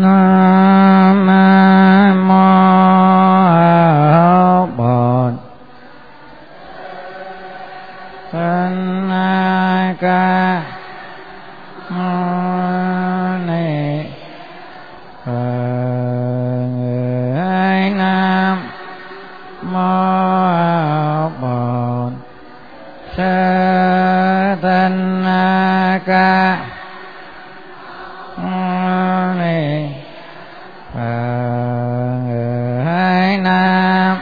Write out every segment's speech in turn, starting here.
Nam mô Bổn Thích Ca Mâu Ni Phật. Nam mô Bổn Sư Thích Ca Mâu Ni Phật. Nam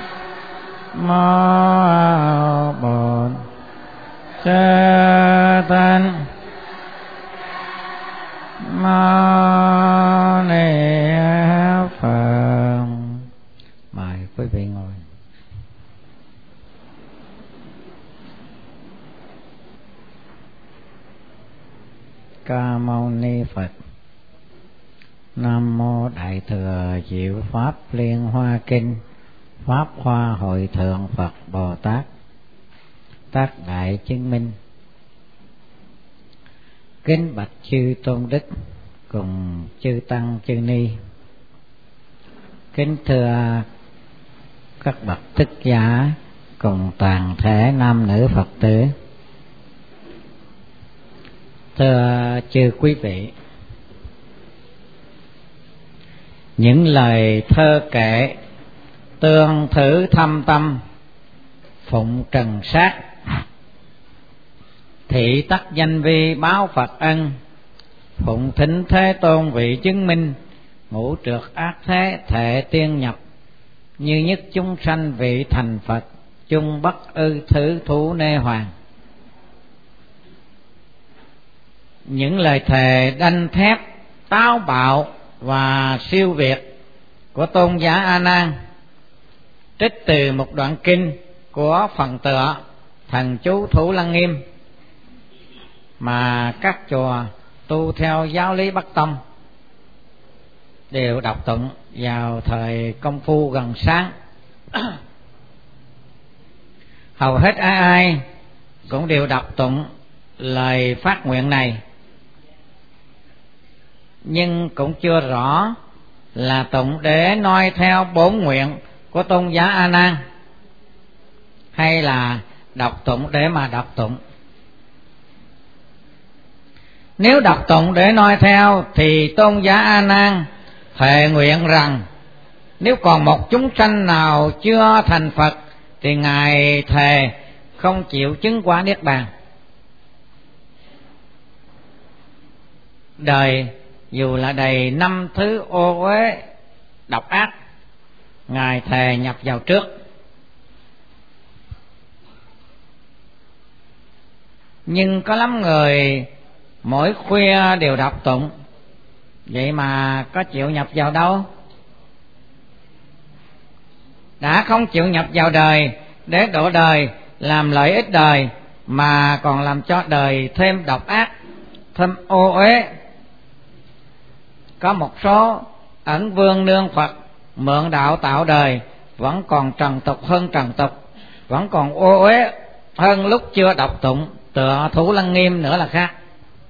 mô Bổn Sư Thích Mâu Ni Phật. Mời quý vị ngồi. Ca Mâu Ni Phật. Nam mô Đại Thừa Diệu Pháp Liên Hoa Kinh. Pháp Hoa Hội Thượng Phật Bồ Tát. Tác Đại Chứng Minh. Kính bạch chư tôn đức cùng chư tăng chư ni. Kính thưa các bậc thức giả cùng toàn thể nam nữ Phật tử. Thưa chư quý vị, những lời thơ kệ tương thử thâm tâm, phụng trần sát, thị tắc danh vi báo Phật ân, phụng thính thế tôn vị chứng minh, ngũ trượt ác thế thể tiên nhập, như nhất chúng sanh vị thành Phật, chung bất ư thứ thú nê hoàng. Những lời thề đanh thép, táo bạo và siêu việt của tôn giả A Nan, trích từ một đoạn kinh của phần tựa Thần Chú Thủ Lăng Nghiêm mà các chùa tu theo giáo lý Bắc Tông đều đọc tụng vào thời công phu gần sáng. Hầu hết ai cũng đều đọc tụng lời phát nguyện này, nhưng cũng chưa rõ là tụng để noi theo bổn nguyện của tôn giả A Nan, hay là đọc tụng để mà đọc tụng. Nếu đọc tụng để noi theo thì tôn giả A Nan thệ nguyện rằng nếu còn một chúng sanh nào chưa thành Phật thì ngài thề không chịu chứng quả niết bàn. Đời dù là đầy năm thứ ô uế độc ác, ngài thề nhập vào trước. Nhưng có lắm người mỗi khuya đều đọc tụng, vậy mà có chịu nhập vào đâu. Đã không chịu nhập vào đời để độ đời, làm lợi ích đời, mà còn làm cho đời thêm độc ác, thêm ô uế. Có một số ẩn vương nương Phật mượn đạo tạo đời, vẫn còn trần tục hơn trần tục, vẫn còn ô uế hơn lúc chưa đọc tụng tựa Thủ Lăng Nghiêm nữa là khác.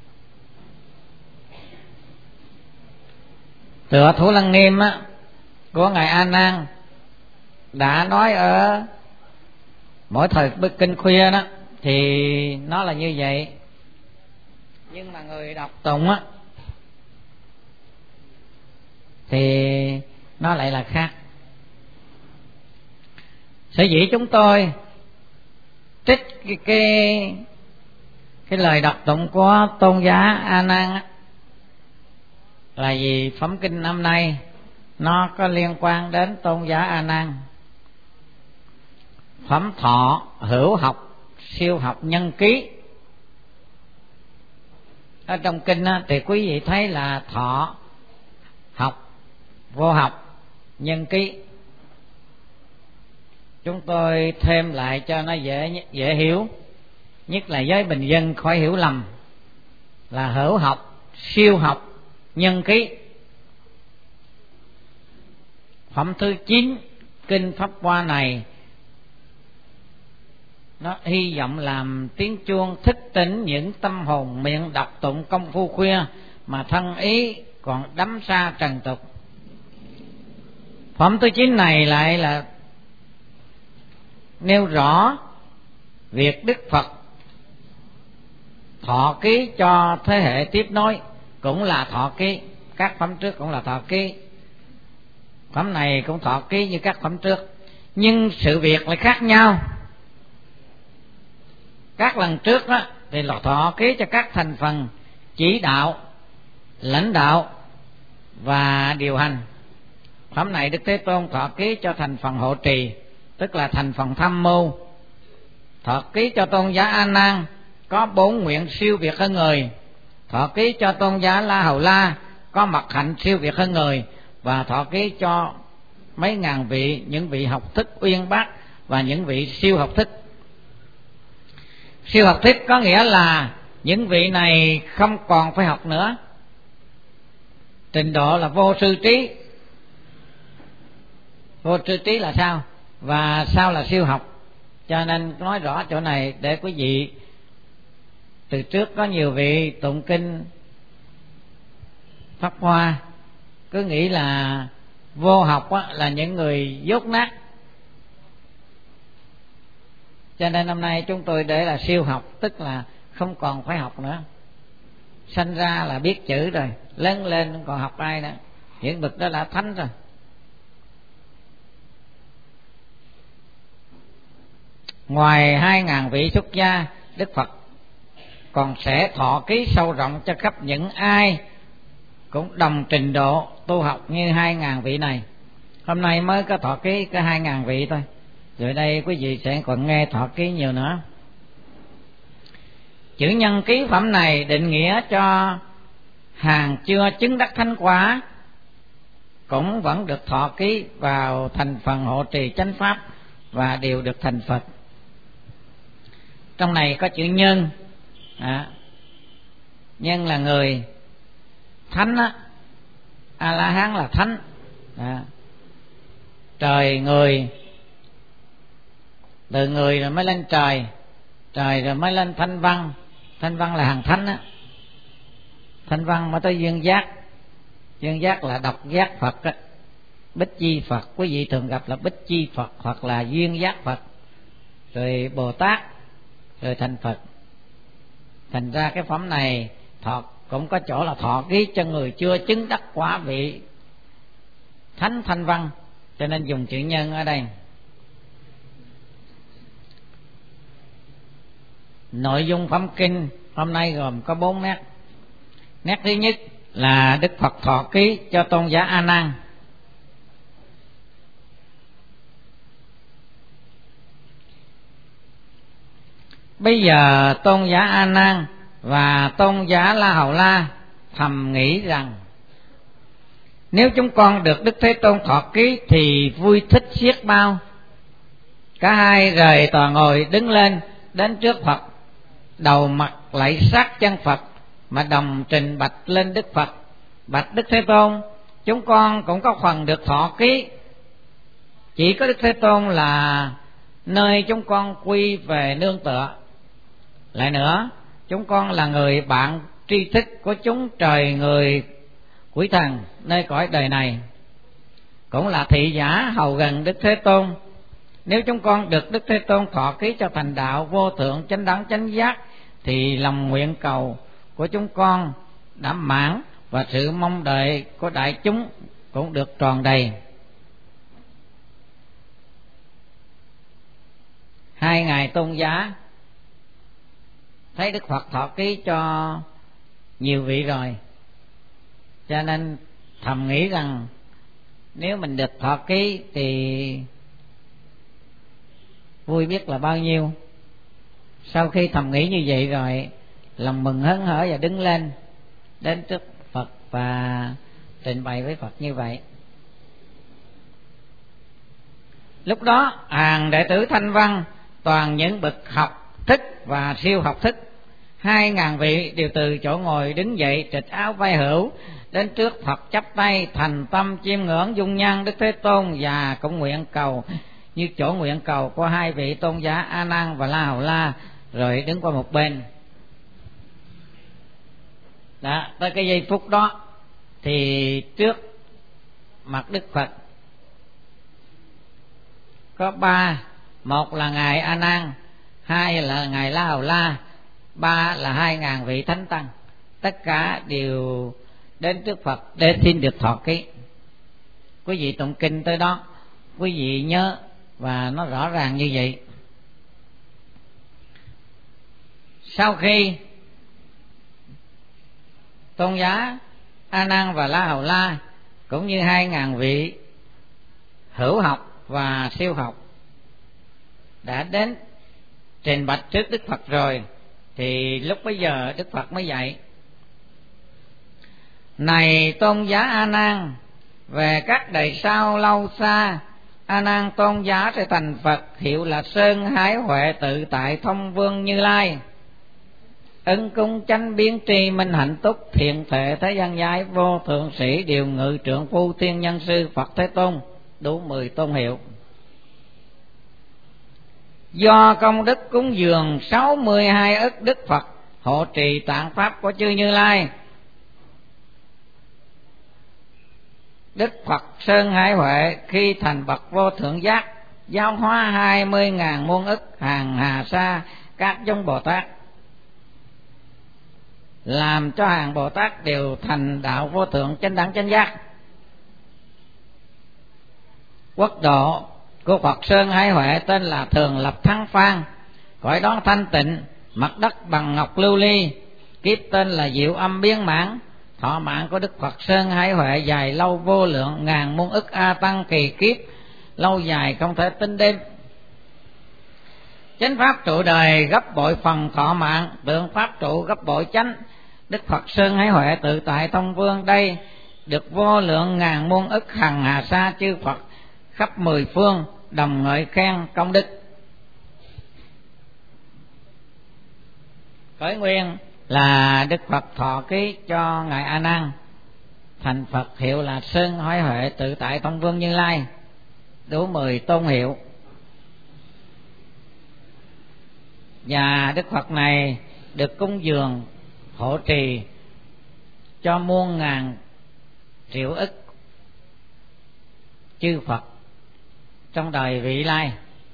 Tựa Thủ Lăng Nghiêm á, của ngài A Nan đã nói ở mỗi thời kinh khuya đó thì nó là như vậy, nhưng mà người đọc tụng á thì nó lại là khác. Sở dĩ chúng tôi trích cái lời đọc tụng của tôn giả A Nan á, là vì phẩm kinh năm nay nó có liên quan đến tôn giả A Nan. Phẩm thọ, hữu học, siêu học, nhân ký. Ở trong kinh á, thì quý vị thấy là thọ, học, vô học, nhân ký. Chúng tôi thêm lại cho nó dễ hiểu, nhất là với bình dân khỏi hiểu lầm, là hữu học, siêu học, nhân ký. Phẩm thứ 9 kinh Pháp Hoa này nó hy vọng làm tiếng chuông thức tỉnh những tâm hồn miệng đọc tụng công phu khuya mà thân ý còn đắm xa trần tục. Phẩm thứ 9 này lại là nêu rõ việc Đức Phật thọ ký cho thế hệ tiếp nối, cũng là thọ ký. Các phẩm trước cũng là thọ ký, phẩm này cũng thọ ký như các phẩm trước, nhưng sự việc lại khác nhau. Các lần trước đó thì là thọ ký cho các thành phần chỉ đạo, lãnh đạo và điều hành. Phẩm này Đức Thế Tôn thọ ký cho thành phần hộ trì, tức là thành phần tham mưu. Thọ ký cho tôn giá A Nan có 4 nguyện siêu việt hơn người. Thọ ký cho tôn giá La Hầu La có mặt hạnh siêu việt hơn người. Và thọ ký cho mấy ngàn vị, những vị học thức uyên bác và những vị siêu học thức. Siêu học thức có nghĩa là những vị này không còn phải học nữa, trình độ là vô sư trí. Vô sư trí là sao? Và sao là siêu học? Cho nên nói rõ chỗ này để quý vị, từ trước có nhiều vị tụng kinh Pháp Hoa cứ nghĩ là vô học là những người dốt nát, cho nên năm nay chúng tôi để là siêu học, tức là không còn phải học nữa, sanh ra là biết chữ rồi, lớn lên không còn học ai nữa, những bậc đó là thánh rồi. Ngoài 2.000 vị xuất gia, Đức Phật còn sẽ thọ ký sâu rộng cho khắp những ai cũng đồng trình độ tu học như 2.000 vị này. Hôm nay mới có thọ ký có 2.000 vị thôi, rồi đây quý vị sẽ còn nghe thọ ký nhiều nữa. Chữ nhân ký phẩm này định nghĩa cho hàng chưa chứng đắc thánh quả cũng vẫn được thọ ký vào thành phần hộ trì chánh pháp và đều được thành Phật. Trong này có chữ nhân, nhân là người, thánh A La Hán là thánh, trời người, từ người rồi mới lên trời, trời rồi mới lên thanh văn, thanh văn là hàng thánh á, thanh văn mới tới duyên giác, duyên giác là độc giác Phật á, Bích Chi Phật, quý vị thường gặp là Bích Chi Phật hoặc là duyên giác Phật, rồi Bồ Tát, rồi thành Phật. Thành ra cái phẩm này thọ cũng có chỗ là thọ ký cho người chưa chứng đắc quả vị thánh thanh văn, cho nên dùng chữ nhân ở đây. Nội dung phẩm kinh hôm nay gồm có 4 nét. Nét thứ nhất là Đức Phật thọ ký cho tôn giả A Nan. Bây giờ tôn giả A Nan và tôn giả La Hầu La thầm nghĩ rằng nếu chúng con được Đức Thế Tôn thọ ký thì vui thích xiết bao. Cả hai rời tòa ngồi đứng lên đến trước Phật, đầu mặt lạy sát chân Phật mà đồng trình bạch lên Đức Phật: bạch Đức Thế Tôn, chúng con cũng có phần được thọ ký. Chỉ có Đức Thế Tôn là nơi chúng con quy về nương tựa. Lại nữa, chúng con là người bạn tri thức của chúng trời người quỷ thần nơi cõi đời này, cũng là thị giả hầu gần Đức Thế Tôn. Nếu chúng con được Đức Thế Tôn thọ ký cho thành đạo vô thượng chánh đẳng chánh giác thì lòng nguyện cầu của chúng con đã mãn và sự mong đợi của đại chúng cũng được tròn đầy. Hai ngài tôn giá thấy Đức Phật thọ ký cho nhiều vị rồi, cho nên thầm nghĩ rằng nếu mình được thọ ký thì vui biết là bao nhiêu. Sau khi thầm nghĩ như vậy rồi, lòng mừng hớn hở và đứng lên đến trước Phật và trình bày với Phật như vậy. Lúc đó hàng đệ tử thanh văn, toàn những bậc học thức và siêu học thức, 2.000 vị đều từ chỗ ngồi đứng dậy, trịch áo vai hữu đến trước Phật, chắp tay thành tâm chiêm ngưỡng dung nhan Đức Thế Tôn và cũng nguyện cầu như chỗ nguyện cầu của hai vị tôn giả A Nan và La Hầu La, rồi đứng qua một bên. Đó, tới cái giây phút đó thì trước mặt Đức Phật có ba: một là ngài A Nan, hai là ngài La Hầu La, ba là 2.000 vị thánh tăng. Tất cả đều đến trước Phật để xin được thọ ký. Quý vị tụng kinh tới đó, quý vị nhớ và nó rõ ràng như vậy. Sau khi tôn giá A Nan và La Hầu La cũng như 2.000 vị hữu học và siêu học đã đến trình bạch trước Đức Phật rồi, thì lúc bấy giờ Đức Phật mới dạy: này tôn giá A Nan, về các đời sau lâu xa, A Nan tôn giá sẽ thành Phật, hiệu là Sơn Hải Huệ Tự Tại Thông Vương Như Lai. Ân cung chánh biến tri minh hạnh túc, thiện thể thế gian giai, vô thượng sĩ điều ngự trượng phu tiên nhân sư Phật Thế Tôn, đủ 10 tôn hiệu. Do công đức cúng dường 62 ức Đức Phật hộ trì tạng pháp của chư Như Lai, Đức Phật Sơn Hải Huệ khi thành bậc vô thượng giác, giáo hóa 20.000 muôn ức hàng hà sa các giống Bồ Tát, làm cho hàng Bồ Tát đều thành đạo vô thượng chánh đẳng chánh giác. Quốc độ của Phật Sơn Hải Huệ tên là Thường Lập Thắng Phan, cõi đó thanh tịnh, mặt đất bằng ngọc lưu ly, kiếp tên là Diệu Âm Biến Mãn. Thọ mạng của Đức Phật Sơn Hải Huệ dài lâu vô lượng ngàn muôn ức a tăng kỳ kiếp, lâu dài không thể tính đếm. Chánh pháp trụ đời gấp bội phần thọ mạng, tượng pháp trụ gấp bội chánh. Đức Phật Sơn Hải Huệ Tự Tại Thông Vương đây được vô lượng ngàn muôn ức hằng hà sa chư Phật khắp 10 phương đồng ngợi khen công đức. Khởi nguyên là Đức Phật thọ ký cho ngài A Nan thành Phật, hiệu là Sơn Hải Huệ Tự Tại Thông Vương Như Lai, đủ 10 tôn hiệu. Và Đức Phật này được cúng dường hộ trì cho muôn ngàn triệu ức chư Phật trong đời vị lai.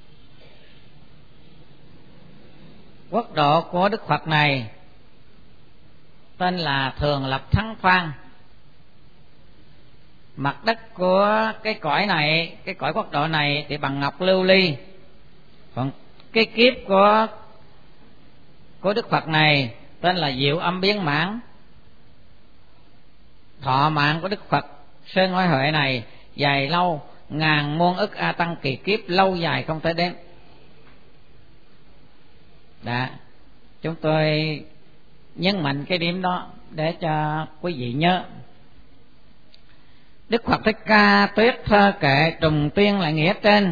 Quốc độ của Đức Phật này tên là Thường Lập Thắng Phan. Mặt đất của cái cõi này, cái cõi quốc độ này thì bằng ngọc lưu ly. Còn cái kiếp của Đức Phật này tên là Diệu Âm Biến Mãn. Thọ mạng của Đức Phật Sơn Hải Huệ này dài lâu ngàn muôn ức a tăng kỳ kiếp, lâu dài không thể đếm. Đã, chúng tôi nhấn mạnh cái điểm đó để cho quý vị nhớ. Đức Phật Thích Ca tuyết thơ kệ trùng tiên là nghĩa trên: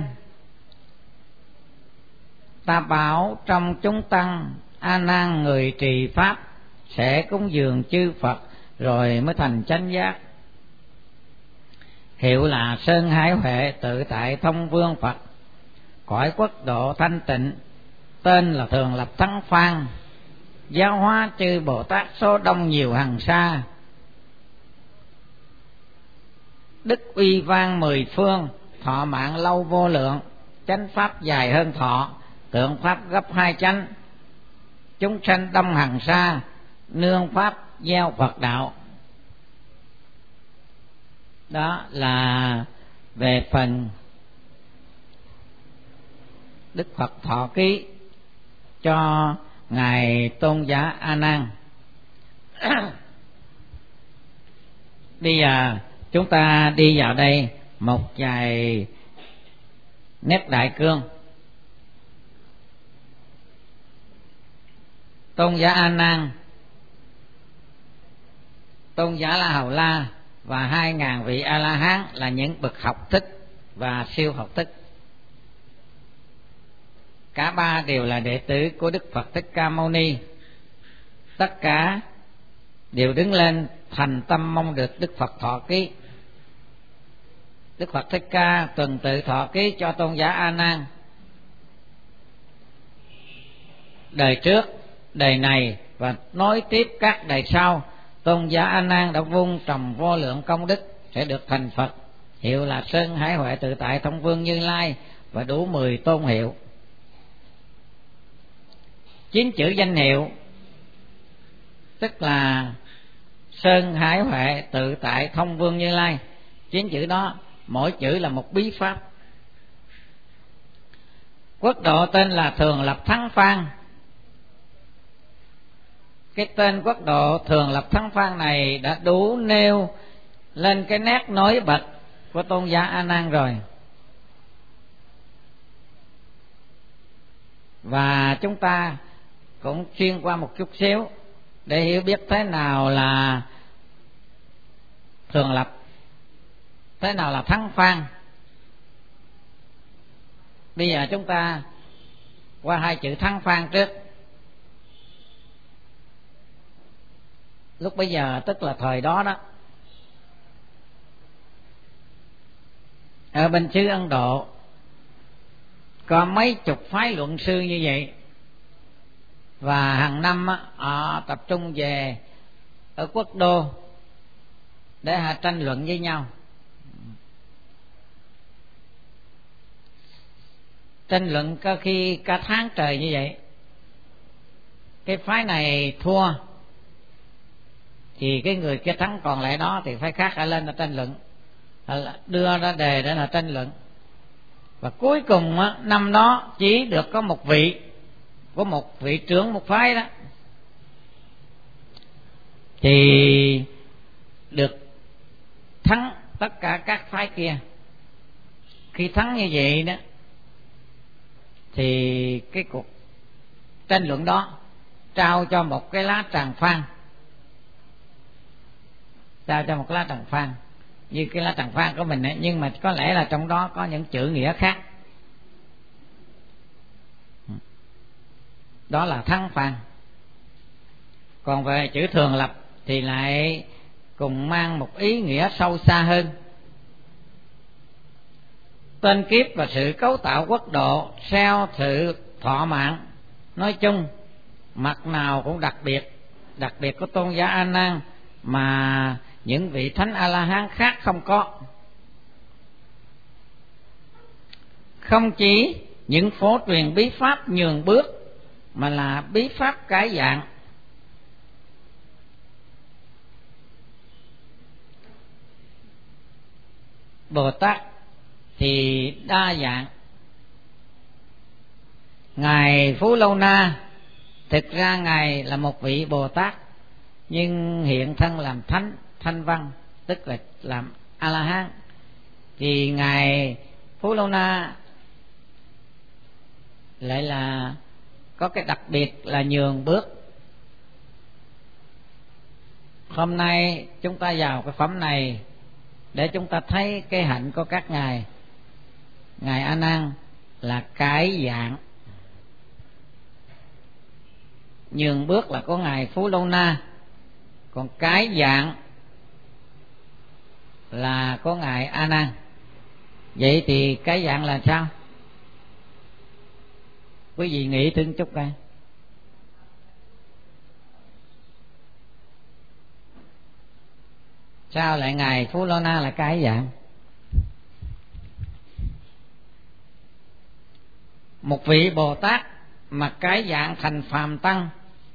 ta bảo trong chúng tăng, A Nan người trì pháp, sẽ cúng dường chư Phật rồi mới thành chánh giác. Hiệu là Sơn Hải Huệ Tự Tại Thông Vương Phật, cõi quốc độ thanh tịnh, tên là Thường Lập Thắng Phan, giáo hóa chư Bồ Tát số đông nhiều hằng sa. Đức uy vang 10 phương, thọ mạng lâu vô lượng, chánh pháp dài hơn thọ, tượng pháp gấp 2 chánh. Chúng sanh đông hằng sa, nương pháp gieo Phật đạo. Đó là về phần Đức Phật thọ ký cho ngài tôn giả A Nan. Bây giờ chúng ta đi vào đây một vài nét đại cương. Tôn giả A Nan, tôn giả La Hầu La và 2.000 vị A La Hán là những bậc học thức và siêu học thức. Cả ba đều là đệ tử của Đức Phật Thích Ca Mâu Ni. Tất cả đều đứng lên thành tâm mong được Đức Phật thọ ký. Đức Phật Thích Ca tuần tự thọ ký cho tôn giả A Nan. Đời trước, đời này và nối tiếp các đời sau Tôn giả A Nan đã vun trồng vô lượng công đức sẽ được thành Phật, hiệu là Sơn Hải Huệ Tự Tại Thông Vương Như Lai, và đủ 10 tôn hiệu. 9 chữ danh hiệu tức là Sơn Hải Huệ Tự Tại Thông Vương Như Lai. 9 chữ đó mỗi chữ là một bí pháp. Quốc độ tên là Thường Lập Thắng Phan. Cái tên quốc độ Thường Lập Thắng Phan này đã đủ nêu lên cái nét nổi bật của tôn giả A Nan rồi. Và chúng ta cũng xuyên qua một chút xíu để hiểu biết thế nào là Thường Lập, thế nào là Thắng Phan. Bây giờ chúng ta qua 2 chữ Thắng Phan trước. Lúc bây giờ tức là thời đó đó, ở bên xứ Ấn Độ có mấy chục phái luận sư như vậy, và hàng năm họ tập trung về ở quốc đô để họ tranh luận với nhau. Tranh luận có khi cả tháng trời như vậy. Cái phái này thua thì cái người kia thắng, còn lại đó thì phái khác lại lên là tranh luận, đưa ra đề để là tranh luận. Và cuối cùng năm đó chỉ được có một vị trưởng một phái đó thì được thắng tất cả các phái kia. Khi thắng như vậy đó thì cái cuộc tranh luận đó trao cho một cái lá tràng phan, trao cho một lá tràng phan như cái lá tràng phan của mình ấy, nhưng mà có lẽ là trong đó có những chữ nghĩa khác. Đó là Thắng Phan. Còn về chữ Thường Lập thì lại cùng mang một ý nghĩa sâu xa hơn. Tên kiếp và sự cấu tạo quốc độ theo sự thọ mạng nói chung, mặt nào cũng đặc biệt của tôn giả A Nan mà những vị thánh A La Hán khác không có. Không chỉ những phổ truyền bí pháp nhường bước, mà là bí pháp cải dạng. Bồ Tát thì đa dạng. Ngài Phú Lâu Na thực ra ngài là một vị Bồ Tát, nhưng hiện thân làm thanh văn, tức là làm A La Hán. Thì ngài Phú Lâu Na lại là có cái đặc biệt là nhường bước. Hôm nay chúng ta vào cái phẩm này để chúng ta thấy cái hạnh của các ngài. Ngài A Nan là cải dạng, nhường bước là có ngài Phú Lâu Na, còn cải dạng là có ngài A Nan. Vậy thì cải dạng là sao? Quý vị nghĩ thêm chút coi. Sao lại ngài Phú Lâu Na là cải dạng? Một vị Bồ Tát mà cải dạng thành phàm tăng,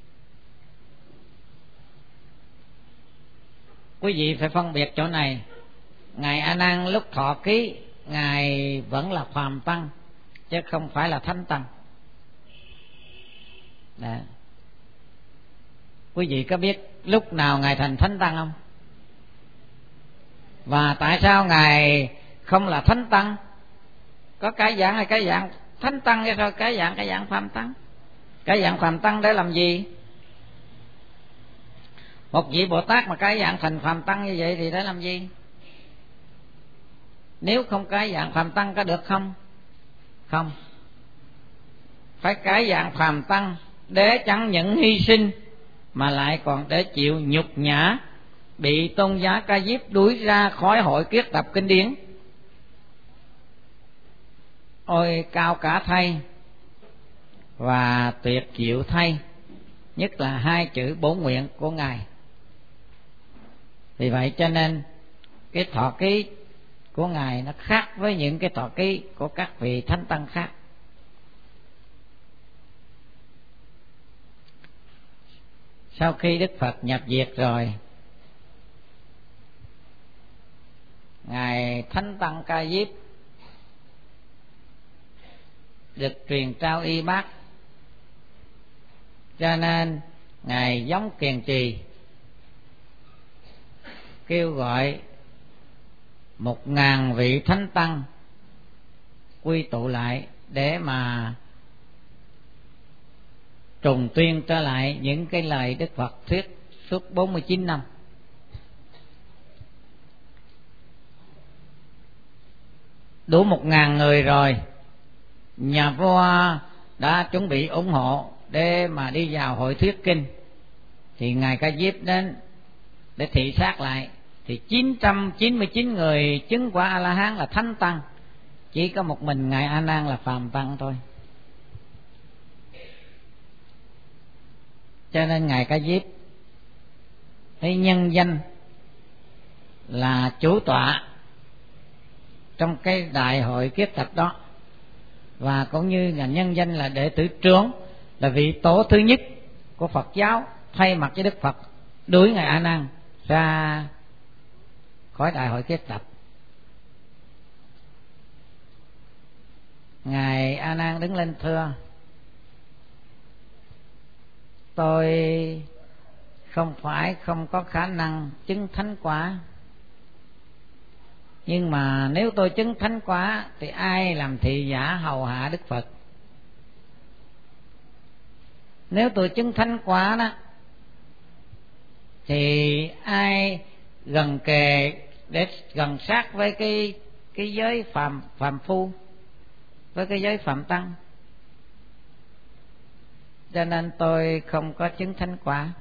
quý vị phải phân biệt chỗ này. Ngài A Nan lúc thọ ký, ngài vẫn là phàm tăng chứ không phải là thánh tăng. Đó. Quý vị có biết lúc nào ngài thành thánh tăng không? Và tại sao ngài không là thánh tăng? Có cải dạng hay cải dạng thánh tăng hay sao? Cải dạng phàm tăng. Cải dạng phàm tăng để làm gì? Một vị Bồ Tát mà cải dạng thành phàm tăng như vậy thì để làm gì? Nếu không cải dạng phàm tăng có được không? Không. Phải cải dạng phàm tăng để chẳng những hy sinh mà lại còn để chịu nhục nhã, bị tôn giá Ca Diếp đuổi ra khỏi hội kiết tập kinh điển. Ôi cao cả thay và tuyệt diệu thay, nhất là 2 chữ bổn nguyện của ngài. Vì vậy cho nên cái thọ ký của Ngài nó khác với những cái thọ ký của các vị thánh tăng khác. Sau khi Đức Phật nhập diệt rồi, Ngài Thánh Tăng Ca Diếp được truyền trao y bác, cho nên Ngài giống Kiền Trì kêu gọi 1000 vị thánh tăng quy tụ lại để mà trùng tuyên trở lại những cái lời Đức Phật thuyết suốt 49 năm. Đủ 1000 người rồi, nhà vua đã chuẩn bị ủng hộ để mà đi vào hội thuyết kinh, thì Ngài Ca Diếp đến để thị sát lại, thì 999 người chứng quả A La Hán là thánh tăng, chỉ có một mình Ngài A Nan là phàm tăng thôi. Cho nên Ngài Ca Diếp hay nhân danh là chủ tọa trong cái đại hội kiết tập đó, và cũng như là nhân danh là đệ tử trưởng, là vị tổ thứ nhất của Phật giáo, thay mặt với Đức Phật đuổi Ngài A Nan ra khỏi đại hội kiết tập. Ngài A Nan đứng lên thưa: tôi không phải không có khả năng chứng thánh quả, nhưng mà nếu tôi chứng thánh quả thì ai làm thị giả hầu hạ Đức Phật? Nếu tôi chứng thánh quả đó thì ai gần kề để gần sát với cái giới phàm phu, với cái giới phạm tăng? Cho nên tôi không có chứng thánh quả.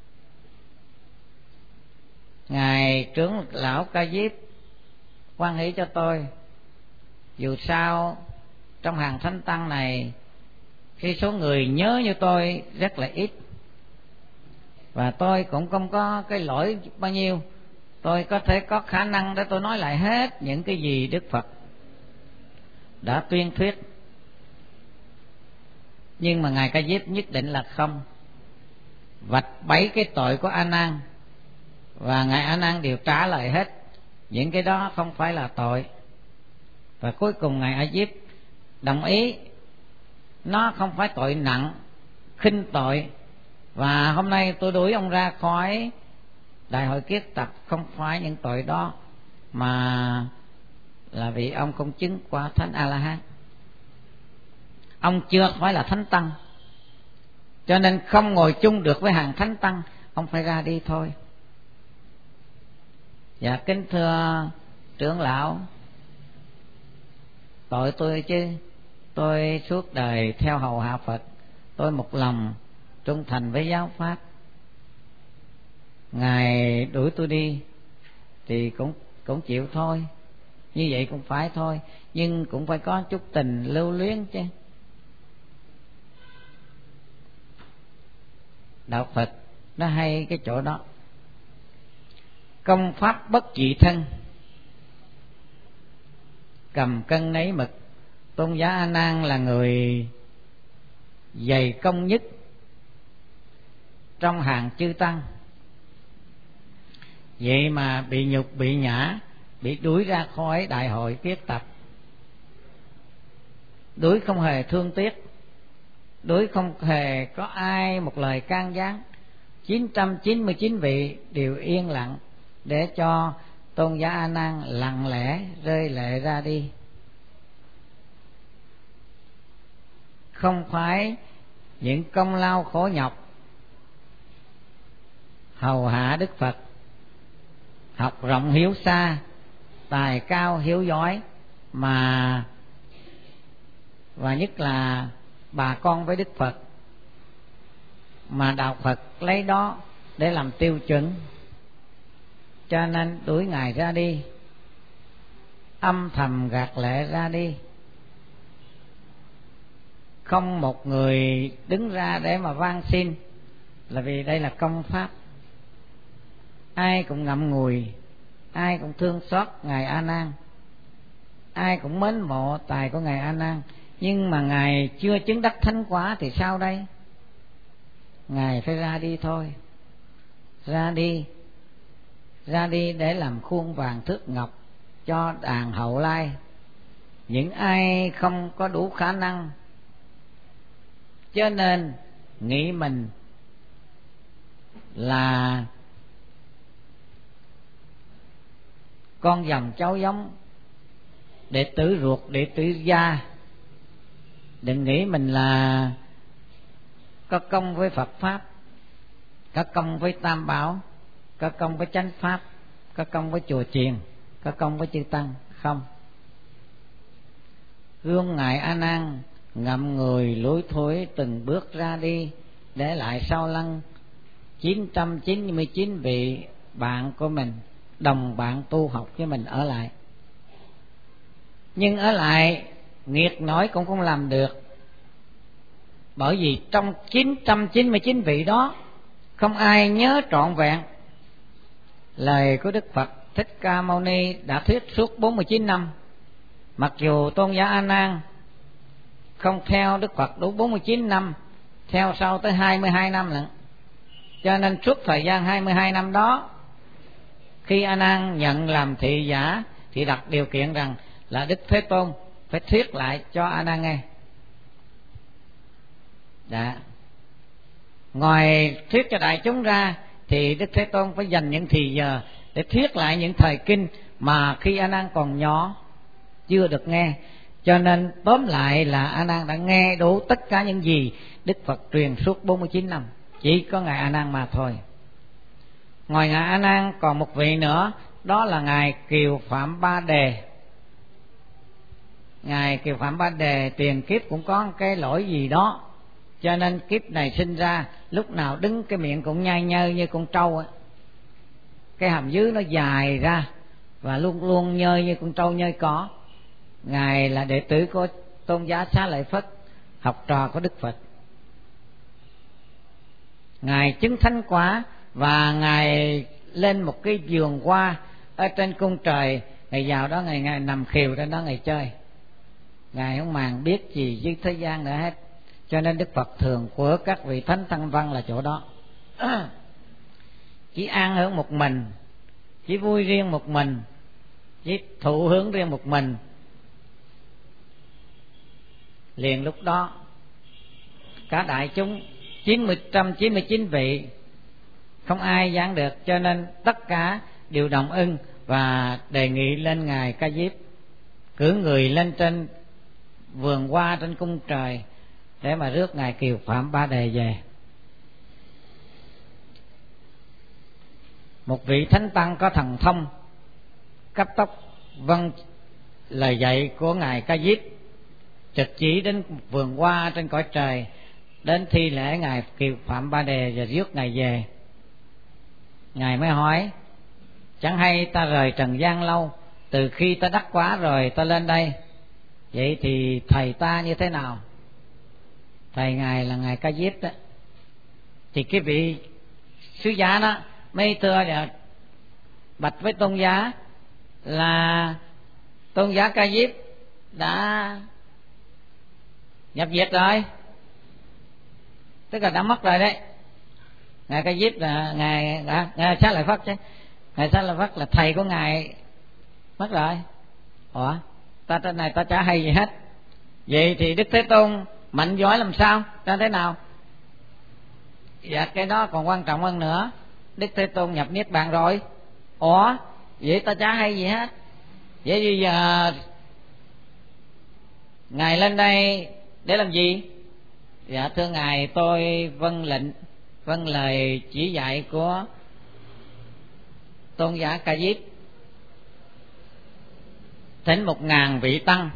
Ngài trưởng lão Ca Diếp hoan hỷ cho tôi, dù sao trong hàng thánh tăng này khi số người nhớ như tôi rất là ít, và tôi cũng không có cái lỗi bao nhiêu, tôi có thể có khả năng để tôi nói lại hết những cái gì Đức Phật đã tuyên thuyết. Nhưng mà Ngài Ca Diếp nhất định là không, vạch 7 cái tội của A Nan, và Ngài A Nan đều trả lời hết những cái đó không phải là tội. Và cuối cùng Ngài A Diếp đồng ý nó không phải tội nặng, khinh tội, và hôm nay tôi đuổi ông ra khỏi đại hội kiết tập không phải những tội đó, mà là vì ông không chứng quả thánh A La Hán, ông chưa phải là thánh tăng, cho nên không ngồi chung được với hàng thánh tăng, ông phải ra đi thôi. Dạ kính thưa trưởng lão, tội tôi chứ, tôi suốt đời theo hầu hạ Phật, tôi một lòng trung thành với giáo pháp. Ngài đuổi tôi đi thì cũng chịu thôi, như vậy cũng phải thôi, nhưng cũng phải có chút tình lưu luyến chứ. Đạo Phật nó hay cái chỗ đó, công pháp bất dị thân, cầm cân nấy mực. Tôn giả A Nan là người dày công nhất trong hàng chư tăng, vậy mà bị nhục bị nhã, bị đuổi ra khỏi đại hội kiết tập, đuổi không hề thương tiếc, đuổi không hề có ai một lời can gián. 999 vị đều yên lặng để cho Tôn giả A Nan lặng lẽ rơi lệ ra đi. Không phải những công lao khổ nhọc hầu hạ Đức Phật, học rộng hiểu xa, tài cao hiếu giỏi, mà và nhất là bà con với Đức Phật, mà đạo Phật lấy đó để làm tiêu chuẩn, cho nên đuổi Ngài ra đi, âm thầm gạt lệ ra đi. Không một người đứng ra để mà van xin, là vì đây là công pháp. ai cũng ngậm ngùi, ai cũng thương xót ngài A Nan, ai cũng mến mộ tài của ngài A Nan, nhưng mà ngài chưa chứng đắc thánh quả thì sao đây? Ngài phải ra đi thôi, ra đi để làm khuôn vàng thước ngọc cho đàn hậu lai. Những ai không có đủ khả năng cho nên nghĩ mình là con dòng cháu giống, đệ tử ruột, đệ tử gia, đừng nghĩ mình là có công với Phật pháp, có công với Tam Bảo, có công với chánh pháp, có công với chùa chiền, có công với chư tăng. Không. Gương ngài A Nan ngậm người lủi thủi từng bước ra đi, để lại sau lưng 999 vị bạn của mình, đồng bạn tu học với mình ở lại. Nhưng ở lại nghiệt nổi cũng không làm được, bởi vì trong 999 vị đó không ai nhớ trọn vẹn lời của Đức Phật Thích Ca Mâu Ni đã thuyết suốt 49 năm. Mặc dù tôn giả A Nan không theo Đức Phật đủ 49 năm, theo sau tới 22 năm lận. Cho nên suốt thời gian 22 năm đó, khi A Nan nhận làm thị giả thì đặt điều kiện rằng là Đức Thế Tôn phải thuyết lại cho A Nan nghe. Đã. Ngoài thuyết cho đại chúng ra thì Đức Thế Tôn phải dành những thì giờ để thuyết lại những thời kinh mà khi A Nan còn nhỏ chưa được nghe. Cho nên tóm lại là A Nan đã nghe đủ tất cả những gì Đức Phật truyền suốt 49 năm, chỉ có ngài A Nan mà thôi. Ngoài ngài A Nan còn một vị nữa, đó là ngài Kiều Phạm Ba Đề. Ngài Kiều Phạm Ba Đề tiền kiếp cũng có cái lỗi gì đó, cho nên kiếp này sinh ra lúc nào đứng cái miệng cũng nhai nhơ như con trâu ấy. Cái hàm dưới nó dài ra và luôn luôn nhơi như con trâu nhơi cỏ. Ngài là đệ tử của tôn giá Xá Lợi Phất, học trò của Đức Phật. Ngài chứng thánh quả và ngài lên một cái vườn hoa ở trên cung trời. Ngài vào đó ngài nằm khều trên đó ngài chơi. Ngài không màng biết gì với thế gian nữa hết. Cho nên Đức Phật thường của các vị thánh tăng văn là chỗ đó. Chỉ an hưởng một mình, chỉ vui riêng một mình, chỉ thụ hướng riêng một mình. Liền lúc đó cả đại chúng 999 vị không ai giảng được, cho nên tất cả đều đồng ưng và đề nghị lên ngài Ca Diếp cử người lên trên vườn hoa trên cung trời để mà rước ngài Kiều Phạm Ba Đề về. Một vị thánh tăng có thần thông cấp tốc vâng lời dạy của ngài Ca Diếp, trực chỉ đến vườn hoa trên cõi trời, đến thi lễ ngài Kiều Phạm Ba Đề và rước ngài về. Ngài mới hỏi: chẳng hay ta rời trần gian lâu, từ khi ta đắc quả rồi ta lên đây, vậy thì thầy ta như thế nào? Thầy ngài là ngài Ca Diếp đó. Thì cái vị sứ giả đó mới thưa và bạch với tôn giá là tôn giá Ca Diếp đã nhập diệt rồi, tức là đã mất rồi đấy. Ngài Ca Diếp là ngài Xá Lợi Phất chứ, ngài Xá Lợi Phất là thầy của ngài mất rồi. Ủa, ta trên này ta chả hay gì hết, vậy thì Đức Thế Tôn mạnh giỏi làm sao, ta thế nào? Dạ cái đó còn quan trọng hơn nữa, Đức Thế Tôn nhập niết bàn rồi. Ủa, vậy ta chả hay gì hết, vậy bây giờ ngài lên đây để làm gì? Dạ thưa ngài, tôi vâng lệnh, vâng lời chỉ dạy của tôn giả Ca Diếp, thỉnh 1000 vị tăng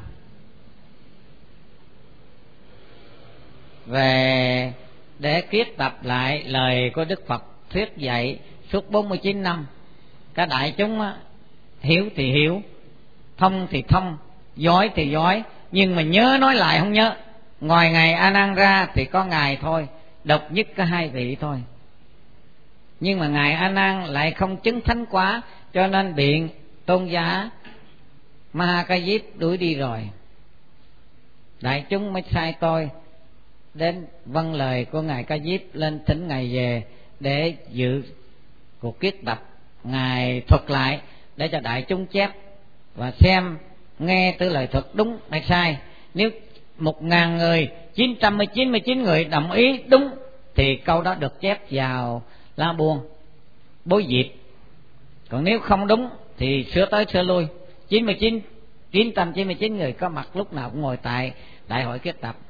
về để kiết tập lại lời của Đức Phật thuyết dạy suốt 49 năm. Các đại chúng hiểu thì hiểu, thông thì thông, giỏi thì giỏi, nhưng mà nhớ nói lại không nhớ. Ngoài ngài A Nan ra thì có ngài thôi, độc nhất có 2 vị thôi. Nhưng mà ngài A Nan lại không chứng thánh quá, cho nên bị tôn giả Ma Ca Diếp đuổi đi rồi. Đại chúng mới sai tôi đến vâng lời của ngài Ca Diếp lên thỉnh ngài về để dự cuộc kiết tập. Ngài thuật lại để cho đại chúng chép và xem nghe từ lời thuật đúng hay sai. Nếu 1.000 người, 999 người đồng ý đúng thì câu đó được chép vào La Buông Bối Diệp. Còn nếu không đúng thì sửa tới sửa lui. 999 người có mặt lúc nào cũng ngồi tại đại hội kiết tập.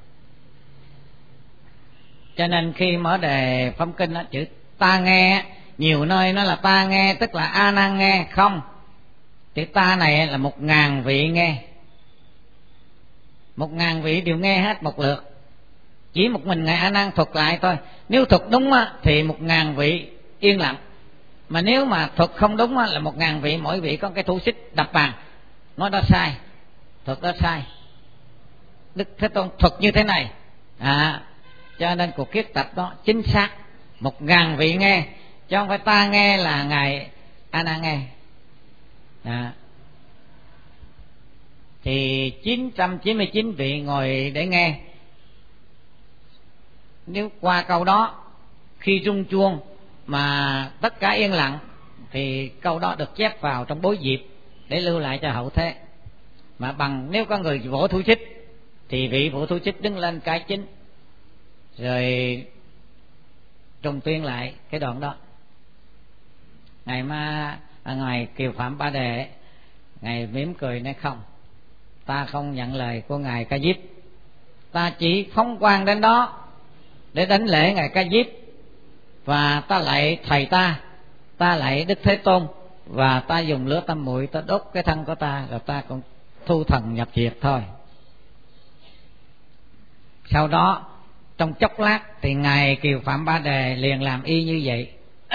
Cho nên khi mở đề phẩm kinh đó, chữ ta nghe, nhiều nơi nó là ta nghe tức là A Nan nghe. Không, chữ ta này là 1.000 vị nghe. 1.000 vị đều nghe hết một lượt. Chỉ một mình ngài A Nan thuật lại thôi. Nếu thuật đúng thì 1.000 vị yên lặng. Mà nếu mà thuật không đúng là 1.000 vị, mỗi vị có cái thủ xích đập bàn, nói đó sai, thuật đó sai. Đức Thế Tôn thuật như thế này, cho nên cuộc kiết tập đó chính xác. 1.000 vị nghe, chứ không phải ta nghe là ngài A Nan nghe. Thì 999 vị ngồi để nghe. Nếu qua câu đó, khi rung chuông mà tất cả yên lặng thì câu đó được chép vào trong bối diệp để lưu lại cho hậu thế. Mà bằng nếu có người vỗ thủ xích thì vị vỗ thủ xích đứng lên cai chính rồi trùng tuyên lại cái đoạn đó. Ngài Kiều Phạm Ba Đề, ngài mỉm cười nói không, ta không nhận lời của ngài Ca Diếp, ta chỉ phóng quang đến đó để đánh lễ ngài Ca Diếp, và ta lạy thầy ta lạy Đức Thế Tôn, và ta dùng lửa tâm muội ta đốt cái thân của ta, rồi ta cũng thu thần nhập diệt thôi. Sau đó trong chốc lát thì ngài Kiều Phạm Ba Đề liền làm y như vậy.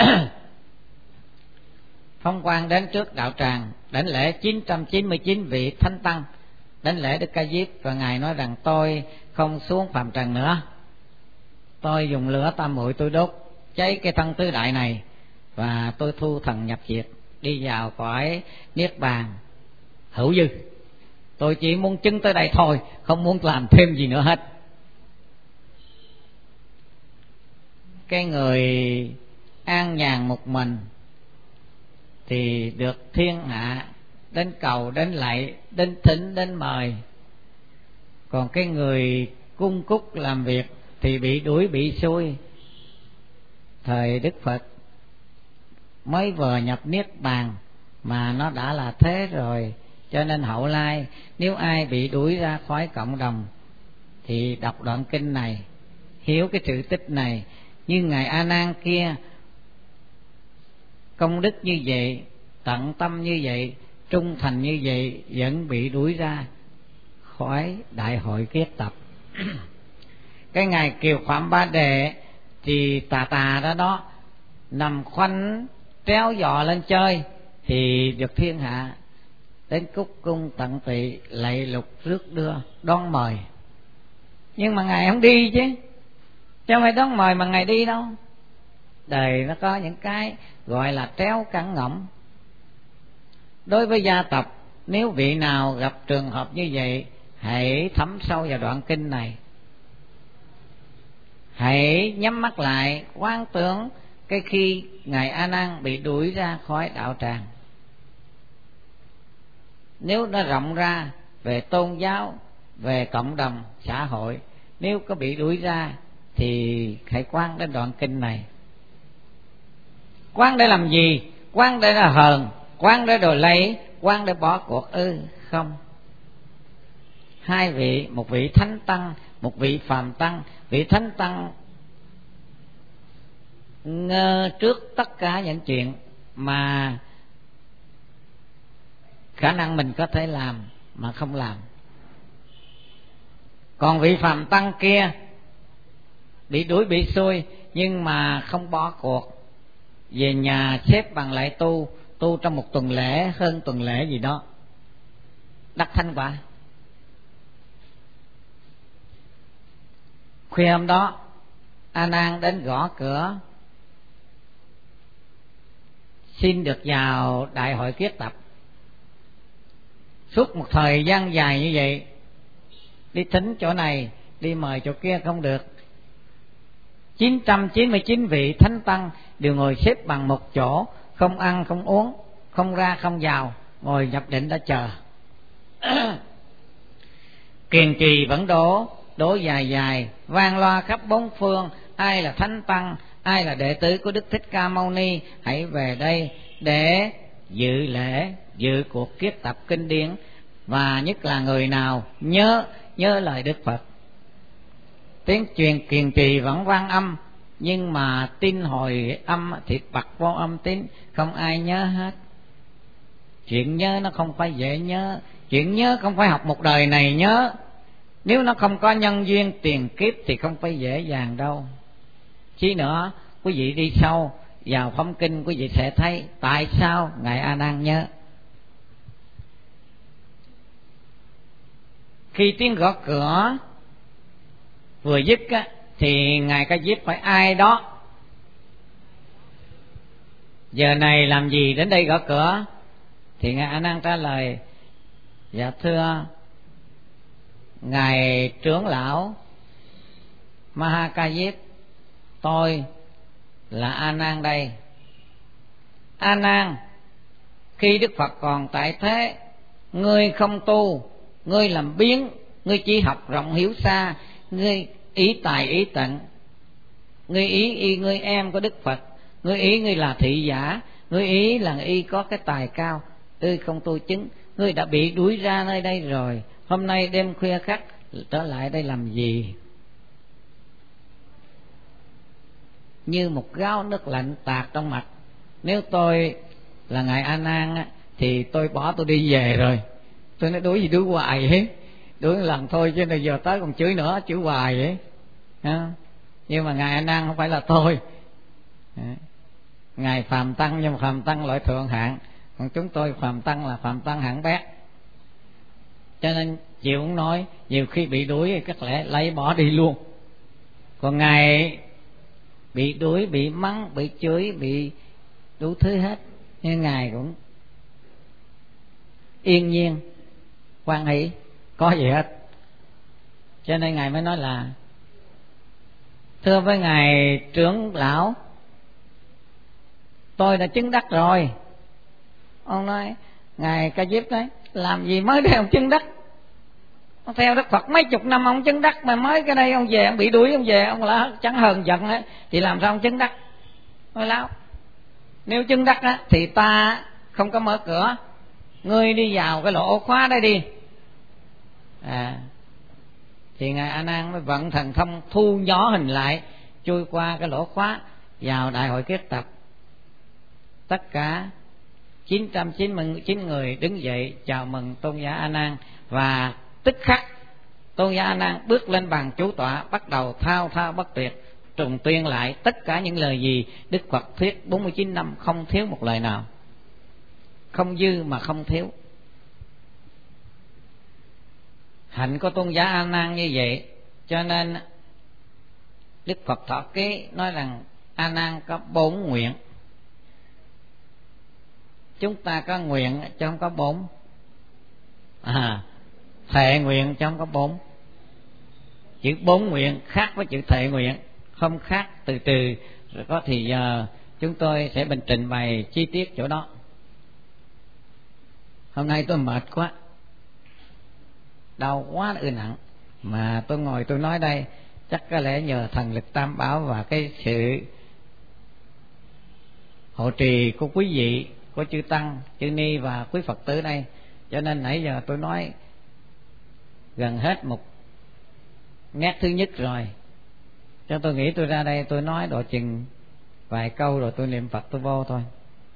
Phong quang đến trước đạo tràng, đảnh lễ 999 vị thánh tăng, đảnh lễ Đức Ca Diếp, và ngài nói rằng tôi không xuống phàm trần nữa, tôi dùng lửa tam muội tôi đốt cháy cái thân tứ đại này, và tôi thu thần nhập diệt, đi vào cõi niết bàn hữu dư. Tôi chỉ muốn chứng tới đây thôi, không muốn làm thêm gì nữa hết. Cái người an nhàn một mình thì được thiên hạ đến cầu, đến lạy, đến thỉnh, đến mời. Còn cái người cung cúc làm việc thì bị đuổi, bị xui. Thời Đức Phật mới vừa nhập niết bàn mà nó đã là thế rồi. Cho nên hậu lai nếu ai bị đuổi ra khỏi cộng đồng thì đọc đoạn kinh này, hiểu cái sự tích này. Như ngài A Nan kia, công đức như vậy, tận tâm như vậy, trung thành như vậy, vẫn bị đuổi ra khỏi đại hội kiết tập. Cái ngài Kiều Phạm Ba Đề thì tà đó nằm khoanh tréo giò lên chơi, thì được thiên hạ đến cúc cung tận tụy, lạy lục rước đưa đón mời. Nhưng mà ngài không đi chứ không phải đón mời mà ngài đi đâu. Đời nó có những cái gọi là tréo cẳng ngỗng. Đối với gia tộc, nếu vị nào gặp trường hợp như vậy, hãy thấm sâu vào đoạn kinh này, hãy nhắm mắt lại quán tưởng cái khi ngài A Nan bị đuổi ra khỏi đạo tràng. Nếu nó rộng ra về tôn giáo, về cộng đồng xã hội, nếu có bị đuổi ra thì hãy quán đến đoạn kinh này. Quán để làm gì? Quán để là hờn, quán để đòi lấy, quán để bỏ cuộc không. Hai vị, một vị thánh tăng, một vị phàm tăng. Vị thánh tăng ngơ trước tất cả những chuyện mà khả năng mình có thể làm mà không làm. Còn vị phàm tăng kia bị đuổi, bị xui, nhưng mà không bỏ cuộc, về nhà xếp bằng lại tu trong một tuần lễ, hơn tuần lễ gì đó, đắc thanh quả. Khuya hôm đó A Nan đến gõ cửa xin được vào đại hội kiết tập. Suốt một thời gian dài như vậy, đi thính chỗ này, đi mời chỗ kia không được. 999 vị thánh tăng đều ngồi xếp bằng một chỗ, không ăn không uống, không ra không vào, ngồi nhập định đã chờ. Kiền trì vẫn đổ dài dài, vang loa khắp bốn phương. Ai là thánh tăng, ai là đệ tử của Đức Thích Ca Mâu Ni, hãy về đây để dự lễ, dự cuộc kiết tập kinh điển. Và nhất là người nào nhớ lời Đức Phật. Tiếng truyền kiền trì vẫn vang âm, nhưng mà tin hồi âm thì bật vô âm tín, không ai nhớ hết. Chuyện nhớ nó không phải dễ nhớ, chuyện nhớ không phải học một đời này nhớ. Nếu nó không có nhân duyên tiền kiếp thì không phải dễ dàng đâu. Chí nữa, quý vị đi sâu vào phẩm kinh, quý vị sẽ thấy tại sao Ngài A Nan nhớ. Khi tiếng gõ cửa vừa dứt á, thì Ngài Ca Diếp phải ai đó giờ này làm gì đến đây gõ cửa? Thì Ngài A Nan trả lời: dạ thưa Ngài trưởng lão Ma Ha Ca Diếp, tôi là A Nan đây. A Nan, khi Đức Phật còn tại thế, ngươi không tu, ngươi làm biếng, ngươi chỉ học rộng hiểu xa, ngươi ý tài ý tận, ngươi ý ngươi em của Đức Phật, ngươi ý ngươi là thị giả, ngươi ý là y có cái tài cao, ngươi không tu chứng, ngươi đã bị đuổi ra nơi đây rồi, hôm nay đêm khuya khắc trở lại đây làm gì? Như một gáo nước lạnh tạt trong mặt. Nếu tôi là Ngài A Nan á, thì tôi bỏ tôi đi về rồi. Tôi nói đuổi gì đuổi hoài ấy, đuổi lần thôi chứ bây giờ tới còn chửi nữa, chửi hoài ấy. Nhưng mà Ngài A Nan không phải là tôi, Ngài phàm tăng, nhưng mà phàm tăng loại thượng hạng, còn chúng tôi phàm tăng là phàm tăng hạng bét. Cho nên chịu không nói, nhiều khi bị đuổi thì các lẽ lấy bỏ đi luôn. Còn Ngài bị đuổi, bị mắng, bị chửi, bị đủ thứ hết, nhưng Ngài cũng yên nhiên, hoan hỷ, có gì hết. Cho nên Ngài mới nói là: thưa với Ngài trưởng lão, tôi đã chứng đắc rồi. Ông nói: Ngài Ca Diếp đấy, làm gì mới đây ông chứng đắc? Ông theo Đức Phật mấy chục năm ông chứng đắc, mà mới cái đây ông về, ông bị đuổi ông về, ông là chẳng hờn giận á, thì làm sao ông chứng đắc? Nói láo, nếu chứng đắc á thì ta không có mở cửa, ngươi đi vào cái lỗ khóa đây đi. Thì Ngài A Nan mới vận thần thông thu nhỏ hình lại, chui qua cái lỗ khóa vào đại hội kiết tập. Tất cả 999 người đứng dậy chào mừng tôn giả A Nan, và tức khắc tôn giả A Nan bước lên bàn chủ tọa, bắt đầu thao thao bất tuyệt trùng tuyên lại tất cả những lời gì Đức Phật thuyết 49 năm, không thiếu một lời nào, không dư mà không thiếu. Hạnh của tôn giả A Nan như vậy, cho nên Đức Phật Thọ Ký nói rằng A Nan có 4 nguyện. Chúng ta có nguyện chứ không có 4. Thệ nguyện chứ không có 4. Chữ 4 nguyện khác với chữ thệ nguyện, không khác, từ từ rồi có thì giờ chúng tôi sẽ trình bày chi tiết chỗ đó. Hôm nay tôi mệt quá, đau quá ư nặng, mà tôi ngồi tôi nói đây chắc có lẽ nhờ thần lực Tam Bảo và cái sự hộ trì của quý vị, của chư Tăng, chư Ni và quý Phật tử đây, cho nên nãy giờ tôi nói gần hết một nét thứ nhất rồi. Cho tôi nghĩ tôi ra đây tôi nói độ chừng vài câu rồi tôi niệm Phật tôi vô thôi.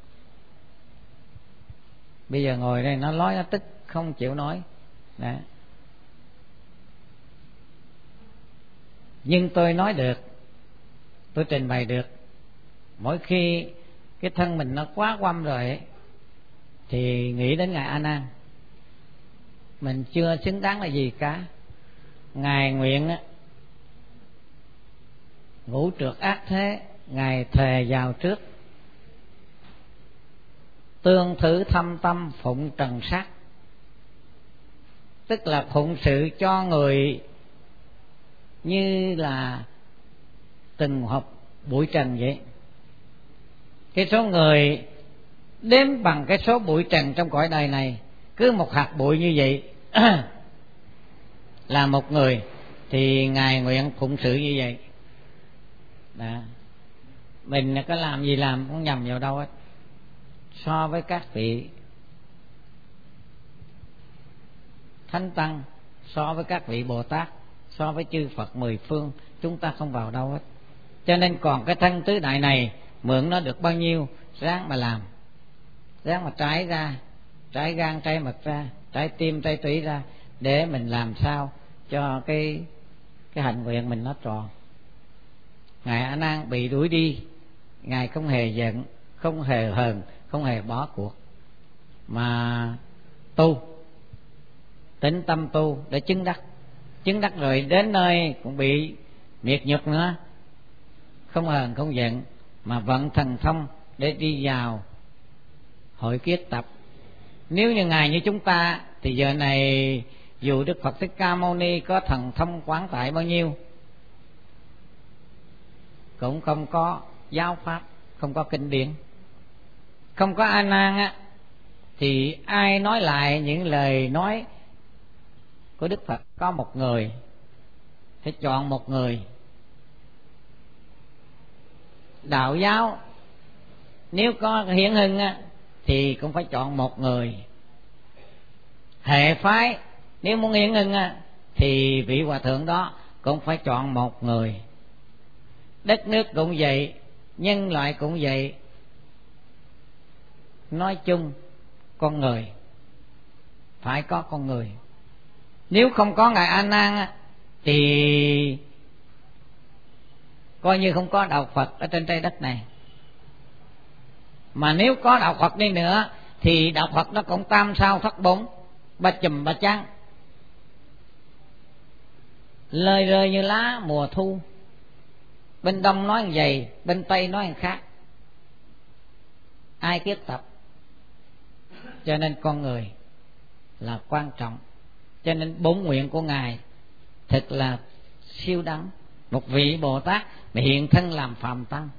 Bây giờ ngồi đây nó nói nó tức không chịu nói đó. Nhưng tôi nói được, tôi trình bày được. Mỗi khi cái thân mình nó quá quăm rồi ấy, thì nghĩ đến Ngài A Nan. Mình chưa xứng đáng là gì cả. Ngài nguyện ngũ trượt ác thế, Ngài thề vào trước. tương thử thâm tâm phụng trần sắc, tức là phụng sự cho người như là từng hộp bụi trần vậy. Cái số người đếm bằng cái số bụi trần trong cõi đời này, cứ một hạt bụi như vậy là một người, thì Ngài nguyện phụng sự như vậy. Đó. Mình có làm gì làm cũng nhầm vào đâu hết. So với các vị Thánh Tăng, so với các vị Bồ Tát, so với chư Phật mười phương, chúng ta không vào đâu hết. Cho nên còn cái thân tứ đại này, mượn nó được bao nhiêu, ráng mà làm, ráng mà trải ra, trải gan trải mật ra, trải tim trải tủy ra, để mình làm sao cho cái hạnh nguyện mình nó tròn. Ngài A Nan bị đuổi đi, Ngài không hề giận, không hề hờn, không hề bỏ cuộc, mà tu, tĩnh tâm tu để chứng đắc. Chứng đắc rồi đến nơi cũng bị miệt nhục nữa, không hờn không giận, mà vận thần thông để đi vào hội kiết tập. Nếu như Ngài như chúng ta thì giờ này dù Đức Phật Thích Ca Mâu Ni có thần thông quán tại bao nhiêu, cũng không có giáo pháp, không có kinh điển, không có A Nan á, thì ai nói lại những lời nói của Đức Phật? Có một người, phải chọn một người. Đạo giáo nếu có hiển hưng á, thì cũng phải chọn một người. Hệ phái nếu muốn hiển hưng á, thì vị hòa thượng đó cũng phải chọn một người. Đất nước cũng vậy, nhân loại cũng vậy. Nói chung con người, phải có con người. Nếu không có Ngài A Nan á, thì coi như không có đạo Phật ở trên trái đất này. Mà nếu có đạo Phật đi nữa thì đạo Phật nó cũng tam sao thất bốn, ba chùm ba chán, lơi rơi như lá mùa thu. Bên đông nói như vậy, bên tây nói như khác, ai kiết tập. Cho nên con người là quan trọng. Cho nên bốn nguyện của Ngài thật là siêu đẳng. Một vị Bồ Tát mà hiện thân làm phàm tăng,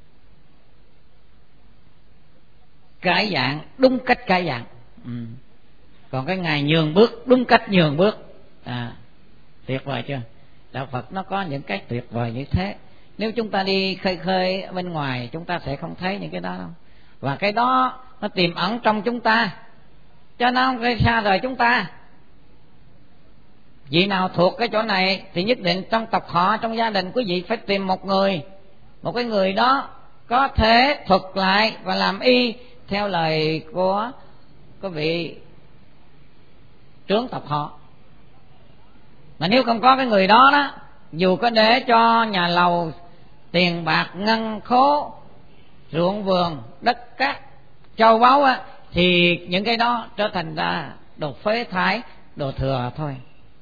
cải dạng đúng cách cải dạng. Còn cái Ngài nhường bước đúng cách nhường bước, tuyệt vời chưa? Đạo Phật nó có những cái tuyệt vời như thế. Nếu chúng ta đi khơi khơi ở bên ngoài, chúng ta sẽ không thấy những cái đó đâu. Và cái đó nó tiềm ẩn trong chúng ta, cho nó không gây xa rời chúng ta. Vị nào thuộc cái chỗ này thì nhất định trong tộc họ, trong gia đình quý vị phải tìm một người, một cái người đó có thể thuật lại và làm y theo lời của vị trưởng tộc họ. Mà nếu không có cái người đó đó, dù có để cho nhà lầu, tiền bạc, ngân khố, ruộng vườn, đất cát, châu báu á, thì những cái đó trở thành ra đồ phế thải, đồ thừa thôi.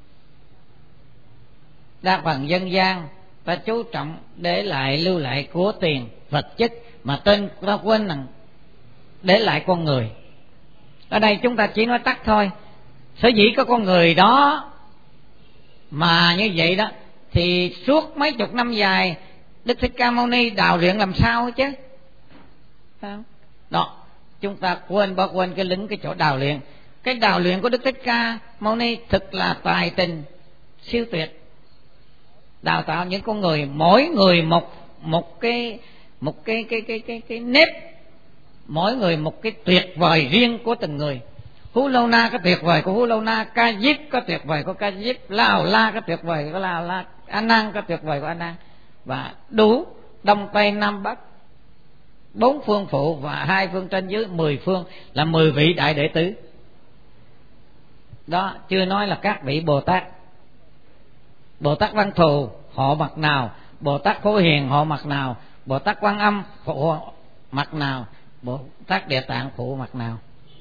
Đa phần dân gian ta chú trọng để lại, lưu lại của tiền vật chất, mà tên ta quên rằng để lại con người. Ở đây chúng ta chỉ nói tắt thôi. Sở dĩ có con người đó mà như vậy đó, thì suốt mấy chục năm dài Đức Thích Ca Mâu Ni đào luyện làm sao chứ? Đó, chúng ta bỏ quên cái lính cái chỗ đào luyện. Cái đào luyện của Đức Thích Ca Mâu Ni thực là tài tình siêu tuyệt. Đào tạo những con người, mỗi người một cái nếp, mỗi người một cái tuyệt vời riêng của từng người. Hú Lâu Na có tuyệt vời của Hú Lâu Na, Ca Diếp có tuyệt vời của Ca Diếp, Lào La có tuyệt vời của Lào La, A Nan có tuyệt vời của A Nan. Và đủ Đông Tây Nam Bắc, 4 phương phụ và 2 phương trên dưới, 10 phương là 10 vị đại đệ tử. Đó, chưa nói là các vị Bồ Tát. Bồ Tát Văn Thù họ mặt nào, Bồ Tát Phổ Hiền họ mặt nào, Bồ Tát Quan Âm phụ mặt nào, Bồ Tát Địa Tạng phụ mặt nào,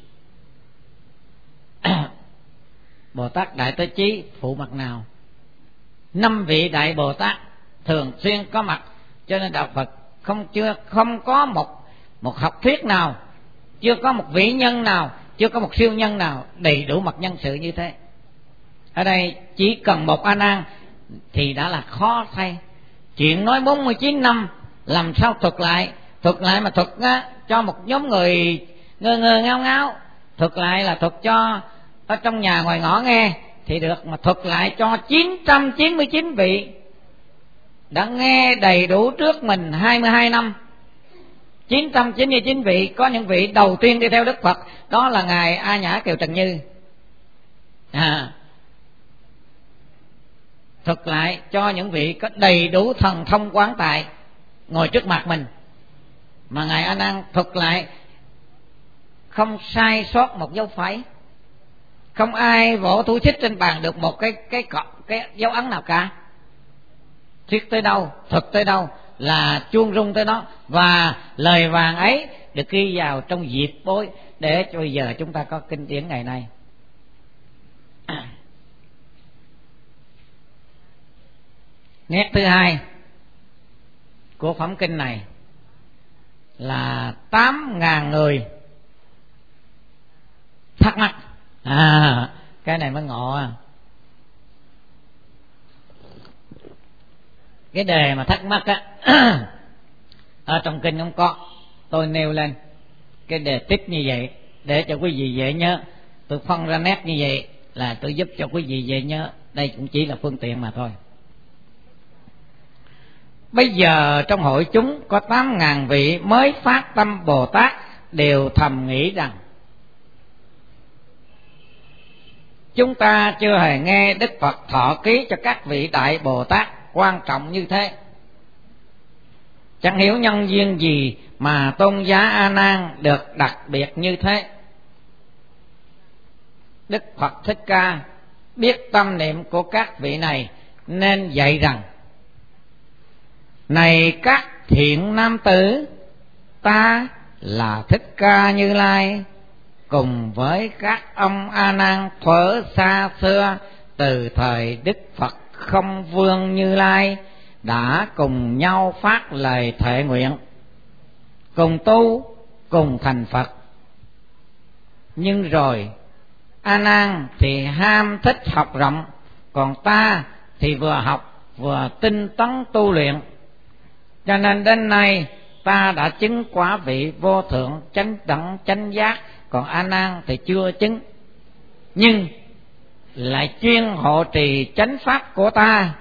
Bồ Tát Đại Tế Chí phụ mặt nào. 5 vị đại Bồ Tát thường xuyên có mặt. Cho nên đạo Phật không có một học thuyết nào chưa có một vĩ nhân nào, chưa có một siêu nhân nào đầy đủ mặt nhân sự như thế. Ở đây chỉ cần một A Nan thì đã là khó thay. Chuyện nói 49 năm làm sao thuật lại mà thuật á, cho một nhóm người ngơ ngao ngáo, thuật lại là thuật cho ở trong nhà ngoài ngõ nghe thì được, mà thuật lại cho 999 vị đã nghe đầy đủ trước mình 22 năm. 999 vị, có những vị đầu tiên đi theo Đức Phật đó là ngài A Nhã Kiều Trần Như. Thuật lại cho những vị có đầy đủ thần thông quán tại ngồi trước mặt mình, mà ngài A Nan thuật lại không sai sót một dấu phẩy, không ai vỗ thủ xích trên bàn được một cái dấu ấn nào cả. Thuyết tới đâu, thuật tới đâu là chuông rung tới đó, và lời vàng ấy được ghi vào trong diệp bối để cho bây giờ chúng ta có kinh điển ngày nay. Nét thứ hai của phẩm kinh này là 8.000 người thắc mắc. Cái này mới ngộ à. Cái đề mà thắc mắc á ở trong kinh không có, tôi nêu lên cái đề tích như vậy để cho quý vị dễ nhớ. Tôi phân ra nét như vậy là tôi giúp cho quý vị dễ nhớ. Đây cũng chỉ là phương tiện mà thôi. Bây giờ trong hội chúng có 8.000 vị mới phát tâm Bồ Tát đều thầm nghĩ rằng chúng ta chưa hề nghe Đức Phật thọ ký cho các vị đại Bồ Tát quan trọng như thế. Chẳng hiểu nhân duyên gì mà tôn giá A Nan được đặc biệt như thế. Đức Phật Thích Ca biết tâm niệm của các vị này nên dạy rằng: này các thiện nam tử, ta là Thích Ca Như Lai, cùng với các ông A Nan thuở xa xưa, từ thời Đức Phật Không Vương Như Lai đã cùng nhau phát lời thệ nguyện, cùng tu, cùng thành Phật. Nhưng rồi A Nan thì ham thích học rộng, còn ta thì vừa học vừa tinh tấn tu luyện, cho nên đến nay ta đã chứng quả vị vô thượng chánh đẳng chánh giác, còn A Nan thì chưa chứng, nhưng lại chuyên hộ trì chánh pháp của ta.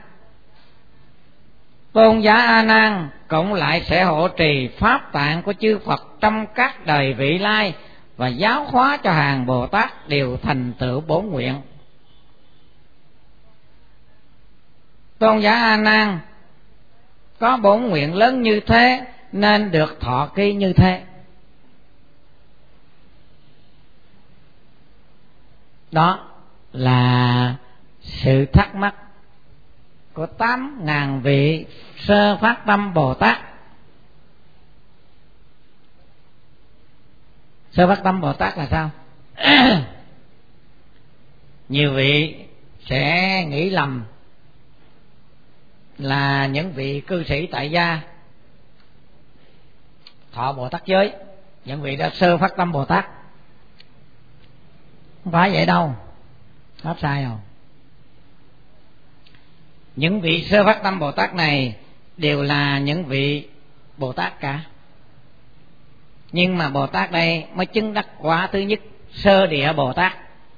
Tôn giá A Nan cũng lại sẽ hộ trì pháp tạng của chư Phật trong các đời vị lai, và giáo hóa cho hàng Bồ Tát đều thành tựu bổn nguyện. Tôn giả A Nan có bổn nguyện lớn như thế nên được thọ ký như thế. Đó là sự thắc mắc của 8.000 vị sơ phát tâm Bồ Tát. Sơ phát tâm Bồ Tát là sao? Nhiều vị sẽ nghĩ lầm là những vị cư sĩ tại gia thọ Bồ Tát giới, những vị đã sơ phát tâm Bồ Tát. Không phải vậy đâu, pháp sai rồi. Những vị sơ phát tâm Bồ Tát này đều là những vị Bồ Tát cả, nhưng mà Bồ Tát đây mới chứng đắc quả thứ nhất, sơ địa Bồ Tát.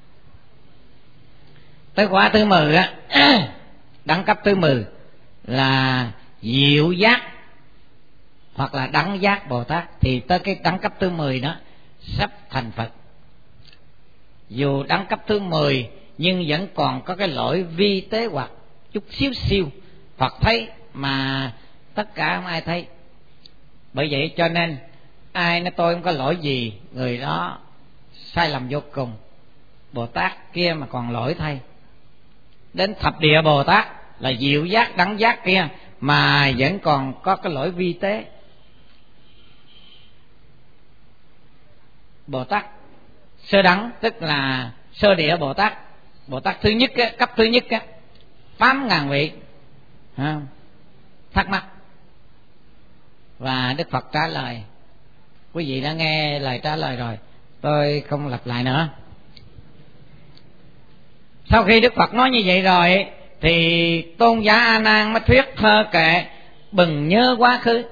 Tới quả thứ 10 á, đẳng cấp thứ 10 là diệu giác hoặc là đẳng giác Bồ Tát, thì tới cái đẳng cấp thứ 10 đó sắp thành Phật. Dù đẳng cấp thứ 10 nhưng vẫn còn có cái lỗi vi tế hoặc chút xíu siêu, Phật thấy mà tất cả không ai thấy. Bởi vậy cho nên ai nói tôi không có lỗi gì, người đó sai lầm vô cùng. Bồ Tát kia mà còn lỗi thay. Đến thập địa Bồ Tát là diệu giác đẳng giác kia mà vẫn còn có cái lỗi vi tế. Bồ Tát sơ đẳng tức là sơ địa Bồ Tát, Bồ Tát thứ nhất á, cấp thứ nhất á, 8.000 vị thắc mắc, và Đức Phật trả lời Quý vị đã nghe lời trả lời rồi, tôi không lặp lại nữa. Sau khi Đức Phật nói như vậy rồi thì tôn giả A Nan mới thuyết thơ kệ bừng nhớ quá khứ.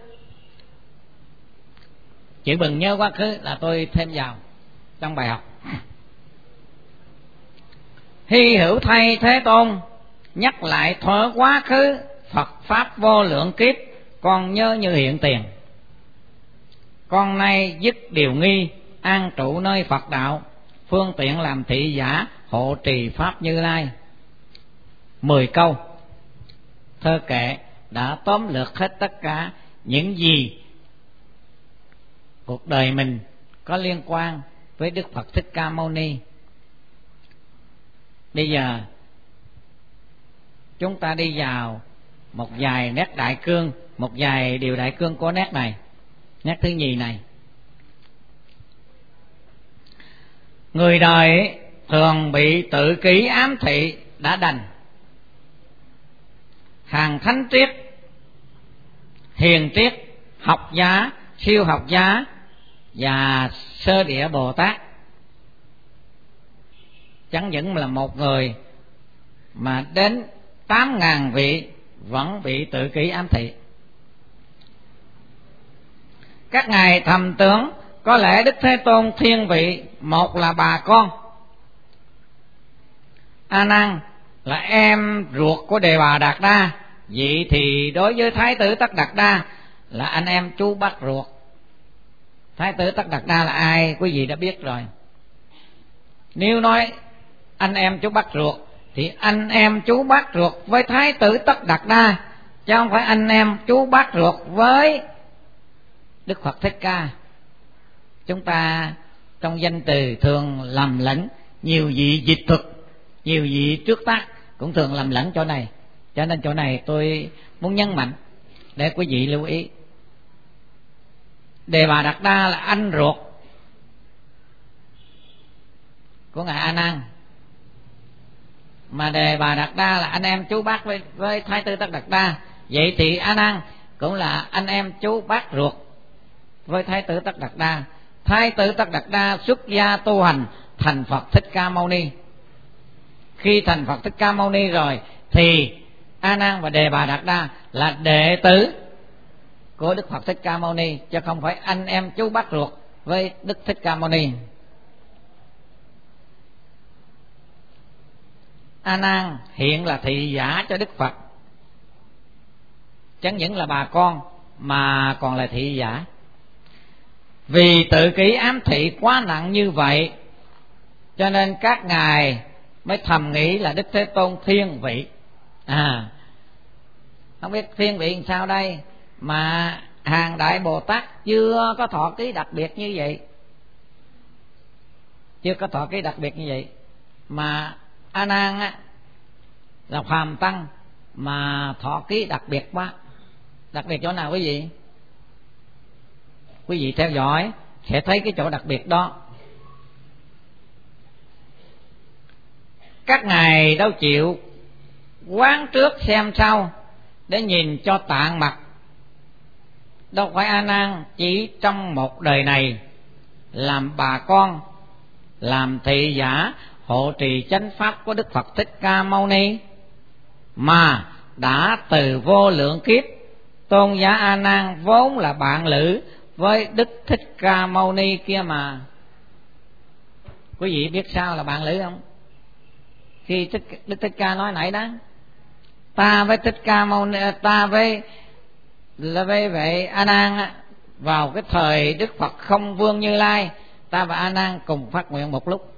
Chữ bừng nhớ quá khứ là tôi thêm vào trong bài học. Hy hữu thay Thế Tôn nhắc lại thuở quá khứ, Phật pháp vô lượng kiếp con nhớ như hiện tiền. Con nay dứt điều nghi, an trụ nơi Phật đạo, phương tiện làm thị giả, hộ trì pháp Như Lai. 10 câu thơ kệ đã tóm lược hết tất cả những gì cuộc đời mình có liên quan với Đức Phật Thích Ca Mâu Ni. Bây giờ chúng ta đi vào một vài nét đại cương, một vài điều đại cương của nét này. Nét thứ nhì này, người đời thường bị tự kỷ ám thị đã đành. Hàng thánh triết, hiền triết, học giá, siêu học giá và sơ địa Bồ Tát chẳng những là một người mà đến 8.000 vị vẫn bị tự kỷ ám thị. Các ngài thầm tưởng có lẽ Đức Thế Tôn thiên vị một là bà con. A Nan là em ruột của Đề Bà Đạt Đa, vậy thì đối với Thái tử Tất Đạt Đa là anh em chú bác ruột. Thái tử Tất Đạt Đa là ai quý vị đã biết rồi. Nếu nói anh em chú bác ruột thì anh em chú bác ruột với Thái tử Tất Đạt Đa, chứ không phải anh em chú bác ruột với Đức Phật Thích Ca. Chúng ta trong danh từ thường lầm lẫn, nhiều vị dịch thuật, nhiều vị trước tác cũng thường lầm lẫn chỗ này. Cho nên chỗ này tôi muốn nhấn mạnh để quý vị lưu ý. Đề Bà Đạt Đa là anh ruột của ngài A Nan, mà Đề Bà Đạt Đa là anh em chú bác với Thái tử Tất Đạt Đa, vậy thì A Nan cũng là anh em chú bác ruột với Thái tử Tất Đạt Đa. Thái tử Tất Đạt Đa xuất gia tu hành thành Phật Thích Ca Mâu Ni. Khi thành Phật Thích Ca Mâu Ni rồi thì A Nan và Đề Bà Đạt Đa là đệ tử của Đức Phật Thích Ca Mâu Ni, chứ không phải anh em chú bác ruột với Đức Thích Ca Mâu Ni. A Nan hiện là thị giả cho Đức Phật, chẳng những là bà con mà còn là thị giả. Vì tự kỷ ám thị quá nặng như vậy, cho nên các ngài mới thầm nghĩ là Đức Thế Tôn thiên vị. Không biết thiên vị làm sao đây mà hàng đại Bồ Tát chưa có thọ ký đặc biệt như vậy, chưa có thọ ký đặc biệt như vậy. Mà A Nan á là phàm tăng mà thọ ký đặc biệt quá. Đặc biệt chỗ nào quý vị? Quý vị theo dõi sẽ thấy cái chỗ đặc biệt đó. Các ngài đâu chịu quán trước xem sau để nhìn cho tạng mặt. Đâu phải A Nan chỉ trong một đời này làm bà con, làm thị giả, hộ trì chánh pháp của Đức Phật Thích Ca Mâu Ni, mà đã từ vô lượng kiếp tôn giả A Nan vốn là bạn lữ với Đức Thích Ca Mâu Ni kia mà. Quý vị biết sao là bạn lữ không? Khi Đức Thích Ca nói nãy đó, ta với Thích Ca Mâu Ni, ta với vậy A Nan vào cái thời Đức Phật không vương Như Lai, ta và A Nan cùng phát nguyện một lúc.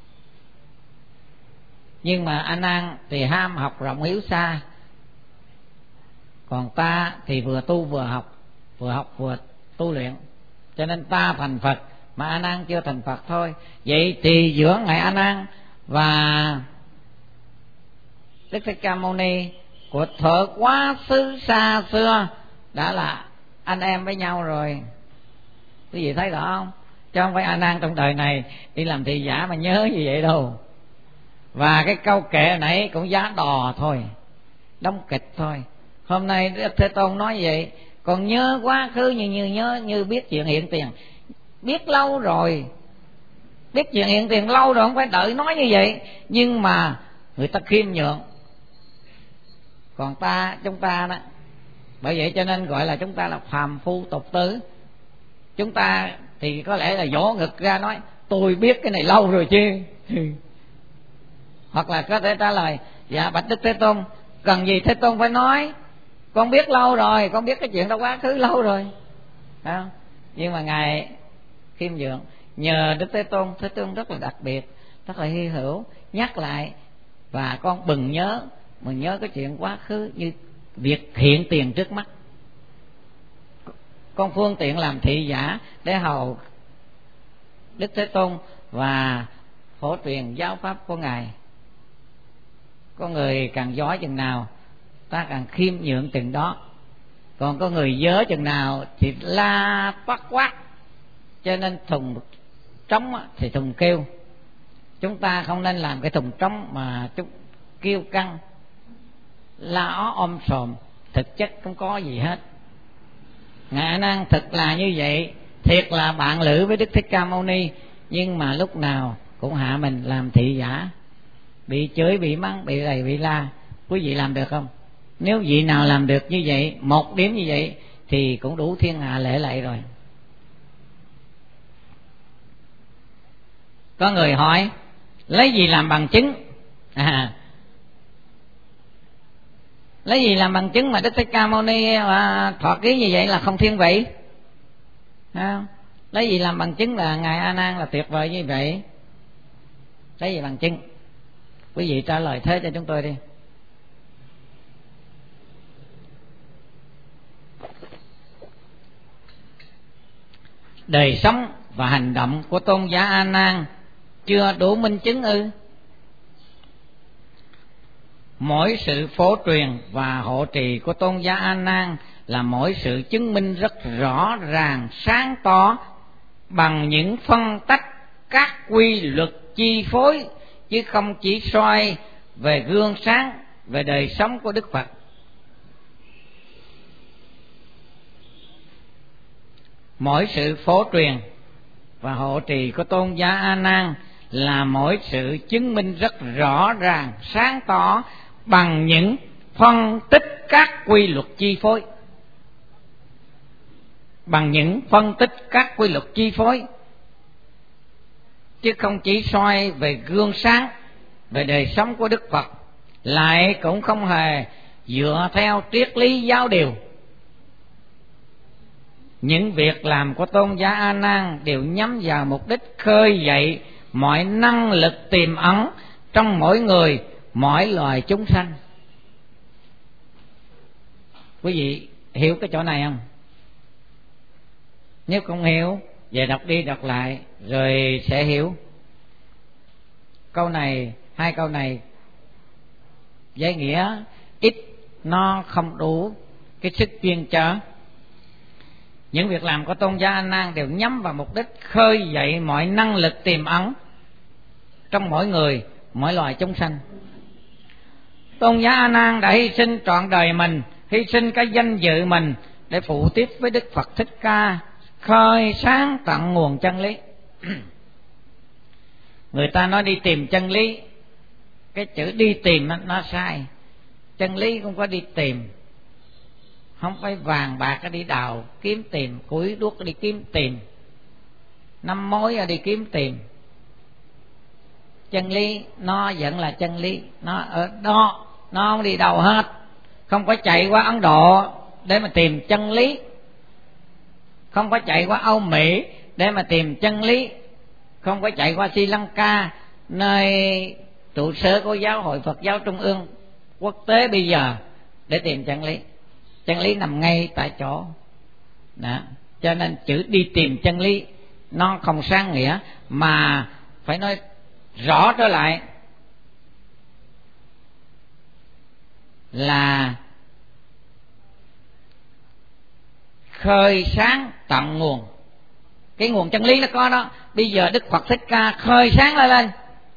Nhưng mà A Nan thì ham học rộng hiếu xa, còn ta thì vừa tu vừa học vừa tu luyện, cho nên ta thành Phật mà A Nan chưa thành Phật thôi. Vậy thì giữa ngài A Nan và Đức Thích Ca Mâu Ni của thời quá khứ xa xưa đã là anh em với nhau rồi. Quý vị thấy rõ không? Chứ không phải A Nan trong đời này đi làm thị giả mà nhớ như vậy đâu. Và cái câu kệ nãy cũng giá đò thôi, đóng kịch thôi. Hôm nay Đức Thế Tôn nói vậy, còn nhớ quá khứ như biết chuyện hiện tiền. biết lâu rồi, biết chuyện hiện tiền lâu rồi, không phải đợi nói như vậy. Nhưng mà người ta khiêm nhượng, còn chúng ta đó, bởi vậy cho nên gọi là chúng ta là phàm phu tục tử. Chúng ta thì có lẽ là vỗ ngực ra nói tôi biết cái này lâu rồi chứ. Hoặc là có thể trả lời dạ bạch Đức Thế Tôn, cần gì Thế Tôn phải nói, con biết lâu rồi, con biết cái chuyện đó quá khứ lâu rồi. Không? Nhưng mà ngài khiêm nhượng, nhờ Đức Thế Tôn rất là đặc biệt, rất là hy hữu, nhắc lại và con bừng nhớ cái chuyện quá khứ như việc hiện tiền trước mắt. Con phương tiện làm thị giả để hầu Đức Thế Tôn và phổ truyền giáo pháp của ngài. Có người càng giỏi chừng nào ta càng khiêm nhượng chừng đó, còn có người dớ chừng nào thì la quát quát. Cho nên thùng trống thì thùng kêu. Chúng ta không nên làm cái thùng trống mà chúng kêu căng la ó sòm, thực chất không có gì hết. Ngài A Nan thực là như vậy, thiệt là bạn lữ với Đức Thích Ca Mâu Ni, nhưng mà lúc nào cũng hạ mình làm thị giả, bị chửi, bị mắng, bị rầy, bị la. Quý vị làm được không? Nếu vị nào làm được như vậy, một điểm như vậy, thì cũng đủ thiên hạ lễ lạy rồi. Có người hỏi lấy gì làm bằng chứng? Lấy gì làm bằng chứng mà Đức Thích Ca Mâu Ni thọ ký như vậy là không thiên vị? Lấy gì làm bằng chứng là ngài A Nan là tuyệt vời như vậy? Lấy gì bằng chứng? Quý vị trả lời thế cho chúng tôi đi. Đời sống và hành động của tôn giả A Nan chưa đủ minh chứng ư? Mỗi sự phổ truyền và hộ trì của tôn giả A Nan là mỗi sự chứng minh rất rõ ràng, sáng tỏ bằng những phân tách các quy luật chi phối, chứ không chỉ soi về gương sáng, về đời sống của Đức Phật. Mỗi sự phổ truyền và hộ trì của tôn giả A Nan là mỗi sự chứng minh rất rõ ràng, sáng tỏ bằng những phân tích các quy luật chi phối. Bằng những phân tích các quy luật chi phối, chứ không chỉ soi về gương sáng, về đời sống của Đức Phật, lại cũng không hề dựa theo triết lý giáo điều. Những việc làm của tôn giả A Nan đều nhắm vào mục đích khơi dậy mọi năng lực tiềm ẩn trong mỗi người, mỗi loài chúng sanh. Quý vị hiểu cái chỗ này không? Nếu không hiểu, về đọc đi đọc lại rồi sẽ hiểu. Câu này, hai câu này với nghĩa ít, nó không đủ cái sức chuyên chở. Những việc làm của tôn giả A Nan đều nhắm vào mục đích khơi dậy mọi năng lực tiềm ẩn trong mỗi người, mỗi loài chúng sanh. Tôn giả A Nan đã hy sinh trọn đời mình, hy sinh cái danh dự mình để phụ tiếp với Đức Phật Thích Ca, khơi sáng tận nguồn chân lý. Người ta nói đi tìm chân lý, cái chữ đi tìm nó sai. Chân lý không có đi tìm, không phải vàng bạc đi đào kiếm tìm, củi đuốc đi kiếm tìm, năm mối đi kiếm tìm. Chân lý nó vẫn là chân lý, nó ở đó, nó không đi đâu hết. Không có chạy qua Ấn Độ để mà tìm chân lý, không có chạy qua Âu Mỹ để mà tìm chân lý, không có chạy qua Sri Lanka, nơi trụ sở của Giáo hội Phật giáo Trung ương quốc tế bây giờ, để tìm chân lý. Chân lý nằm ngay tại chỗ đó. Cho nên chữ đi tìm chân lý nó không sang nghĩa, mà phải nói rõ trở lại là khơi sáng tận nguồn. Cái nguồn chân lý nó có đó. Bây giờ Đức Phật Thích Ca khơi sáng lên.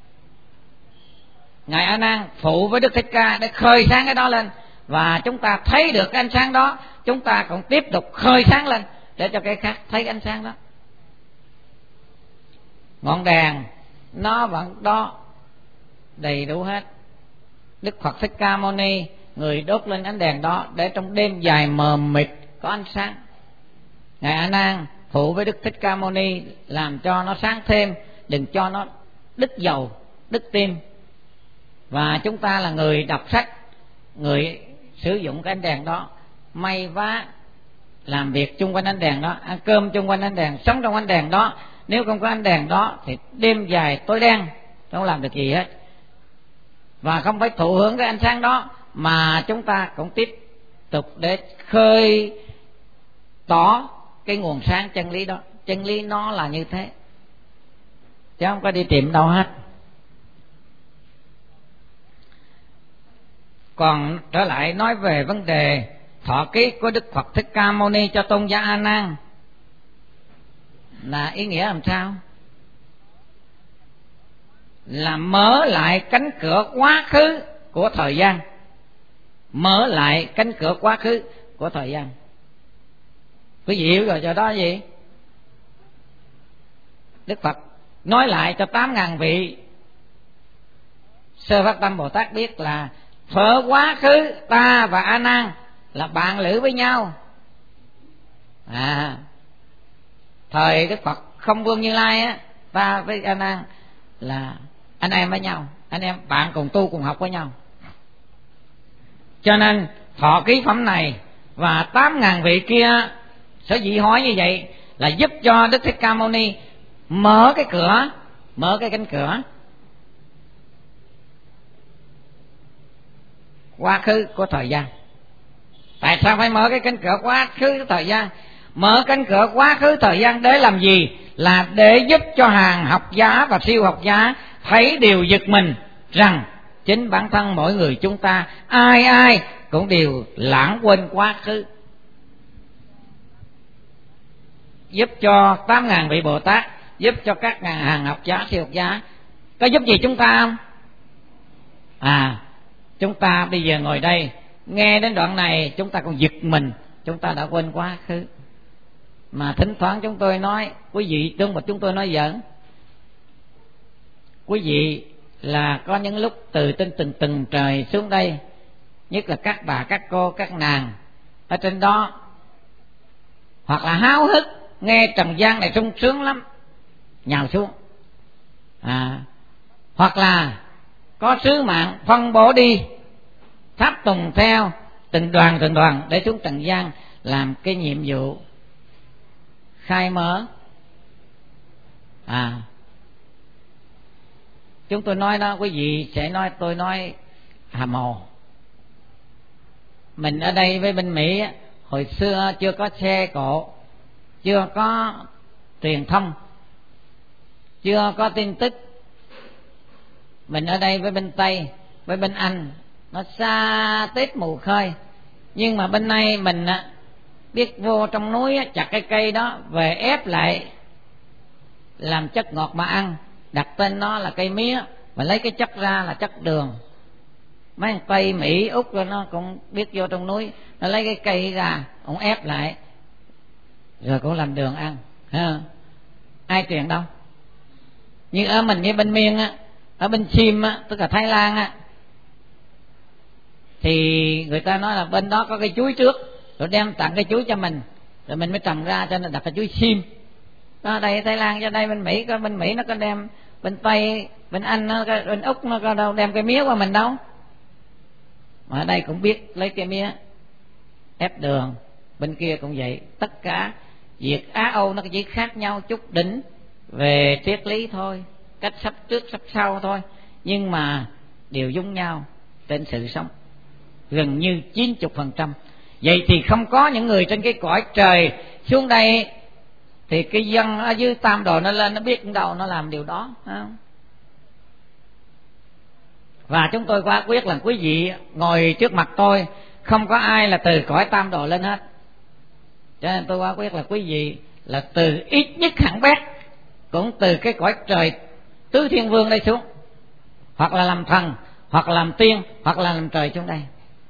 Ngài A Nan phụ với Đức Thích Ca để khơi sáng cái đó lên, và chúng ta thấy được cái ánh sáng đó, chúng ta còn tiếp tục khơi sáng lên để cho cái khác thấy cái ánh sáng đó. ngọn đèn nó vẫn đó đầy đủ hết. Đức Phật Thích Ca Mâu Ni người đốt lên ánh đèn đó để trong đêm dài mờ mịt có ánh sáng. Ngài A Nan phụ với Đức Thích Ca Mâu Ni làm cho nó sáng thêm, đừng cho nó đứt dầu đứt tim. Và chúng ta là người đọc sách, người sử dụng cái ánh đèn đó, may vá, làm việc chung quanh ánh đèn đó, ăn cơm chung quanh ánh đèn, sống trong ánh đèn đó. Nếu không có ánh đèn đó thì đêm dài tối đen, không làm được gì hết. Và không phải thụ hưởng cái ánh sáng đó, mà chúng ta cũng tiếp tục để khơi tỏ cái nguồn sáng chân lý đó. Chân lý nó là như thế, chứ không có đi tìm đâu hết. Còn trở lại nói về vấn đề thọ ký của Đức Phật Thích Ca Mâu Ni cho tôn giả A Nan là ý nghĩa làm sao? Là mở lại cánh cửa quá khứ của thời gian. Mở lại cánh cửa quá khứ của thời gian. Quý vị hiểu rồi cho đó gì? Đức Phật nói lại cho 8.000 vị Sơ Phát Tâm Bồ Tát biết là thuở quá khứ ta và A Nan là bạn lữ với nhau. Thời Đức Phật Không Vương Như Lai á, ta với A Nan là anh em với nhau, anh em bạn cùng tu cùng học với nhau. Cho nên thọ ký phẩm này và 8.000 vị kia sở dĩ hỏi như vậy là giúp cho Đức Thích Ca Mâu Ni mở cái cửa, mở cái cánh cửa quá khứ của thời gian. Tại sao phải mở cái cánh cửa quá khứ của thời gian? Mở cánh cửa quá khứ thời gian để làm gì? Là để giúp cho hàng học giả và siêu học giả thấy điều giật mình rằng chính bản thân mỗi người chúng ta ai ai cũng đều lãng quên quá khứ. Giúp cho 8.000 vị Bồ Tát, giúp cho các hàng học giả siêu học giả. Có giúp gì chúng ta không? Chúng ta bây giờ ngồi đây nghe đến đoạn này chúng ta còn giật mình, chúng ta đã quên quá khứ. Mà thỉnh thoảng chúng tôi nói, quý vị đừng mà chúng tôi nói giỡn. Quý vị là có những lúc từ trên từng trời xuống đây, nhất là các bà, các cô, các nàng ở trên đó, hoặc là háo hức nghe trần gian này sung sướng lắm, nhào xuống. Hoặc là có sứ mạng phân bổ đi, tháp tùng theo từng đoàn để xuống trần gian làm cái nhiệm vụ khai mở. Chúng tôi nói đó, quý vị sẽ nói tôi nói hàm hồ. Mình ở đây với bên Mỹ hồi xưa chưa có xe cộ, chưa có truyền thông, chưa có tin tức. Mình ở đây với bên Tây, với bên Anh nó xa tít mù khơi. Nhưng mà bên này mình biết vô trong núi chặt cái cây đó về ép lại làm chất ngọt mà ăn, đặt tên nó là cây mía, và lấy cái chất ra là chất đường. Mấy thằng Tây, Mỹ, Úc rồi nó cũng biết vô trong núi, nó lấy cái cây ra, cũng ép lại rồi cũng làm đường ăn. Ai truyền đâu? Nhưng ở mình như bên Miên á, ở bên Chim á, tức là Thái Lan á, thì người ta nói là bên đó có cây chuối trước, rồi đem tặng cây chuối cho mình, rồi mình mới trồng ra, cho nên đặt cây chuối Chim. Đó, đây Thái Lan cho đây bên Mỹ, có bên Mỹ nó có đem, bên Tây, bên Anh nó, bên Úc nó có đâu đem cây mía qua mình đâu. Mà ở đây cũng biết lấy cây mía ép đường, bên kia cũng vậy. Tất cả việc Á Âu nó chỉ khác nhau chút đỉnh về triết lý thôi, cách sắp trước sắp sau thôi, nhưng mà đều giống nhau trên sự sống, gần như 90%. Vậy thì không có những người trên cái cõi trời xuống đây thì cái dân ở dưới tam đồ nó lên, nó biết đến đâu nó làm điều đó, không? Và chúng tôi quá quyết là quý vị ngồi trước mặt tôi không có ai là từ cõi tam đồ lên hết. Cho nên tôi quá quyết là quý vị là từ ít nhất hẳn bét cũng từ cái cõi trời tứ thiên vương đây xuống, hoặc là làm thần, hoặc là làm tiên, hoặc là làm trời xuống đây.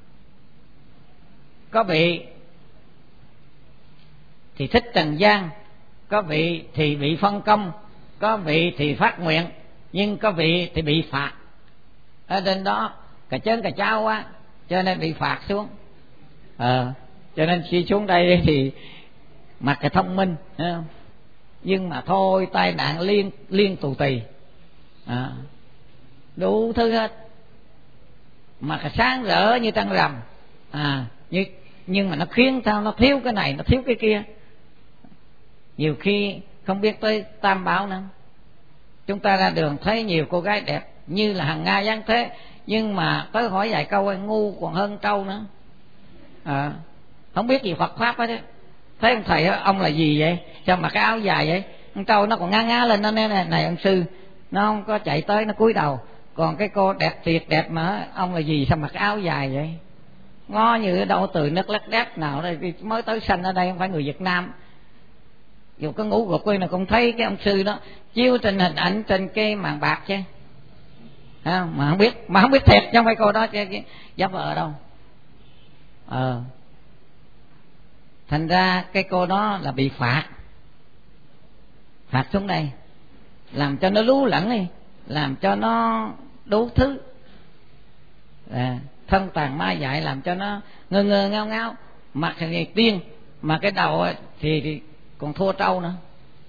Có vị thì thích trần gian, có vị thì bị phân công có vị thì phát nguyện, nhưng có vị thì bị phạt. Ở trên đó cà chớn cà chao quá cho nên bị phạt xuống. Cho nên khi xuống đây thì mặc cái thông minh, thấy không? Nhưng mà thôi, tai nạn liên tù tì, đủ thứ hết, mà cái sáng rỡ như trăng rằm, nhưng mà nó khiến sao, nó thiếu cái này, nó thiếu cái kia. Nhiều khi không biết tới tam bảo nữa. Chúng ta ra đường thấy nhiều cô gái đẹp như là hằng Nga giáng thế, nhưng mà tới hỏi vài câu ngu còn hơn trâu nữa. Không biết gì Phật pháp hết. Thấy ông thầy, ông là gì vậy, sao mặc cái áo dài vậy? Con trâu nó còn ngá ngá lên, nó nói này ông sư, nó không có chạy tới, nó cúi đầu. Còn cái cô đẹp tuyệt đẹp mà ông là gì, sao mặc cái áo dài vậy? Ngó như đâu từ nước lắc đác nào đây, mới tới sanh ở đây, không phải người Việt Nam. Dù có ngủ gục quên là cũng thấy cái ông sư đó chiếu trên hình ảnh trên cái màn bạc chứ, mà không biết thiệt chứ không phải cô đó chứ giả vờ đâu. Thành ra cái cô đó là bị phạt xuống đây, làm cho nó lú lẫn đi, làm cho nó đủ thứ, thân tàn ma dại, làm cho nó ngơ ngơ ngao ngao, mặt thì tiên mà cái đầu thì còn thua trâu nữa.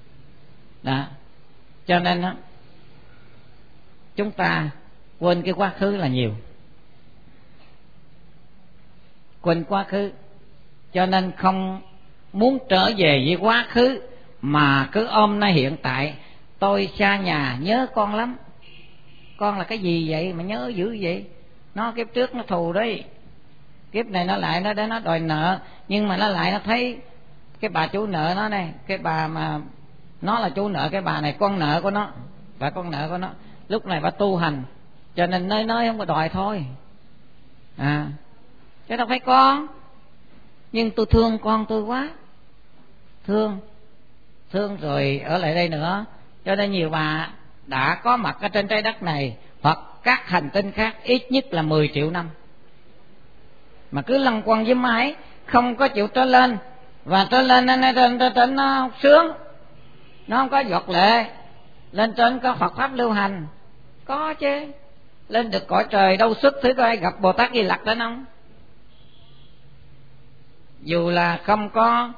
Cho nên đó, chúng ta quên cái quá khứ là nhiều, quên quá khứ, cho nên không muốn trở về với quá khứ mà cứ ôm nay hiện tại. Tôi xa nhà nhớ con lắm. Con là cái gì vậy mà nhớ dữ vậy? Nó kiếp trước nó thù đấy, kiếp này nó lại nó để nó đòi nợ, nhưng mà nó lại nó thấy cái bà chủ nợ nó này, cái bà mà nó là chủ nợ, cái bà này con nợ của nó, bà con nợ của nó. Lúc này bà tu hành, cho nên nói không có đòi thôi. Chứ đâu phải con. Nhưng tôi thương con tôi quá, thương rồi ở lại đây nữa. Cho nên nhiều bà đã có mặt ở trên trái đất này hoặc các hành tinh khác ít nhất là 10 triệu năm, mà cứ lăn quăng với máy, không có chịu trở lên. Và trở lên trên nó sướng, nó không có giọt lệ. Lên trên có Phật pháp lưu hành, có chứ. Lên được cõi trời đâu xuất, thử coi gặp Bồ Tát Di Lặc đến không? Dù là không có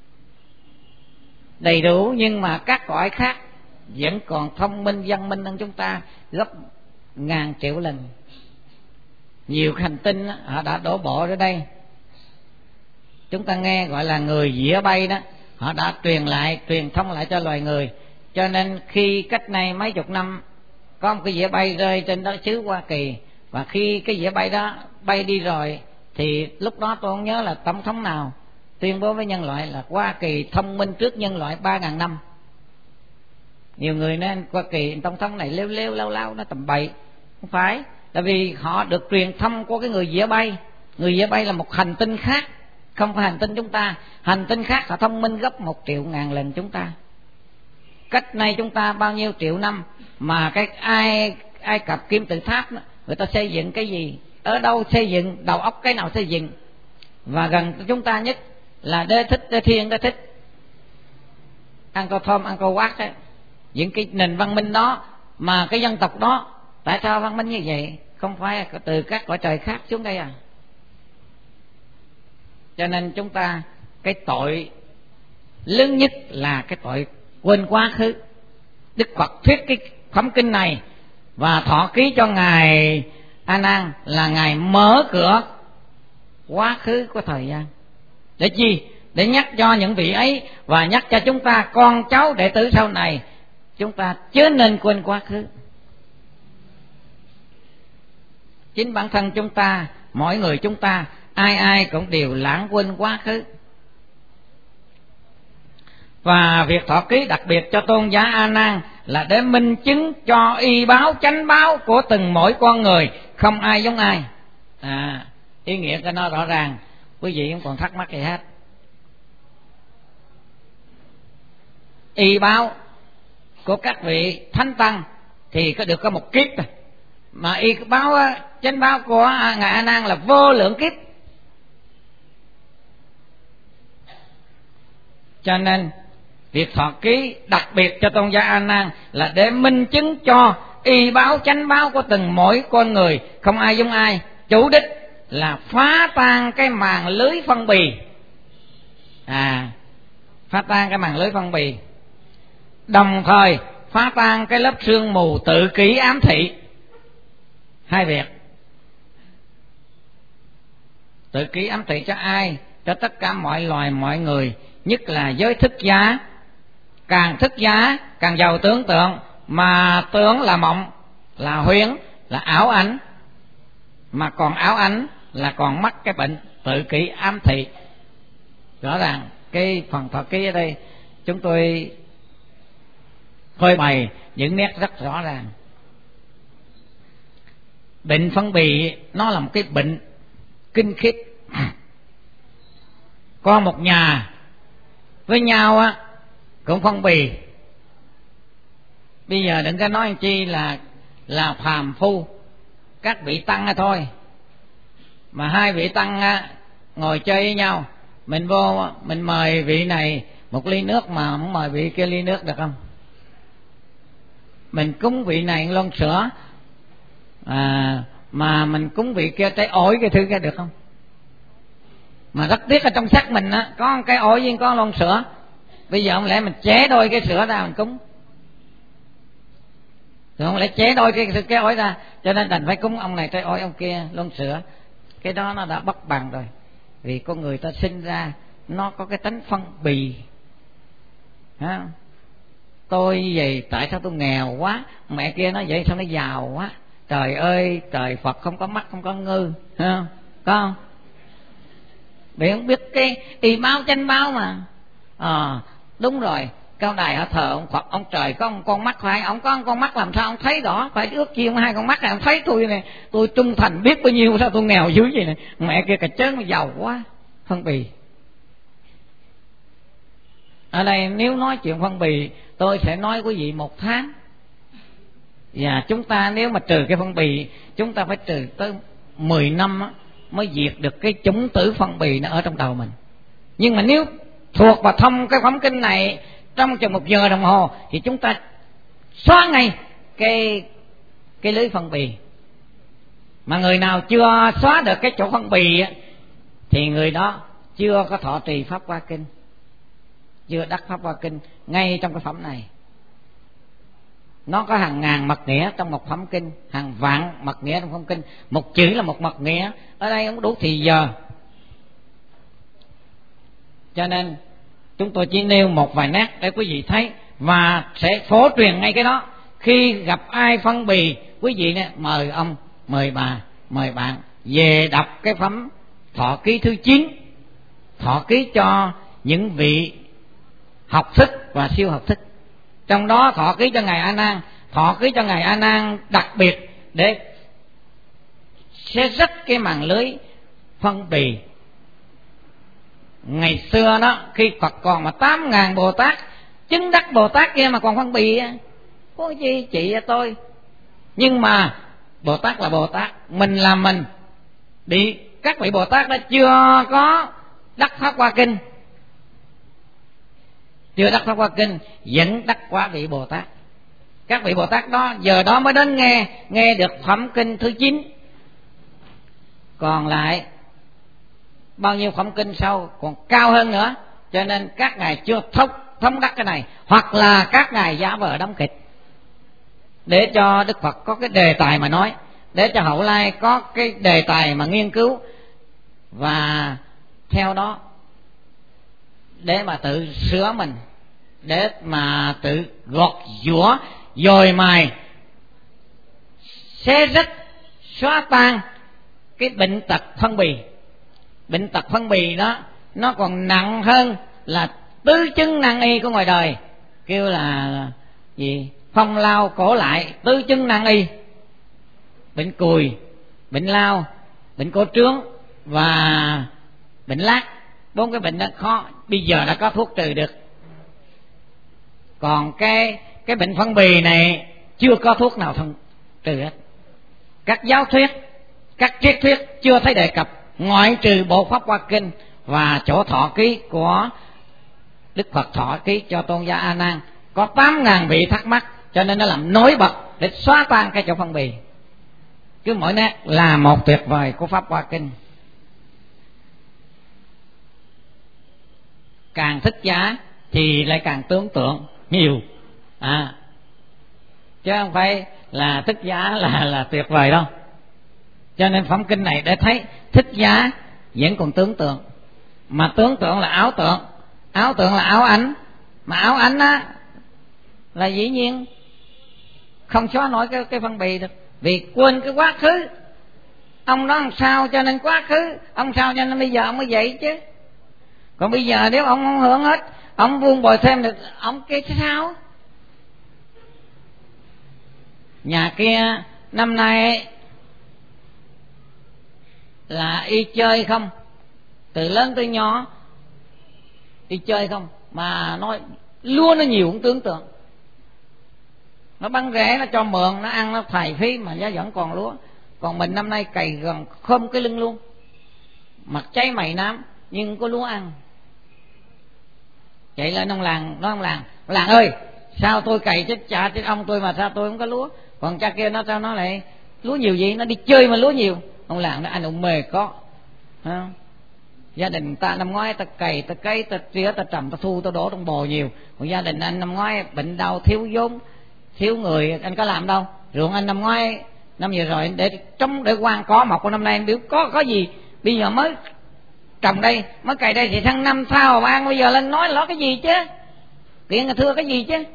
đầy đủ, nhưng mà các cõi khác vẫn còn thông minh văn minh hơn chúng ta gấp ngàn triệu lần. Nhiều hành tinh họ đã đổ bộ ở đây. Chúng ta nghe gọi là người dĩa bay đó, họ đã truyền thông lại cho loài người. Cho nên khi cách nay mấy chục năm có một cái dĩa bay rơi trên đất xứ Hoa Kỳ, và khi cái dĩa bay đó bay đi rồi thì lúc đó tôi không nhớ là tổng thống nào tuyên bố với nhân loại là Hoa Kỳ thông minh trước nhân loại 3.000 năm. Nhiều người nói Hoa Kỳ tổng thống này lêu lao nó tầm bậy. Không phải, tại vì họ được truyền thông của cái người dĩa bay. Người dĩa bay là một hành tinh khác, không phải hành tinh chúng ta. Hành tinh khác họ thông minh gấp 1 triệu ngàn lần chúng ta. Cách nay chúng ta bao nhiêu triệu năm mà cái Ai Cập kim tự tháp đó, người ta xây dựng cái gì, ở đâu xây dựng, đầu óc cái nào xây dựng. Và gần chúng ta nhất là Đế Thiên Đế Thích, Angkor Thom, Angkor Wat ấy. Những cái nền văn minh đó, mà cái dân tộc đó tại sao văn minh như vậy? Không phải từ các cõi trời khác xuống đây à? Cho nên chúng ta, cái tội lớn nhất là cái tội quên quá khứ. Đức Phật thuyết cái phẩm kinh này và thọ ký cho ngài A Nan là ngài mở cửa quá khứ của thời gian. Để chi? Để nhắc cho những vị ấy và nhắc cho chúng ta con cháu đệ tử sau này, chúng ta chớ nên quên quá khứ. Chính bản thân chúng ta, mỗi người chúng ta, ai cũng đều lãng quên quá khứ. Và việc thọ ký đặc biệt cho tôn giả A Nan là để minh chứng cho y báo chánh báo của từng mỗi con người, không ai giống ai. Ý nghĩa của nó rõ ràng, quý vị không còn thắc mắc gì hết. Y báo của các vị thánh tăng thì có một kiếp, mà y báo chánh báo của ngài A Nan là vô lượng kiếp. Cho nên Việc thọ ký đặc biệt cho tôn giả A Nan là để minh chứng cho y báo chánh báo của từng mỗi con người, không ai giống ai. Chủ đích là phá tan cái màn lưới phân bì, phá tan cái màn lưới phân bì, đồng thời phá tan cái lớp sương mù tự kỷ ám thị. Hai việc. Tự kỷ ám thị cho ai? Cho tất cả mọi loài mọi người, nhất là giới thức giá. Càng thức giá càng giàu tưởng tượng, mà tưởng là mộng, là huyễn, là ảo ảnh, mà còn ảo ảnh là còn mắc cái bệnh tự kỷ ám thị. Rõ ràng cái phần thọ ký ở đây chúng tôi phơi bày những nét rất rõ ràng. Bệnh phân bì nó là một cái bệnh kinh khiếp. Có một nhà với nhau á cũng phân bì. Bây giờ đừng có nói chi là phàm phu, các vị tăng thôi. Mà hai vị tăng á, ngồi chơi với nhau, mình vô mình mời vị này một ly nước mà không mời vị kia ly nước được không? Mình cúng vị này lon sữa mà mình cúng vị kia trái ổi cái thứ kia được không? Mà rất tiếc ở trong sắc mình á có cái ổi với có lon sữa. Bây giờ không lẽ mình chế đôi cái sữa ra mình cúng? Rồi không lẽ chế đôi cái ổi ra, cho nên đành phải cúng ông này trái ổi, ông kia lon sữa. Cái đó nó đã bất bằng rồi. Vì con người ta sinh ra nó có cái tánh phân bì. Tôi vậy tại sao tôi nghèo quá, mẹ kia nó vậy sao nó giàu quá. Trời ơi, trời Phật không có mắt không có ngư, có không? Vì không biết cái y báo chánh báo mà. Đúng rồi, cao đài ở thờ ông Phật, ông trời có một con mắt phải, ông có một con mắt làm sao ông thấy rõ, phải ước chi hai con mắt này ông thấy tôi này, tôi trung thành biết bao nhiêu, sao tôi nghèo dữ vậy này, mẹ kia cả chớn mà giàu quá. Phân bì. Ở đây nếu nói chuyện phân bì tôi sẽ nói quý vị 1 tháng. Và chúng ta nếu mà trừ cái phân bì, chúng ta phải trừ tới 10 năm mới diệt được cái chủng tử phân bì nó ở trong đầu mình. Nhưng mà nếu thuộc và thông cái phẩm kinh này trong chừng 1 giờ đồng hồ thì chúng ta xóa ngay cái lưới phân bì. Mà người nào chưa xóa được cái chỗ phân bì thì người đó chưa có thọ trì Pháp Hoa Kinh, chưa đắc Pháp Hoa Kinh ngay trong cái phẩm này. Nó có hàng ngàn mật nghĩa trong một phẩm kinh, hàng vạn mật nghĩa trong phẩm kinh, một chữ là một mật nghĩa. Ở đây không đủ thì giờ, cho nên chúng tôi chỉ nêu một vài nét để quý vị thấy và sẽ phổ truyền ngay cái đó. Khi gặp ai phân bì, quý vị nè, mời ông, mời bà, mời bạn về đọc cái phẩm thọ ký thứ 9, thọ ký cho những vị học thức và siêu học thức. Trong đó thọ ký cho ngài A Nan, thọ ký cho ngài A Nan đặc biệt để xé rách cái màn lưới phân bì. Ngày xưa đó, khi Phật còn mà 8.000 Bồ Tát chứng đắc Bồ Tát kia mà còn phân bì, có chi chị và tôi. Nhưng mà Bồ Tát là Bồ Tát, mình là mình. Đi các vị Bồ Tát đã chưa có đắc Pháp Hoa Kinh, chưa đắc Pháp Hoa Kinh vẫn đắc quả vị Bồ Tát. Các vị Bồ Tát đó giờ đó mới đến nghe được phẩm kinh thứ 9. Còn lại bao nhiêu phẩm kinh sau còn cao hơn nữa, cho nên các ngài chưa thống đắc cái này, hoặc là các ngài giả vờ đóng kịch để cho Đức Phật có cái đề tài mà nói, để cho hậu lai có cái đề tài mà nghiên cứu, và theo đó để mà tự sửa mình, để mà tự gọt giũa dồi mài, xé rách, xóa tan cái bệnh tật phân bì. Bệnh tật phân bì đó nó còn nặng hơn là tứ chứng nan y của ngoài đời, kêu là gì, phong lao cổ lại tứ chứng nan y. Bệnh cùi, bệnh lao, bệnh cổ trướng và bệnh lát. 4 cái bệnh đó khó, bây giờ đã có thuốc trừ được. Còn cái bệnh phân bì này chưa có thuốc nào trừ hết. Các giáo thuyết, các triết thuyết chưa thấy đề cập, ngoại trừ bộ Pháp Hoa Kinh và chỗ thọ ký của Đức Phật thọ ký cho tôn giả A Nan có 8.000 vị thắc mắc, cho nên nó làm nổi bật để xóa tan cái chỗ phân bì. Cứ mỗi nét là một tuyệt vời của Pháp Hoa Kinh. Càng thích giá thì lại càng tưởng tượng nhiều, chứ không phải là thích giá là tuyệt vời đâu. Cho nên phẩm kinh này để thấy thích giá vẫn còn tưởng tượng, mà tưởng tượng là ảo tượng, ảo tượng là ảo ảnh, mà ảo ảnh á là dĩ nhiên không xóa nổi cái phân bì được, vì quên cái quá khứ. Ông nói làm sao cho nên quá khứ, ông sao cho nên bây giờ ông mới vậy chứ. Còn bây giờ nếu ông không hưởng hết, ông buông bồi thêm được, ông kia chứ sao. Nhà kia năm nay là y chơi không, từ lớn tới nhỏ y chơi không, mà nói lúa nó nhiều cũng tưởng tượng. Nó băng rễ, nó cho mượn, nó ăn, nó thầy phí mà giá vẫn còn lúa. Còn mình năm nay cày gần khom cái lưng luôn, mặt cháy mày nám nhưng có lúa ăn. Chạy lên ông làng, nói ông làng ơi, sao tôi cày chết cha chết ông tôi mà sao tôi không có lúa. Còn cha kia nó sao nó lại lúa nhiều gì, nó đi chơi mà lúa nhiều. Ông làng nói anh ông mề có, không? Gia đình ta năm ngoái ta cày ta cấy ta tía ta trồng ta thu ta đổ trong bồ nhiều. Còn gia đình anh năm ngoái bệnh đau thiếu vốn thiếu người, anh có làm đâu. Ruộng anh năm ngoái năm vừa rồi để quan có mọc của năm nay biểu có gì, bây giờ mới trồng đây mới cày đây thì tháng năm sau mà ăn, bây giờ lên nói lo cái gì chứ, kiện thưa cái gì chứ.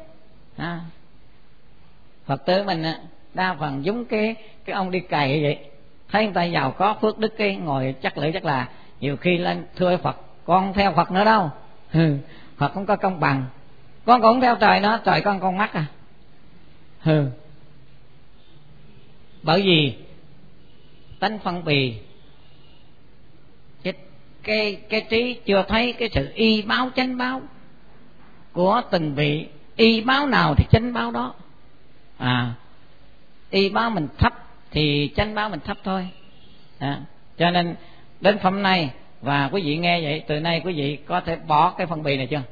Phật tử mình đa phần giống cái ông đi cày vậy, thấy người ta giàu có phước đức cái ngồi chắc lưỡi chắc là nhiều khi lên thưa Phật con không theo Phật nữa đâu. Phật không có công bằng, con cũng không theo trời nữa, trời con mắt à. Bởi vì tánh phân bì, cái trí chưa thấy cái sự y báo chánh báo của từng vị. Y báo nào thì chánh báo đó. Y báo mình thấp thì chánh báo mình thấp thôi. Cho nên đến phẩm này và quý vị nghe vậy, từ nay quý vị có thể bỏ cái phân bì này chưa?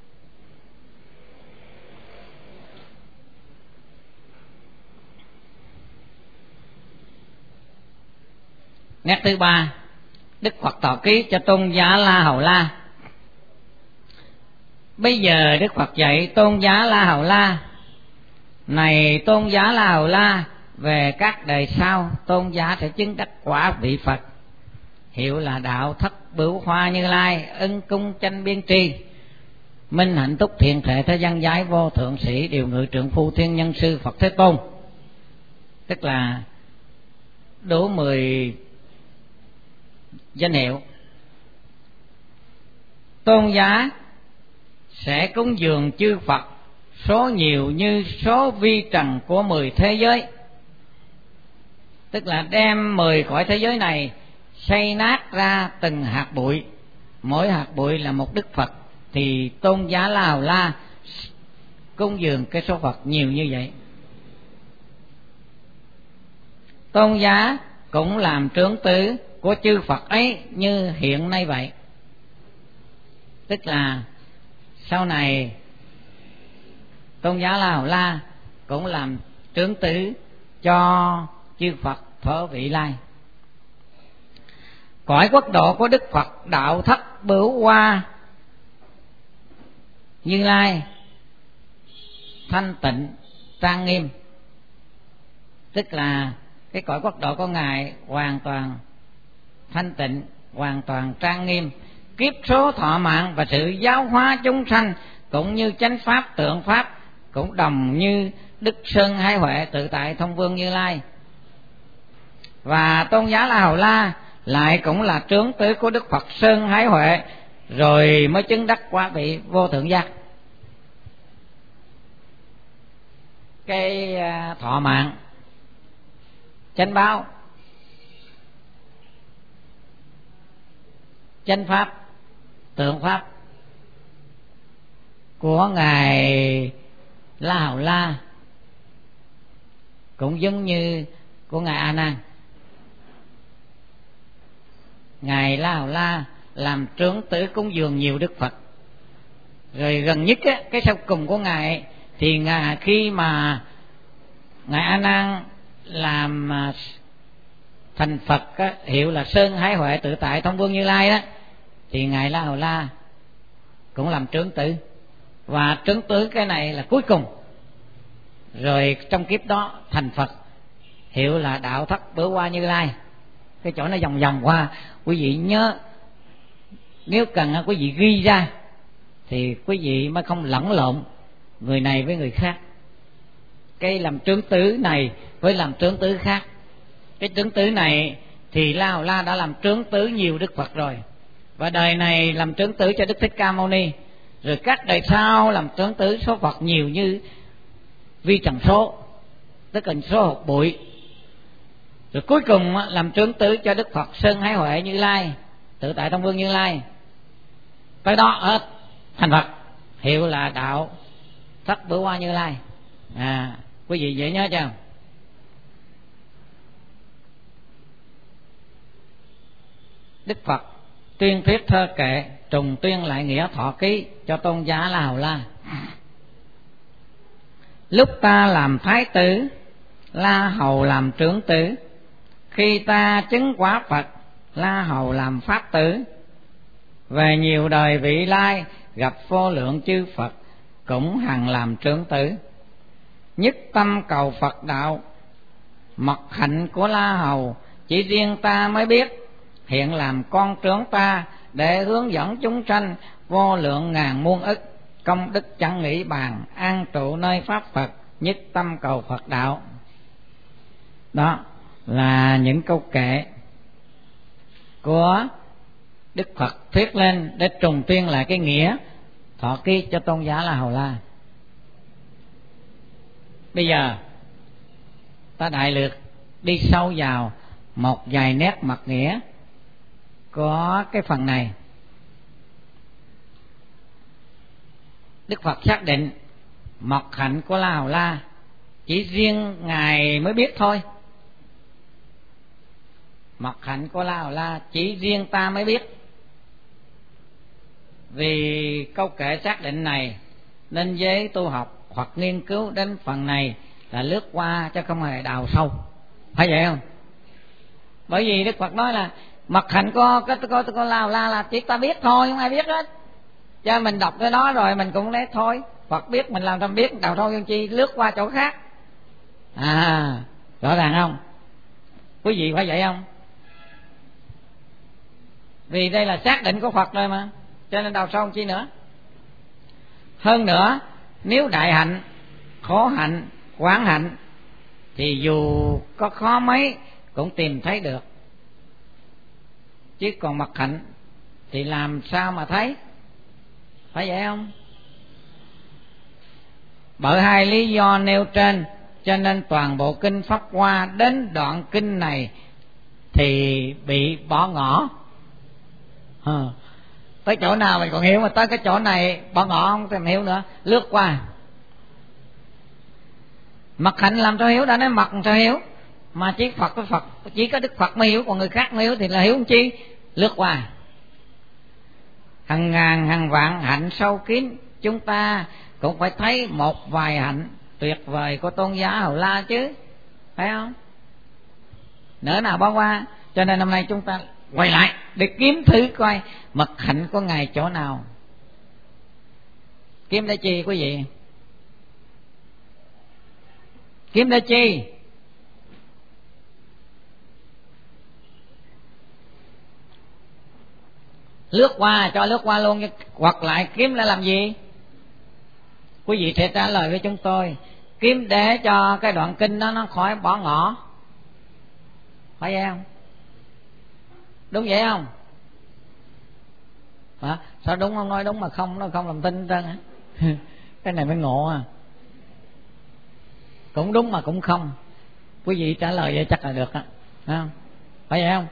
Nét thứ ba, Đức Phật tọa ký cho tôn giả La Hầu La. Bây giờ Đức Phật dạy tôn giả La Hầu La: này tôn giả La Hầu La, về các đời sau tôn giả sẽ chứng đắc quả vị Phật, hiệu là đạo Thất Bửu Hoa Như Lai, ân cung chánh biên tri, minh hạnh túc thiện thể thế gian giải vô thượng sĩ, điều ngự trượng phu thiên nhân sư Phật Thế Tôn. Tức là đủ 10 danh hiệu. Tôn giả sẽ cúng dường chư Phật số nhiều như số vi trần của 10 thế giới. Tức là đem 10 cõi thế giới này xây nát ra từng hạt bụi, mỗi hạt bụi là một Đức Phật, thì tôn giả La Hầu La cúng dường cái số Phật nhiều như vậy. Tôn giả cũng làm trưởng tử của chư Phật ấy như hiện nay vậy. Tức là sau này tôn giả La Hầu La cũng làm trưởng tử cho chư Phật thuở vị lai. Cõi quốc độ của Đức Phật đạo Thất Bửu Hoa Như Lai thanh tịnh trang nghiêm. Tức là cái cõi quốc độ của Ngài hoàn toàn thanh tịnh, hoàn toàn trang nghiêm. Kiếp số thọ mạng và sự giáo hóa chúng sanh cũng như chánh pháp tượng pháp, cũng đồng như Đức Sơn Hải Huệ tự tại thông vương Như Lai. Và tôn giả La Hầu La lại cũng là trưởng tử của Đức Phật Sơn Hải Huệ, rồi mới chứng đắc quả vị vô thượng giác. Cái thọ mạng, chánh báo, chánh pháp, tượng pháp của Ngài La Hầu La cũng giống như của Ngài A Nan. Ngài La Hầu La làm trưởng tử cúng dường nhiều Đức Phật, Rồi gần nhất á, cái sau cùng của ngài thì khi mà ngài A Nan làm thành Phật á, hiệu là Sơn Hải Huệ Tự Tại Thông Vương Như Lai đó, thì ngài La Hầu La cũng làm trưởng tử, và trưởng tử cái này là cuối cùng. Rồi trong kiếp đó thành Phật, hiệu là Đạo Thất Bửu Hoa Như Lai. Cái chỗ nó vòng vòng qua, quý vị nhớ, nếu cần quý vị ghi ra thì quý vị mới không lẫn lộn người này với người khác. Cái làm trưởng tử này với làm trưởng tử khác. Cái trưởng tử này thì La Hầu La đã làm trưởng tử nhiều Đức Phật rồi, và đời này làm trưởng tử cho Đức Thích Ca Mâu Ni. Rồi các đời sau làm trưởng tử số Phật nhiều như vi trần số, tức là số hột bụi. Rồi cuối cùng làm trưởng tử cho Đức Phật Sơn Hải Huệ Như Lai, Tự Tại Thông Vương Như Lai. Tới đó hết thành Phật, hiệu là Đạo Thất Bửu Hoa Như Lai. Quý vị dễ nhớ chưa? Đức Phật tuyên thuyết thơ kệ, trùng tuyên lại nghĩa thọ ký cho tôn giả La Hầu La. Lúc ta làm thái tử, La Hầu làm trưởng tử. Khi ta chứng quả Phật, La Hầu làm pháp tử. Về nhiều đời vị lai, gặp vô lượng chư Phật, cũng hằng làm trưởng tử. Nhất tâm cầu Phật đạo, mật hạnh của La Hầu chỉ riêng ta mới biết. Hiện làm con trưởng ta, để hướng dẫn chúng sanh vô lượng ngàn muôn ức. Công đức chẳng nghĩ bàn, an trụ nơi pháp Phật, nhất tâm cầu Phật đạo. Đó là những câu kệ của Đức Phật thuyết lên để trùng tuyên lại cái nghĩa thọ ký cho tôn giả La Hầu La. Bây giờ ta đại lược đi sâu vào một vài nét mặt nghĩa của cái phần này. Đức Phật xác định mật hạnh của La Hầu La chỉ riêng ngài mới biết thôi. Mật hạnh của La Hầu La chỉ riêng ta mới biết. Vì câu kệ xác định này nên với tu học hoặc nghiên cứu đến phần này là lướt qua chứ không hề đào sâu, phải vậy không? Bởi vì Đức Phật nói là mật hạnh của La Hầu La là chỉ ta biết thôi, không ai biết hết. Cho mình đọc cái đó rồi mình cũng lấy thôi. Phật biết mình làm sao biết, đào thôi chi lướt qua chỗ khác. Rõ ràng không? Quý vị phải vậy không? Vì đây là xác định của Phật rồi mà, cho nên đào sâu chi nữa. Hơn nữa, nếu đại hạnh, khổ hạnh, quán hạnh thì dù có khó mấy cũng tìm thấy được. Chứ còn mật hạnh thì làm sao mà thấy, phải vậy không? Bởi hai lý do nêu trên, cho nên toàn bộ kinh Pháp Hoa đến đoạn kinh này thì bị bỏ ngỏ. Tới chỗ nào mình còn hiểu, mà tới cái chỗ này bỏ ngỏ không thèm hiểu nữa, lướt qua. Mật hạnh làm sao hiểu, đã nói mật làm sao hiểu, mà chỉ Phật với Phật, chỉ có Đức Phật mới hiểu, còn người khác mới hiểu thì là hiểu chi, lướt qua. Hàng ngàn hàng vạn hạnh sâu kín, chúng ta cũng phải thấy một vài hạnh tuyệt vời của tôn giả Hầu La chứ, phải không? Nữa nào bỏ qua. Cho nên hôm nay chúng ta quay lại để kiếm thử coi mật hạnh của ngài chỗ nào. Kiếm để chi quý vị? Kiếm để chi? Lướt qua, cho lướt qua luôn, hoặc lại kiếm để làm gì? Quý vị sẽ trả lời với chúng tôi. Kiếm để cho cái đoạn kinh đó nó khỏi bỏ ngỏ, phải vậy không? Đúng vậy không? Sao đúng không? Nói đúng mà không, nó không làm tin trơn hả? Cái này mới ngộ à. Cũng đúng mà cũng không. Quý vị trả lời vậy chắc là được á, phải vậy không?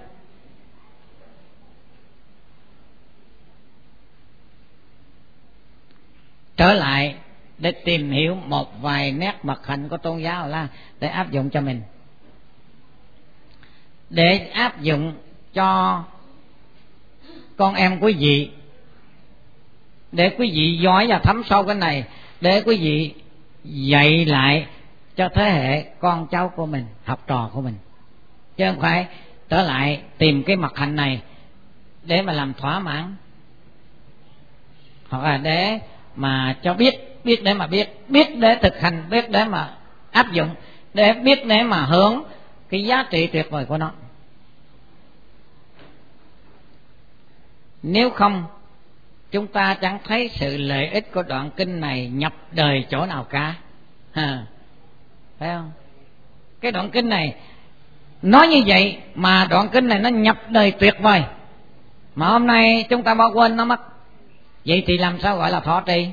Trở lại để tìm hiểu một vài nét mật hạnh của tôn giáo Hầu La để áp dụng cho mình, để áp dụng cho con em quý vị để quý vị giỏi và thấm sâu cái này, để quý vị dạy lại cho thế hệ con cháu của mình, học trò của mình, chứ không phải trở lại tìm cái mặt hạnh này để mà làm thỏa mãn, hoặc là để mà cho biết để mà biết để thực hành, biết để mà áp dụng, biết để mà hưởng cái giá trị tuyệt vời của nó. Nếu không, chúng ta chẳng thấy sự lợi ích của đoạn kinh này nhập đời chỗ nào cả, phải không? Cái đoạn kinh này nói như vậy mà đoạn kinh này nó nhập đời tuyệt vời, mà hôm nay chúng ta bỏ quên nó mất. Vậy thì làm sao gọi là thọ trì?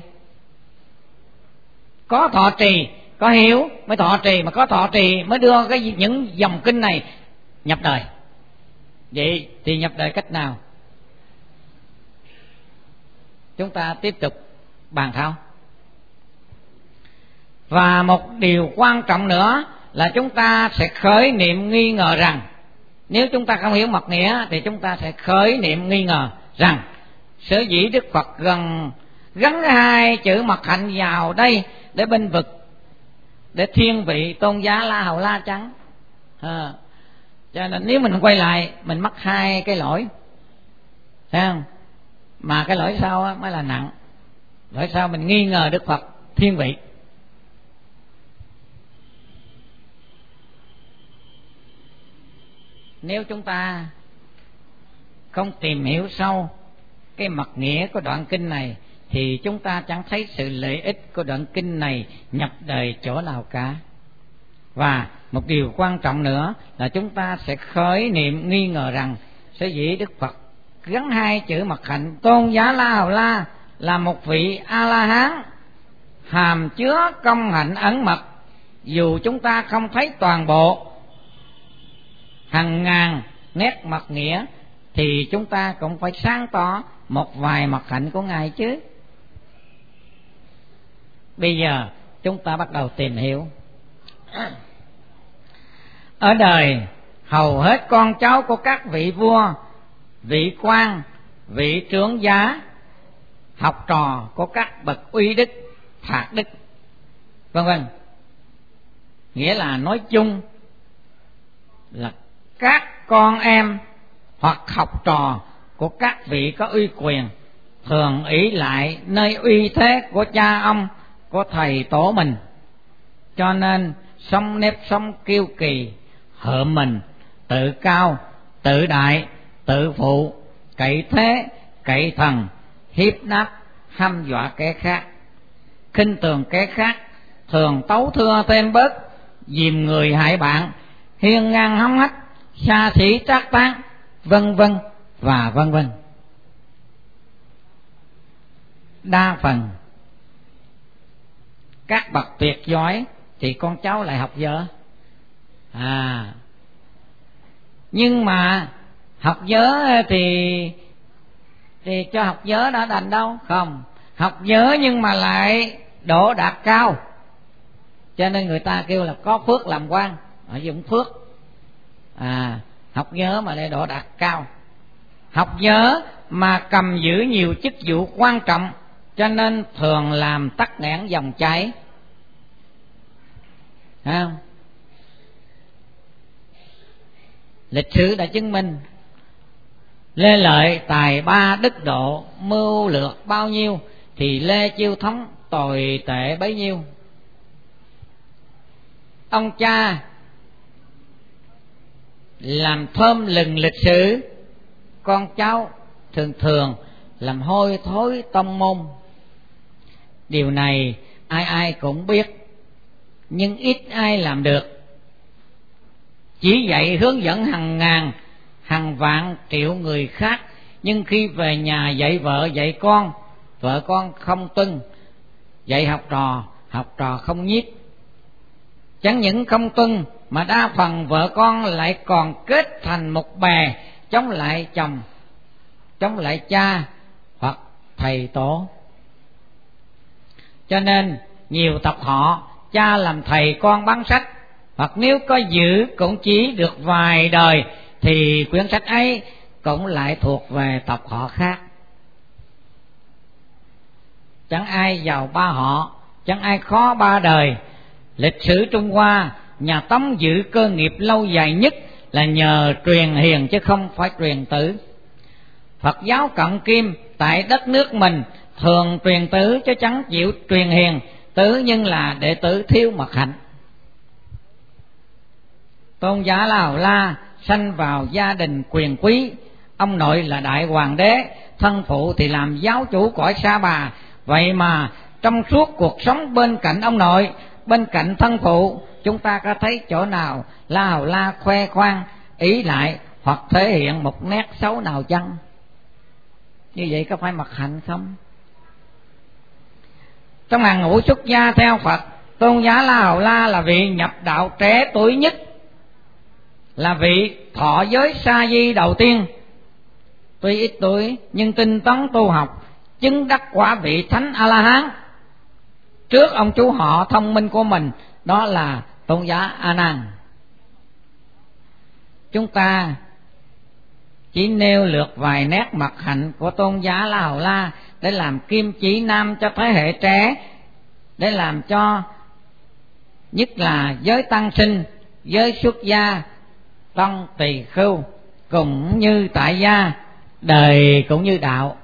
Có thọ trì, có hiểu mới thọ trì, mà có thọ trì mới đưa những dòng kinh này nhập đời. Vậy thì nhập đời cách nào? Chúng ta tiếp tục bàn thảo. Và một điều quan trọng nữa là chúng ta sẽ khởi niệm nghi ngờ rằng, nếu chúng ta không hiểu mật nghĩa thì chúng ta sẽ khởi niệm nghi ngờ rằng sở dĩ Đức Phật gắn hai chữ mật hạnh vào đây để bênh vực, để thiên vị tôn giá La Hầu La Trắng, cho nên nếu mình quay lại mình mắc hai cái lỗi, thấy không? Mà cái lỗi sau mới là nặng. Lỗi sau mình nghi ngờ Đức Phật thiên vị. Nếu chúng ta không tìm hiểu sâu cái mật nghĩa của đoạn kinh này thì chúng ta chẳng thấy sự lợi ích của đoạn kinh này nhập đời chỗ nào cả. Và một điều quan trọng nữa là chúng ta sẽ khởi niệm nghi ngờ rằng sở dĩ Đức Phật gắn hai chữ mật hạnh tôn giá La Hầu La là một vị A-la-hán hàm chứa công hạnh ẩn mật, dù chúng ta không thấy toàn bộ hàng ngàn nét mật nghĩa thì chúng ta cũng phải sáng tỏ một vài mật hạnh của Ngài chứ. Bây giờ chúng ta bắt đầu tìm hiểu. Ở đời hầu hết con cháu của các vị vua, vị quan, vị trưởng giá, học trò của các bậc uy đức, phạt đức, vân vân, nghĩa là nói chung là các con em hoặc học trò của các vị có uy quyền thường ỷ lại nơi uy thế của cha ông, của thầy tổ mình, cho nên sống nếp sống kiêu kỳ, hợm mình, tự cao, tự đại, tự phụ, cậy thế, cậy thần, hiếp đáp, hăm dọa kẻ khác, khinh thường kẻ khác, thường tấu thưa thêm bớt, dìm người hại bạn, hiên ngang hống hách, xa xỉ trác tán, vân vân và vân vân. Đa phần các bậc tuyệt giỏi thì con cháu lại học dở. Nhưng mà học dở thì cho học dở đã đành đâu, không. Học dở nhưng mà lại độ đạt cao, cho nên người ta kêu là có phước làm quan, họ dùng phước. Học dở mà lại độ đạt cao, học dở mà cầm giữ nhiều chức vụ quan trọng, cho nên thường làm tắc nghẽn dòng chảy. Không? Lịch sử đã chứng minh Lê Lợi tài ba đức độ, mưu lược bao nhiêu thì Lê Chiêu Thống tồi tệ bấy nhiêu. Ông cha làm thơm lừng lịch sử, con cháu thường thường làm hôi thối tông môn. Điều này ai ai cũng biết, nhưng ít ai làm được. Chỉ dạy hướng dẫn hàng ngàn, hàng vạn triệu người khác, nhưng khi về nhà dạy vợ dạy con, vợ con không tuân, dạy học trò không nhiếp. Chẳng những không tuân mà đa phần vợ con lại còn kết thành một bè chống lại chồng, chống lại cha hoặc thầy tổ. Cho nên nhiều tập họ cha làm thầy con bán sách, hoặc nếu có giữ cũng chỉ được vài đời thì quyển sách ấy cũng lại thuộc về tộc họ khác. chẳng ai giàu ba họ, chẳng ai khó ba đời. Lịch sử Trung Hoa, nhà Tống giữ cơ nghiệp lâu dài nhất là nhờ truyền hiền chứ không phải truyền tử. Phật giáo Cận Kim tại đất nước mình thường truyền tử chứ chẳng chịu truyền hiền tử, nhưng là đệ tử thiếu mật hạnh. Tôn giả La Hầu La sanh vào gia đình quyền quý, ông nội là đại hoàng đế, thân phụ thì làm giáo chủ cõi Sa Bà. Vậy mà trong suốt cuộc sống bên cạnh ông nội, bên cạnh thân phụ, chúng ta có thấy chỗ nào La Hầu La khoe khoang, ý lại hoặc thể hiện một nét xấu nào chăng? Như vậy có phải mật hạnh không? Trong hàng ngũ xuất gia theo Phật, tôn giả La Hầu La là vị nhập đạo trẻ tuổi nhất, là vị thọ giới sa di đầu tiên. Tuy ít tuổi nhưng tinh tấn tu học, chứng đắc quả vị thánh A La Hán trước ông chú họ thông minh của mình, đó là tôn giả A Nan. Chúng ta chỉ nêu lược vài nét mặt hạnh của tôn giả La Hầu La để làm kim chỉ nam cho thế hệ trẻ, để làm cho nhất là giới tăng sinh, giới xuất gia, tăng tỳ khưu cũng như tại gia, đời cũng như đạo.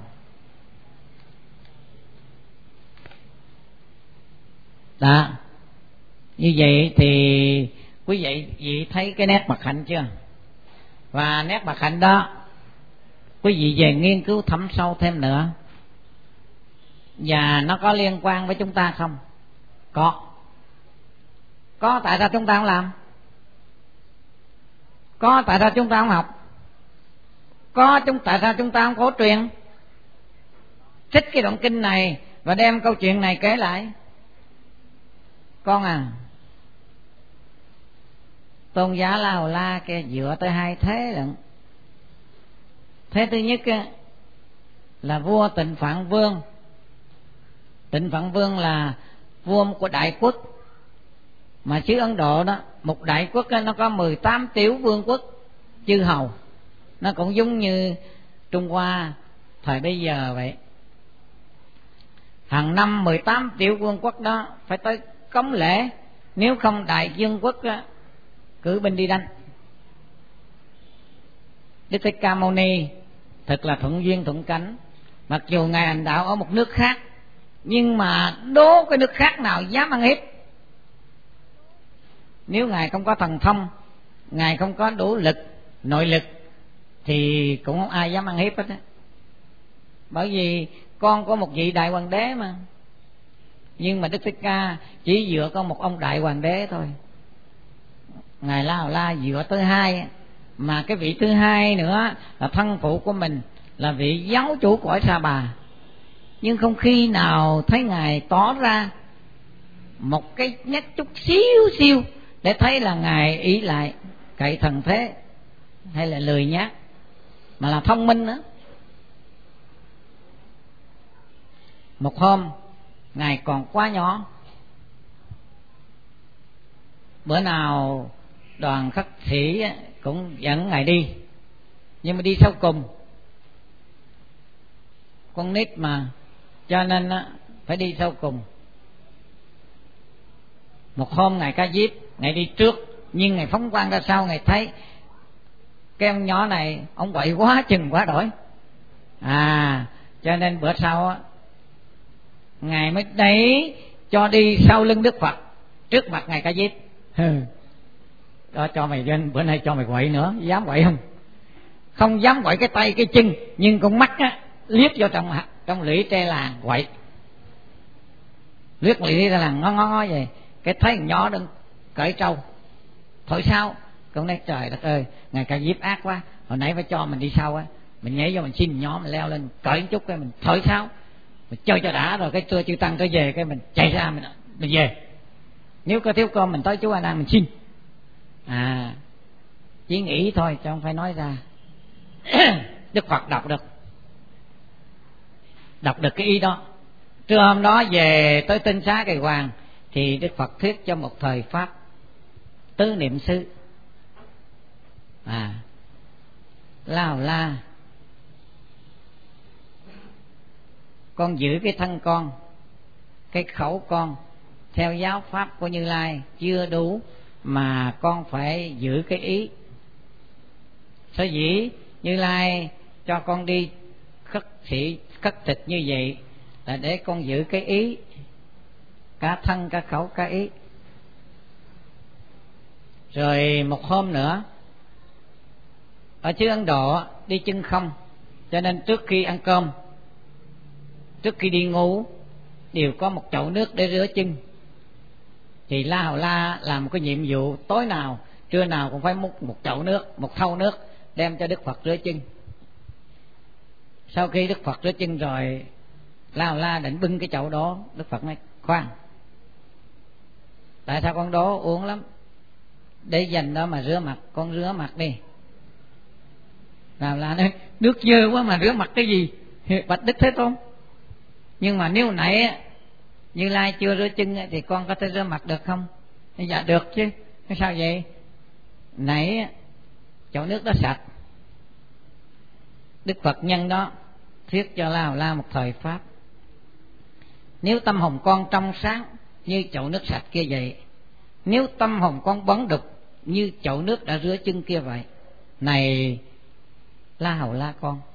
Đó, như vậy thì quý vị thấy cái nét mặt hạnh chưa? Và nét mặt hạnh đó quý vị về nghiên cứu thấm sâu thêm nữa. Và nó có liên quan với chúng ta không? Có, tại sao chúng ta không làm? Có, tại sao chúng ta không học? Tại sao chúng ta không cổ truyền? Trích cái đoạn kinh này và đem câu chuyện này kể lại. Con à, tôn giả La Hầu La kia dựa tới hai thế lận. Thế thứ nhất là vua Tịnh Phạn Vương. Tịnh Phạn Vương là vua của đại quốc, mà xứ Ấn Độ đó, một đại quốc nó có 18 tiểu vương quốc chư hầu. Nó cũng giống như Trung Hoa thời bây giờ vậy. Hàng năm 18 tiểu vương quốc đó phải tới cống lễ, nếu không đại vương quốc cử binh đi đánh. Đức Thích Ca Mâu Ni thật là thuận duyên thuận cảnh, mặc dù ngài hành đạo ở một nước khác, nhưng mà đố cái nước khác nào dám ăn hiếp. Nếu ngài không có thần thông, ngài không có đủ lực, nội lực, thì cũng không ai dám ăn hiếp hết á. Bởi vì con có một vị đại hoàng đế mà. Nhưng mà Đức Thích Ca chỉ dựa có một ông đại hoàng đế thôi. Ngài La Hầu La dựa tới hai, mà cái vị thứ hai nữa là thân phụ của mình, là vị giáo chủ cõi Sa Bà. Nhưng không khi nào thấy ngài tỏ ra một cái nét chút xíu xíu để thấy là ngài ý lại cậy thần thế hay là lười nhác, mà là thông minh nữa. Một hôm ngài còn quá nhỏ, bữa nào đoàn khất sĩ cũng dẫn ngài đi, nhưng mà đi sau cùng, con nít mà, cho nên phải đi sau cùng. Một hôm ngài Ca Diếp, ngài đi trước, nhưng ngài phóng quang ra sau, ngài thấy cái ông nhỏ này ông quậy quá chừng quá đổi, cho nên bữa sau ngài mới đẩy cho đi sau lưng Đức Phật, trước mặt ngài Ca Diếp. Đó, cho mày lên, bữa nay cho mày quậy nữa, dám quậy không? Không dám quậy cái tay cái chân, nhưng con mắt liếc vô trong lũy tre làng quậy, liếc lũy tre làng ngó ngó vậy. Cái thấy nhỏ đừng cởi trâu thổi sao, con nói trời đất ơi, ngài Ca Diếp ác quá, hồi nãy phải cho mình đi sau á, mình nhảy vô mình xin nhỏ, mình leo lên cởi một chút cái mình thổi sao, mình chơi cho đã, rồi cái trưa chư tăng tới về cái mình chạy ra mình về. Nếu có thiếu con mình tới chú A Nan mình xin. Chỉ nghĩ thôi chứ không phải nói ra. Đức Phật đọc được cái ý đó. Trưa hôm đó về tới Tinh Xá Kỳ Hoàng thì Đức Phật thuyết cho một thời pháp tứ niệm xứ. La Hầu La, con giữ cái thân con cái khẩu con theo giáo pháp của Như Lai chưa đủ, mà con phải giữ cái ý. Sở dĩ Như Lai cho con đi khất thực như vậy là để con giữ cái ý, cả thân cả khẩu cả ý. Rồi một hôm nữa, ở xứ Ấn Độ đi chân không, cho nên trước khi ăn cơm, trước khi đi ngủ đều có một chậu nước để rửa chân. Thì La Hầu La làm một cái nhiệm vụ tối nào trưa nào cũng phải múc một chậu nước, một thau nước đem cho Đức Phật rửa chân. Sau khi Đức Phật rửa chân rồi, La Hầu La định bưng cái chậu đó. Đức Phật nói khoan, tại sao con đố uống lắm, để dành đó mà rửa mặt, con rửa mặt đi. La Hầu La nói nước dơ quá mà rửa mặt cái gì? Bạch Đức Thế Tôn, nhưng mà nếu nãy Như Lai chưa rửa chân thì con có thể rửa mặt được không? Dạ được chứ. Sao vậy? Nãy chậu nước đó sạch. Đức Phật nhân đó thuyết cho La Hầu La một thời pháp. Nếu tâm hồn con trong sáng như chậu nước sạch kia vậy, nếu tâm hồn con bấn đục như chậu nước đã rửa chân kia vậy, này La Hầu La,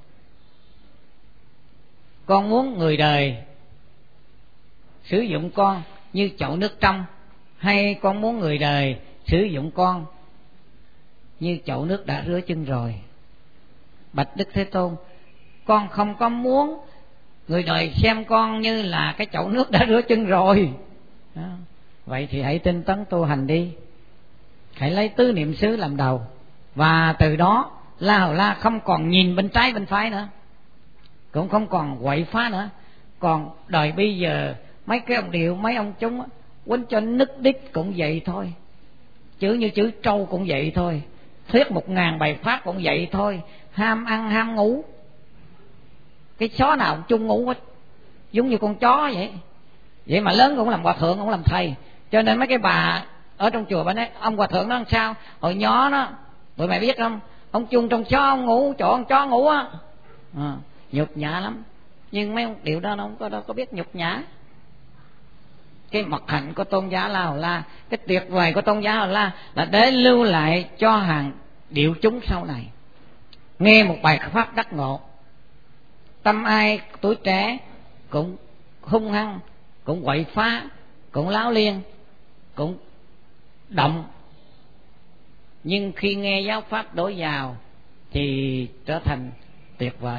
con muốn người đời sử dụng con như chậu nước trong, hay con muốn người đời sử dụng con như chậu nước đã rửa chân rồi? Bạch Đức Thế Tôn, con không có muốn người đời xem con như là cái chậu nước đã rửa chân rồi. Vậy thì hãy tinh tấn tu hành đi, hãy lấy tứ niệm xứ làm đầu. Và từ đó La Hầu La không còn nhìn bên trái bên phải nữa, cũng không còn quậy phá nữa. Còn đời bây giờ mấy cái ông điệu, mấy ông chúng quýnh cho nứt đít cũng vậy thôi, chữ như chữ trâu cũng vậy thôi, thuyết 1000 bài pháp cũng vậy thôi, ham ăn ham ngủ, cái chó nào cũng chung ngủ hết, giống như con chó vậy. Vậy mà lớn cũng làm hòa thượng, cũng làm thầy. Cho nên mấy cái bà ở trong chùa bà nói ông hòa thượng nó làm sao, hồi nhỏ đó tụi mày biết không, ông chung trong chó ông ngủ, chỗ con chó ngủ á, nhục nhã lắm. Nhưng mấy ông điều đó nó không có biết nhục nhã. Cái mật hạnh của tôn giả La Hầu La, cái tuyệt vời của tôn giả La Hầu La là để lưu lại cho hàng điệu chúng sau này nghe một bài pháp đắc ngộ. Tâm ai tuổi trẻ cũng hung hăng, cũng quậy phá, cũng láo liên, cũng động, nhưng khi nghe giáo pháp đổi vào thì trở thành tuyệt vời.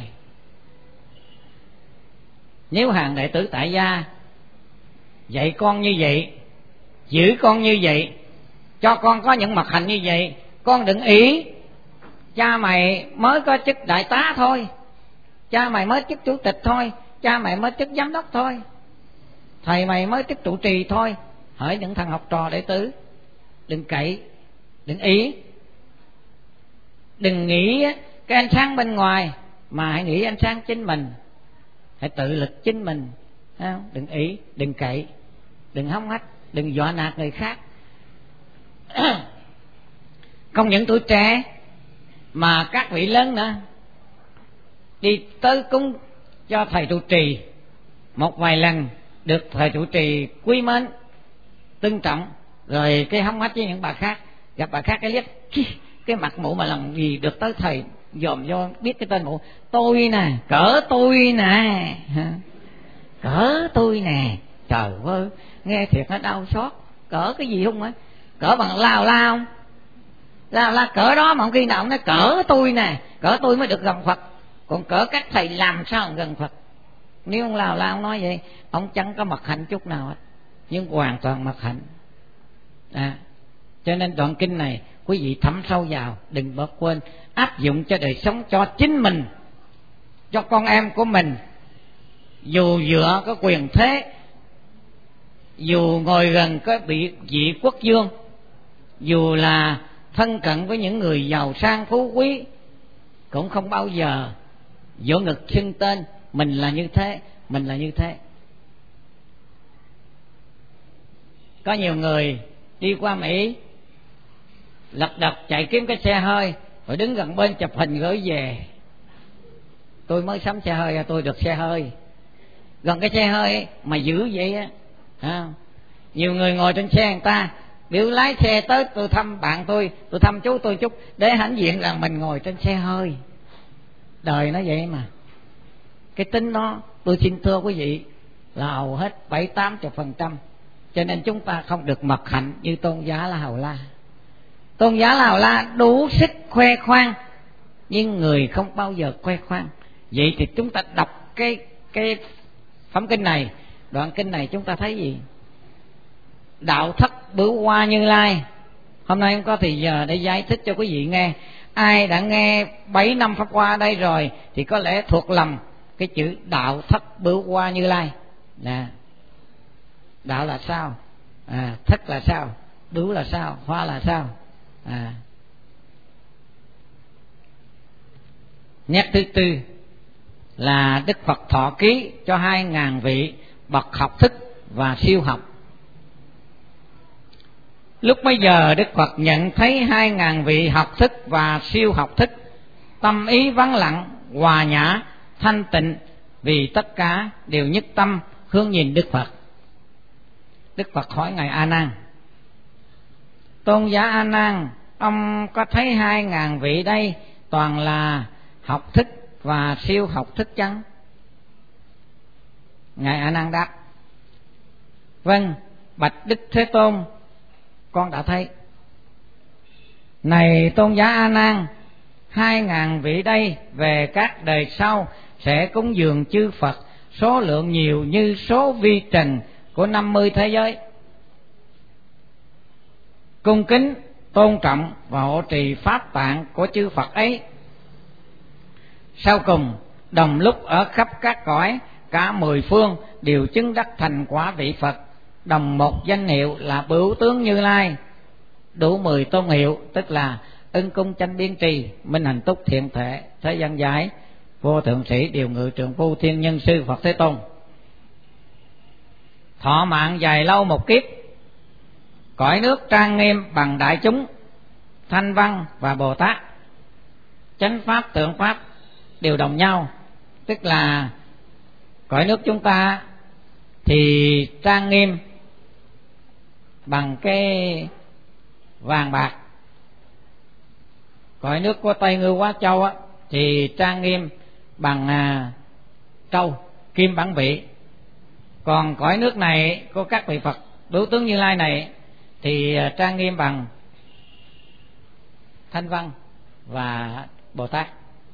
Nếu hàng đệ tử tại gia dạy con như vậy, giữ con như vậy, cho con có những mặt hành như vậy, con đừng ý cha mày mới có chức đại tá thôi, cha mày mới chức chủ tịch thôi, cha mày mới chức giám đốc thôi, thầy mày mới chức trụ trì thôi. Hỡi những thằng học trò đệ tử, đừng cậy, đừng ý, đừng nghĩ cái ánh sáng bên ngoài, mà hãy nghĩ ánh sáng chính mình, hãy tự lực chính mình. Đừng ý, đừng cậy, đừng hống hách, đừng dọa nạt người khác. Không những tuổi trẻ mà các vị lớn nữa đi tới cúng cho thầy trụ trì một vài lần, được thầy trụ trì quý mến tôn trọng, rồi cái hống hách với những bà khác, gặp bà khác cái liếc cái mặt mụ mà làm gì được tới thầy dòm vô biết cái tên mụ, tôi nè, cỡ tôi nè, cỡ tôi nè. Trời ơi, nghe thiệt nó đau xót. Cỡ cái gì không á? Cỡ bằng La Hầu La không? La Hầu La cỡ đó mà không khi nào ông nói cỡ tôi nè, cỡ tôi mới được gần Phật, còn cỡ các thầy làm sao gần Phật. Nếu ông La Hầu La ông nói vậy, ông chẳng có mặt hạnh chút nào hết, nhưng hoàn toàn mặt hạnh. Cho nên đoạn kinh này quý vị thấm sâu vào, đừng bỏ quên, áp dụng cho đời sống, cho chính mình, cho con em của mình. Dù dựa có quyền thế, dù ngồi gần có vị quốc vương, dù là thân cận với những người giàu sang phú quý, cũng không bao giờ vỗ ngực xưng tên mình là như thế, mình là như thế. Có nhiều người đi qua Mỹ lật đật chạy kiếm cái xe hơi, rồi đứng gần bên chụp hình gửi về. Tôi mới sắm xe hơi, tôi được xe hơi. Gần cái xe hơi mà giữ vậy á, Nhiều người ngồi trên xe người ta biểu lái xe tới, tôi thăm bạn tôi thăm chú tôi chút, để hãnh diện là mình ngồi trên xe hơi. Đời nó vậy mà. Cái tính đó, tôi xin thưa quý vị, là hầu hết 70-80%. Cho nên chúng ta không được mật hạnh như Tôn giả La Hầu La. Tôn giả La Hầu La đủ sức khoe khoang, nhưng người không bao giờ khoe khoang. Vậy thì chúng ta đọc cái phẩm kinh này, đoạn kinh này, chúng ta thấy gì? Đạo thất bửu hoa Như Lai. Hôm nay không có thì giờ để giải thích cho quý vị nghe. Ai đã nghe 7 năm pháp hoa ở đây rồi thì có lẽ thuộc lầm cái chữ đạo thất bửu hoa Như Lai. Nè, đạo là sao? Thất là sao? Bửu là sao? Hoa là sao? Nét thứ tư là Đức Phật thọ ký cho 2.000 vị bậc học thức và siêu học. Lúc bấy giờ Đức Phật nhận thấy 2.000 vị học thức và siêu học thức, tâm ý vắng lặng, hòa nhã, thanh tịnh, vì tất cả đều nhất tâm hướng nhìn Đức Phật. Đức Phật hỏi ngài A Nan: Tôn giả A Nan, ông có thấy 2.000 vị đây toàn là học thức và siêu học thức chăng? Ngài A Nan đáp: Vâng, bạch Đức Thế Tôn, con đã thấy. Này Tôn giả A Nan, 2.000 vị đây về các đời sau sẽ cúng dường chư Phật số lượng nhiều như số vi trần của 50 thế giới, cung kính, tôn trọng và hộ trì pháp tạng của chư Phật ấy. Sau cùng, đồng lúc ở khắp các cõi, cả 10 phương đều chứng đắc thành quả vị Phật, đồng một danh hiệu là Bửu Tướng Như Lai, đủ 10 tôn hiệu, tức là Ưng Cung Chánh Biến Trì, Minh Hành Túc Thiện Thể, Thế Gian Giải, Vô Thượng Sĩ, Điều Ngự Trượng Phu, Thiên Nhân Sư Phật Thế Tôn. Thọ mạng dài lâu một kiếp, cõi nước trang nghiêm bằng đại chúng, Thanh Văn và Bồ Tát, chánh pháp tượng pháp đều đồng nhau. Tức là cõi nước chúng ta thì trang nghiêm bằng cái vàng bạc, cõi nước của Tây Ngưu Quá Châu á, thì trang nghiêm bằng trâu kim bản vị. Còn cõi nước này của các vị Phật Bửu Tướng Như Lai này thì trang nghiêm bằng Thanh Văn và Bồ Tát.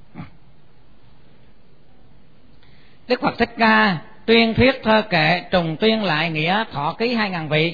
Đức Phật Thích Ca tuyên thuyết thơ kệ trùng tuyên lại nghĩa thọ ký 2.000 vị.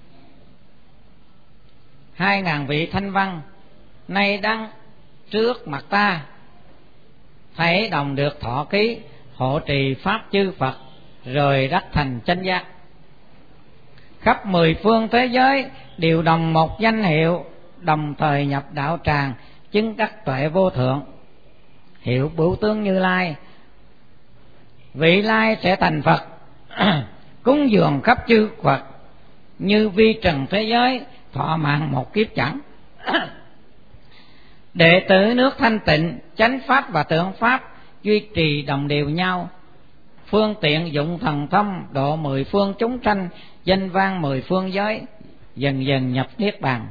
2.000 vị Thanh Văn nay đang trước mặt ta, thấy đồng được thọ ký, hộ trì pháp chư Phật, rồi đắc thành chánh giác. Khắp 10 phương thế giới đều đồng một danh hiệu, đồng thời nhập đạo tràng, chứng đắc tuệ vô thượng, hiệu Bửu Tướng Như Lai. Vị lai sẽ thành Phật, cúng dường khắp chư Phật, như vi trần thế giới, thọ mạng một kiếp chẳng. Đệ tử nước thanh tịnh, chánh pháp và tượng pháp duy trì đồng đều nhau, phương tiện dụng thần thông, độ 10 phương chúng sanh, danh vang 10 phương giới, dần dần nhập niết bàn.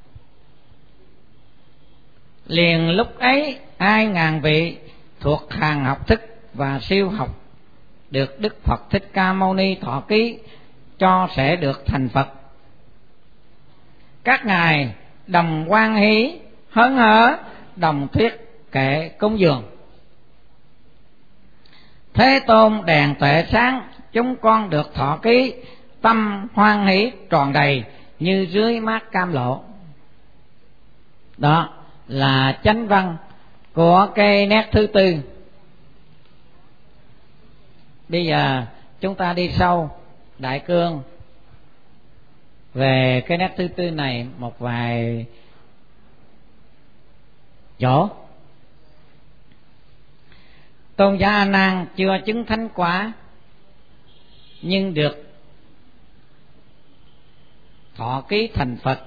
Liền lúc ấy 2.000 vị thuộc hàng học thức và siêu học được Đức Phật Thích Ca Mâu Ni thọ ký cho sẽ được thành Phật. Các ngài đồng hoan hỷ hớn hở, đồng thuyết kệ cúng dường. Thế Tôn đèn tuệ sáng, chúng con được thọ ký, tâm hoan hỷ tròn đầy như dưới mát cam lộ. Đó là chánh văn của cái nét thứ tư. Bây giờ chúng ta đi sâu đại cương về cái nét thứ tư này một vài chỗ. Tôn giả A Nan chưa chứng thánh quả, nhưng được thọ ký thành Phật.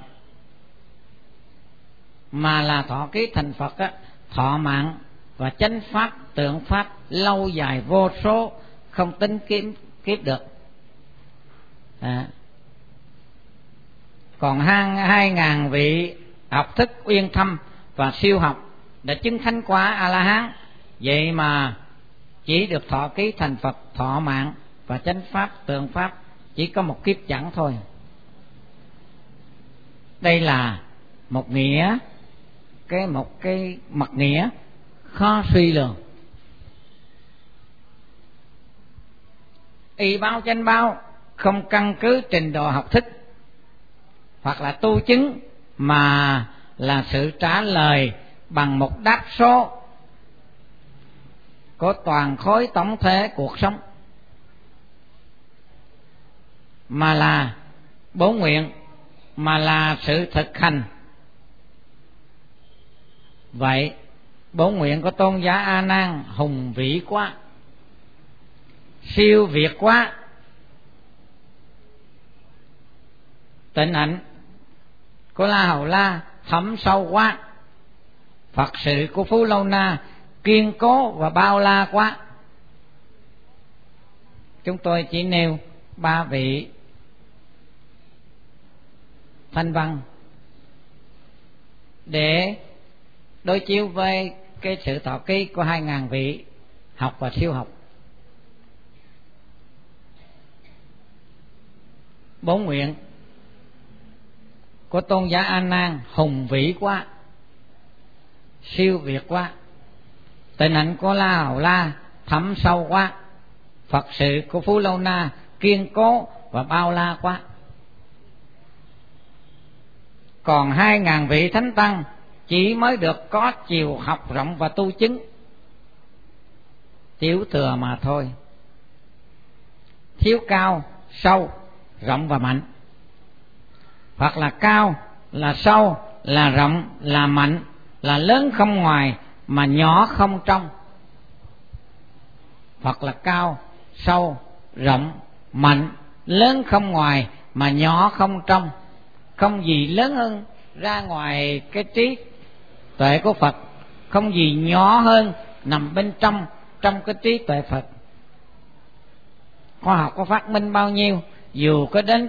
Mà là thọ ký thành Phật á, thọ mạng và chánh pháp tượng pháp lâu dài vô số, không tính kiếp được. Còn 2.000 vị học thức uyên thâm và siêu học đã chứng thánh quả A La Hán, vậy mà chỉ được thọ ký thành Phật, thọ mạng và chánh pháp tượng pháp chỉ có một kiếp chẳng thôi. Đây là một nghĩa, một cái mật nghĩa khó suy lường. Y báo chánh báo không căn cứ trình độ học thức hoặc là tu chứng, mà là sự trả lời bằng một đáp số của toàn khối tổng thể cuộc sống, mà là bổ nguyện, mà là sự thực hành. Vậy bổ nguyện của tôn giả A Nan hùng vĩ quá, siêu việt quá. Tịnh hạnh của La Hầu La thấm sâu quá. Phật sự của Phú Lâu Na kiên cố và bao la quá. Chúng tôi chỉ nêu 3 vị thanh văn để đối chiếu với cái sự thọ ký của 2.000 vị học và siêu học. Bổ nguyện của tôn giả A Nan hùng vĩ quá, siêu việt quá. Tịnh hạnh của La Hầu La thấm sâu quá. Phật sự của Phú Lâu Na kiên cố và bao la quá. Còn 2.000 vị thánh tăng chỉ mới được có chiều học rộng và tu chứng, thiếu thừa mà thôi. Thiếu cao, sâu, rộng và mạnh. Hoặc là cao, là sâu, là rộng, là mạnh, là lớn không ngoài mà nhỏ không trong. Hoặc là cao, sâu, rộng, mạnh, lớn không ngoài mà nhỏ không trong. Không gì lớn hơn ra ngoài cái trí tuệ của Phật, không gì nhỏ hơn nằm bên trong cái trí tuệ Phật. Khoa học có phát minh bao nhiêu, dù có đến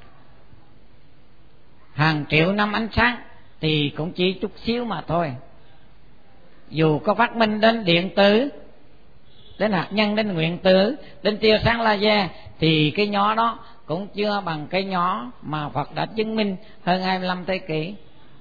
hàng triệu năm ánh sáng thì cũng chỉ chút xíu mà thôi. Dù có phát minh đến điện tử, đến hạt nhân, đến nguyên tử, đến tia sáng laser, thì cái nhỏ đó cũng chưa bằng cái nhỏ mà Phật đã chứng minh hơn 25 thế kỷ.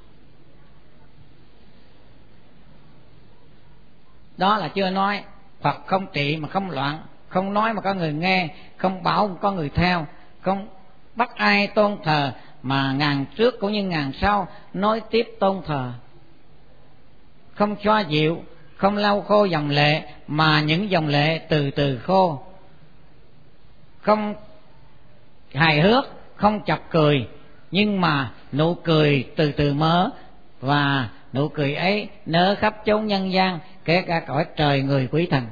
Đó là chưa nói Phật không trị mà không loạn, không nói mà có người nghe, không bảo mà có người theo, không bắt ai tôn thờ mà ngàn trước cũng như ngàn sau nói tiếp tôn thờ, không xoa dịu, không lau khô dòng lệ mà những dòng lệ từ từ khô, không hài hước, không chọc cười, nhưng mà nụ cười từ từ mớ, và nụ cười ấy nở khắp chốn nhân gian, kể cả cõi trời người quý thần.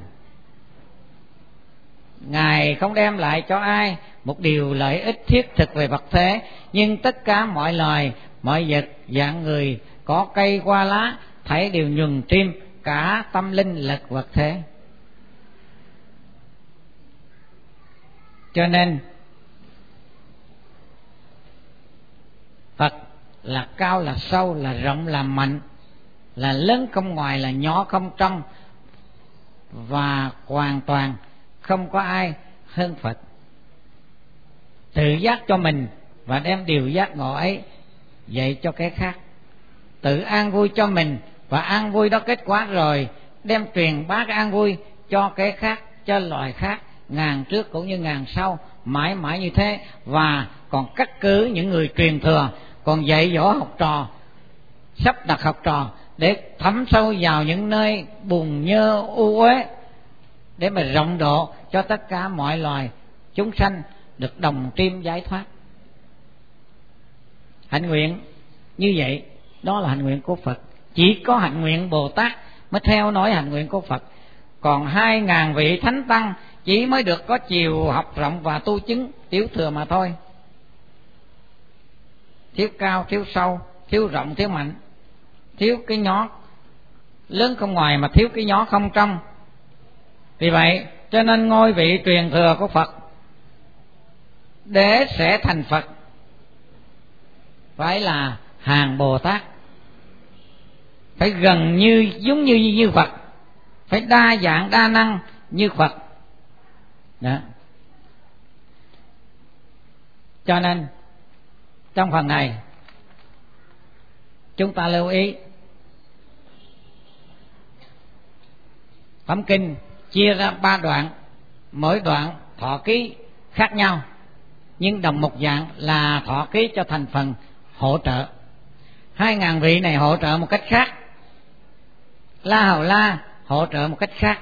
Ngài không đem lại cho ai một điều lợi ích thiết thực về vật thế, nhưng tất cả mọi loài, mọi vật, dạng người, có cây qua lá, thảy đều nhuần trim cả tâm linh lực vật thế. Cho nên Phật là cao, là sâu, là rộng, là mạnh, là lớn không ngoài, là nhỏ không trong, và hoàn toàn không có ai hơn Phật. Tự giác cho mình và đem điều giác ngộ ấy dạy cho cái khác. Tự an vui cho mình và an vui đó kết quả rồi đem truyền bá cái an vui cho cái khác, cho loài khác, ngàn trước cũng như ngàn sau, mãi mãi như thế. Và còn cắt cứ những người truyền thừa, còn dạy dỗ học trò, sắp đặt học trò để thấm sâu vào những nơi bùn nhơ u uế, để mà rộng độ cho tất cả mọi loài chúng sanh được đồng tim giải thoát. Hạnh nguyện như vậy, đó là hạnh nguyện của Phật. Chỉ có hạnh nguyện Bồ Tát mới theo nói hạnh nguyện của Phật. Còn 2.000 vị thánh tăng chỉ mới được có chiều học rộng và tu chứng, thiếu thừa mà thôi. Thiếu cao, thiếu sâu, thiếu rộng, thiếu mạnh, thiếu cái nhỏ lớn không ngoài mà thiếu cái nhỏ không trong. Vì vậy cho nên ngôi vị truyền thừa của Phật để sẽ thành Phật phải là hàng Bồ Tát, phải gần như giống như Phật, phải đa dạng đa năng như Phật. Đó. Cho nên trong phần này chúng ta lưu ý Phẩm Kinh chia ra 3 đoạn, mỗi đoạn thọ ký khác nhau, nhưng đồng một dạng là thọ ký cho thành phần hỗ trợ. 2.000 vị này hỗ trợ một cách khác, La Hầu La hỗ trợ một cách khác,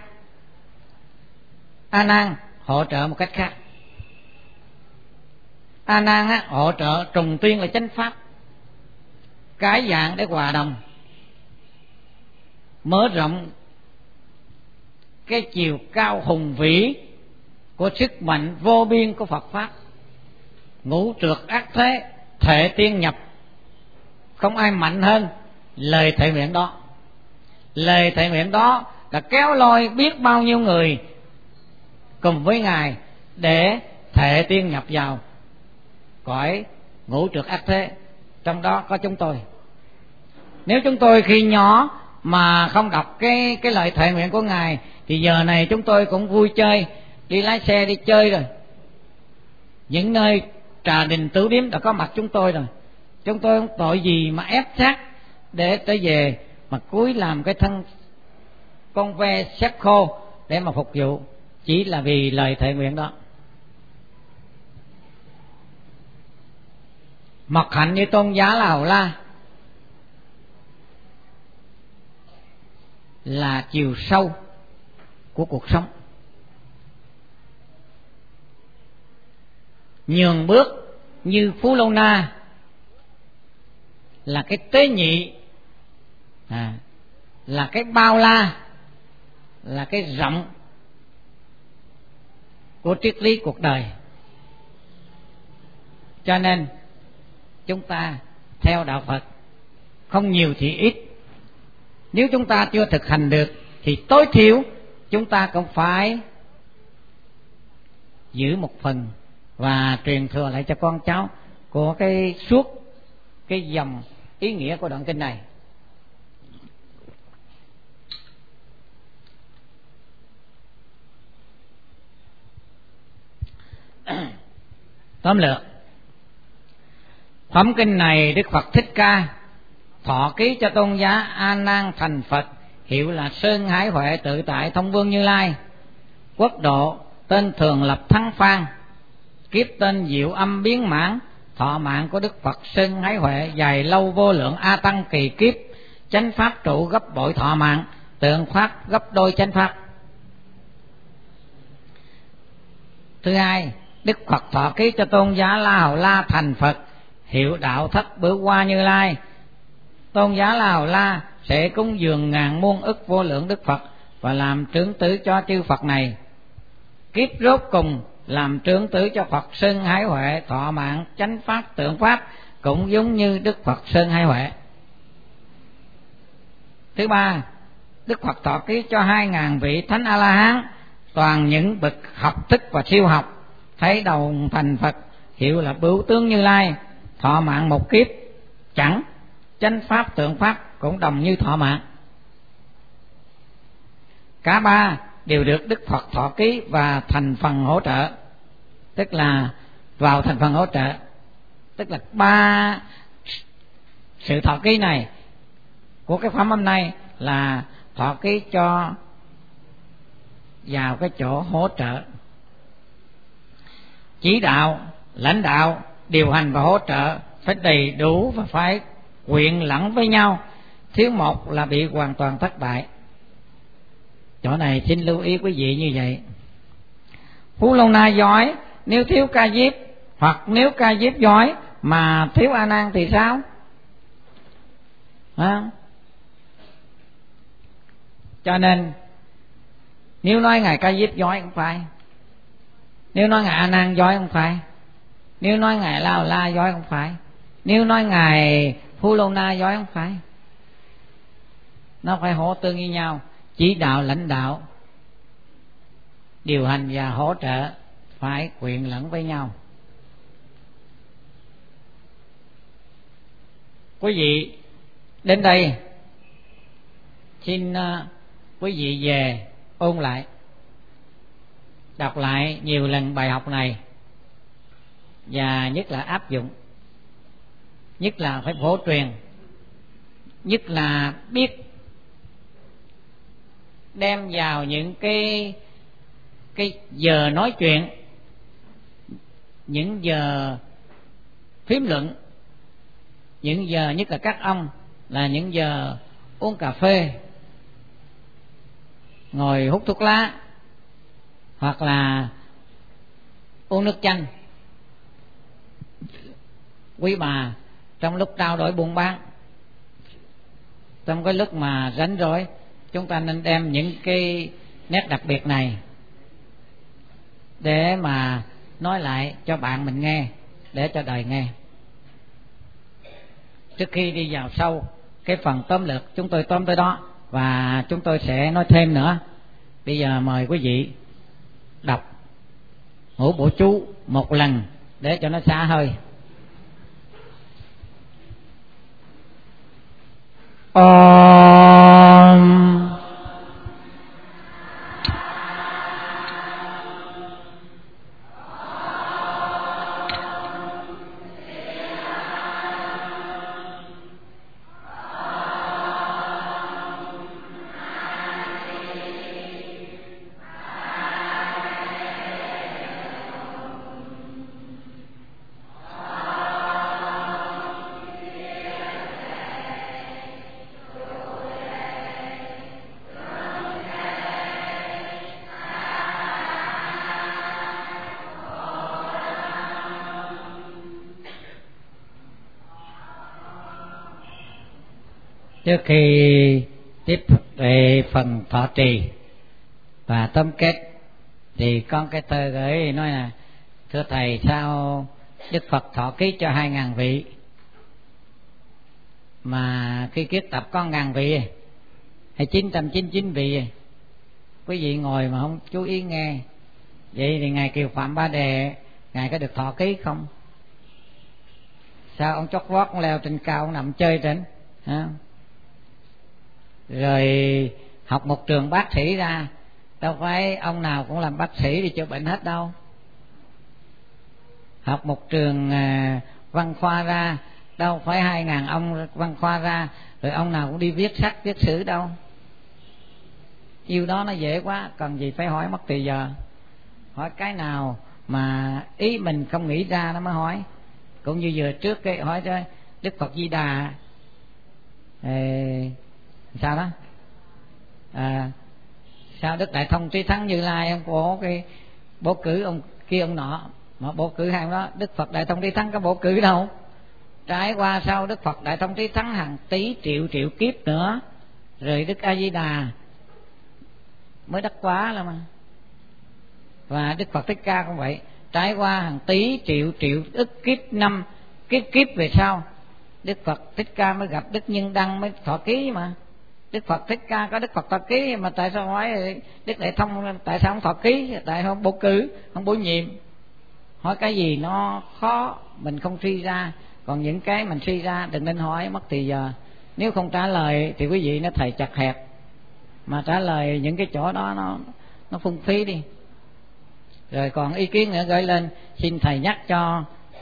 A Nan hỗ trợ một cách khác. A Nan hỗ trợ trùng tuyên là chánh pháp, cái dạng để hòa đồng, mở rộng cái chiều cao hùng vĩ của sức mạnh vô biên của Phật pháp. Ngũ trược ác thế, thể tiên nhập, không ai mạnh hơn lời thệ nguyện đó. Lời thệ nguyện đó đã kéo lôi biết bao nhiêu người cùng với Ngài để thệ tiên nhập vào cõi ngũ trược ác thế, trong đó có chúng tôi. Nếu chúng tôi khi nhỏ mà không đọc cái lời thệ nguyện của Ngài thì giờ này chúng tôi cũng vui chơi, đi lái xe đi chơi rồi. Những nơi trà đình tửu điếm đã có mặt chúng tôi rồi. Chúng tôi không tội gì mà ép sát để tới về mà cúi làm cái thân con ve xếp khô để mà phục vụ, chỉ là vì lời thệ nguyện đó. Mật hạnh như tôn giá La Hầu La là chiều sâu của cuộc sống. Nhường bước như Phú Lâu Na là cái tế nhị, là cái bao la, là cái rộng của triết lý cuộc đời. Cho nên chúng ta theo đạo Phật không nhiều thì ít. Nếu chúng ta chưa thực hành được thì tối thiểu chúng ta cũng phải giữ một phần và truyền thừa lại cho con cháu của cái suốt cái dòng ý nghĩa của đoạn kinh này. Tóm lược, phẩm kinh này Đức Phật Thích Ca thọ ký cho tôn giá A Nan thành Phật, hiệu là Sơn Hải Huệ Tự Tại Thông Vương Như Lai. Quốc độ tên thường lập Thắng Phan, kiếp tên Diệu Âm Biến Mãn. Thọ mạng của Đức Phật Sơn Hải Huệ dài lâu vô lượng A Tăng kỳ kiếp, chánh pháp trụ gấp bội thọ mạng, tượng pháp gấp đôi chánh pháp. Thứ hai, Đức Phật thọ ký cho tôn giá La Hầu La thành Phật, hiệu đạo Thất Bửu Hoa Như Lai. Tôn giá La Hầu La sẽ cúng dường ngàn muôn ức vô lượng Đức Phật và làm trưởng tử cho chư Phật này. Kiếp rốt cùng làm trưởng tử cho Phật Sơn Hải Huệ, thọ mạng chánh pháp tượng pháp cũng giống như Đức Phật Sơn Hải Huệ. Thứ ba, Đức Phật thọ ký cho 2.000 vị Thánh A-la-hán, toàn những bậc học thức và siêu học, thấy đầu thành Phật, hiệu là Bửu Tướng Như Lai. Thọ mạng một kiếp chẳng chánh pháp tượng pháp cũng đồng như thọ mạng. Cả ba đều được Đức Phật thọ ký và thành phần hỗ trợ, tức là vào thành phần hỗ trợ, tức là ba sự thọ ký này của cái pháp hôm nay là thọ ký cho vào cái chỗ hỗ trợ, chỉ đạo, lãnh đạo, điều hành và hỗ trợ phải đầy đủ và phải quyện lẫn với nhau, thiếu một là bị hoàn toàn thất bại. Chỗ này xin lưu ý quý vị như vậy. Phú Lâu Na giỏi nếu thiếu Ca Diếp, hoặc nếu Ca Diếp giỏi mà thiếu A Nan thì sao? Cho nên nếu nói ngài Ca Diếp giỏi không phải, nếu nói ngài A Nan giỏi không phải, nếu nói ngài La Hầu La giỏi không phải, nếu nói ngài Phú Lâu Na giỏi không phải. Nó phải hỗ tương với nhau, chỉ đạo, lãnh đạo, điều hành và hỗ trợ phải quyện lẫn với nhau. quý vị đến đây, xin quý vị về ôn lại, đọc lại nhiều lần bài học này, và nhất là áp dụng, nhất là phải phổ truyền, nhất là biết đem vào những cái giờ nói chuyện, những giờ phím luận, những giờ nhất là các ông là những giờ uống cà phê, ngồi hút thuốc lá, hoặc là uống nước chanh. Quý bà trong lúc trao đổi buôn bán, trong cái lúc mà rảnh rỗi, chúng ta nên đem những cái nét đặc biệt này để mà nói lại cho bạn mình nghe, để cho đời nghe. Trước khi đi vào sâu cái phần tóm lược, chúng tôi tóm tới đó và chúng tôi sẽ nói thêm nữa. Bây giờ mời quý vị đọc ngũ bộ chú một lần để cho nó xa hơi. Trước khi tiếp về phần thọ trì và tóm kết thì con cái tờ gửi nói là: thưa thầy, sao Đức Phật thọ ký cho 2.000 vị mà khi kiết tập có 1.000 vị hay 999 vị, quý vị ngồi mà không chú ý nghe, vậy thì ngài Kiều Phạm Ba Đề ngài có được thọ ký không? Sao ông chót vót, ông leo trên cao, ông nằm chơi trên hả? Rồi học một trường bác sĩ ra, đâu phải ông nào cũng làm bác sĩ đi chữa bệnh hết đâu. Học một trường văn khoa ra, đâu phải 2.000 ông văn khoa ra rồi ông nào cũng đi viết sách viết sử đâu. Yêu đó nó dễ quá, cần gì phải hỏi mất thời giờ. Hỏi cái nào mà ý mình không nghĩ ra nó mới hỏi. Cũng như vừa trước cái hỏi cho Đức Phật Di Đà sao đó sao Đức Đại Thông Trí Thắng Như Lai ông có cái bố cử ông kia ông nọ, mà bố cử hai ông đó. Đức Phật Đại Thông Trí Thắng có bố cử đâu, trải qua sau Đức Phật Đại Thông Trí Thắng hàng tỷ triệu triệu kiếp nữa rồi Đức A Di Đà mới đắc quá là mà. Và Đức Phật Thích Ca cũng vậy, trải qua hàng tỷ triệu triệu ức kiếp năm, kiếp về sau Đức Phật Thích Ca mới gặp Đức Nhân Đăng mới thọ ký mà. Đức Phật Thích Ca có Đức Phật thọ ký, mà tại sao hỏi Đức Đại Thông tại sao không thọ ký? Tại không bổ cử, không bổ nhiệm? Hỏi cái gì nó khó mình không suy ra, còn những cái mình suy ra đừng nên hỏi mất thì giờ. Nếu không trả lời thì quý vị nó thầy chặt hẹp, mà trả lời những cái chỗ đó nó phung phí đi. Rồi còn ý kiến nữa gửi lên, xin thầy nhắc cho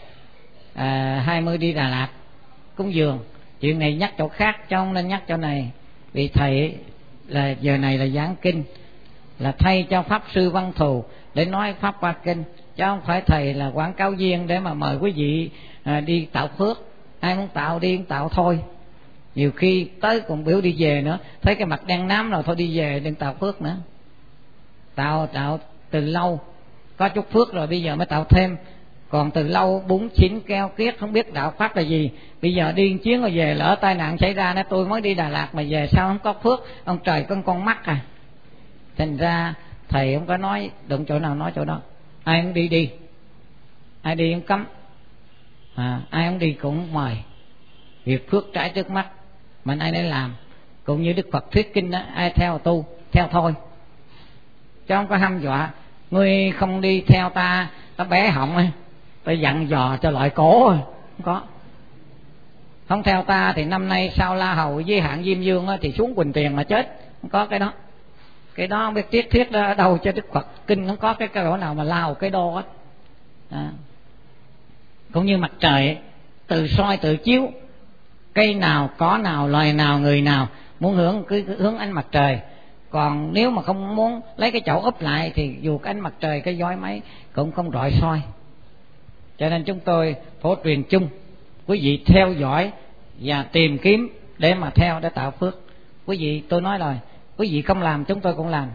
20 đi Đà Lạt cúng dường. Chuyện này nhắc chỗ khác chứ không nên nhắc chỗ này, vì thầy là giờ này là giảng kinh, là thay cho pháp sư Văn Thù để nói pháp qua kinh, chứ không phải thầy là quảng cáo viên để mà mời quý vị đi tạo phước. Ai muốn tạo đi tạo thôi, nhiều khi tới còn biểu đi về nữa, thấy cái mặt đen nám rồi thôi đi về, đừng tạo phước nữa. Tạo từ lâu có chút phước rồi bây giờ mới tạo thêm, còn từ lâu bún chín keo kiết không biết đạo pháp là gì. Bây giờ đi chuyến rồi về lỡ tai nạn xảy ra, nói tôi mới đi Đà Lạt mà về sao không có phước, ông trời con mắt à. Thành ra thầy không có nói đụng chỗ nào nói chỗ đó. Ai không đi đi, ai đi không cấm, ai không đi cũng mời. Việc phước trải trước mắt mình ai nấy làm, cũng như Đức Phật thuyết kinh đó, ai theo tu theo thôi, chứ không có hăm dọa ngươi không đi theo ta bé họng ấy, ta dặn dò cho loại cổ, không có. Không theo ta thì năm nay Sao La Hầu với Hạng Diêm Dương thì xuống Quỳnh Tiền mà chết. Không có cái đó. Cái đó không biết triết thuyết đó ở đâu cho Đức Phật kinh không có cái chỗ nào mà lao cái đô hết. Cũng như mặt trời từ soi tự chiếu, cây nào, cỏ nào, loài nào, người nào muốn hưởng cứ hướng ánh mặt trời. Còn nếu mà không muốn lấy cái chậu úp lại thì dù cái ánh mặt trời cái gió mấy cũng không rọi soi. Cho nên chúng tôi phổ truyền chung, quý vị theo dõi và tìm kiếm để mà theo để tạo phước. Quý vị, tôi nói rồi, quý vị không làm chúng tôi cũng làm.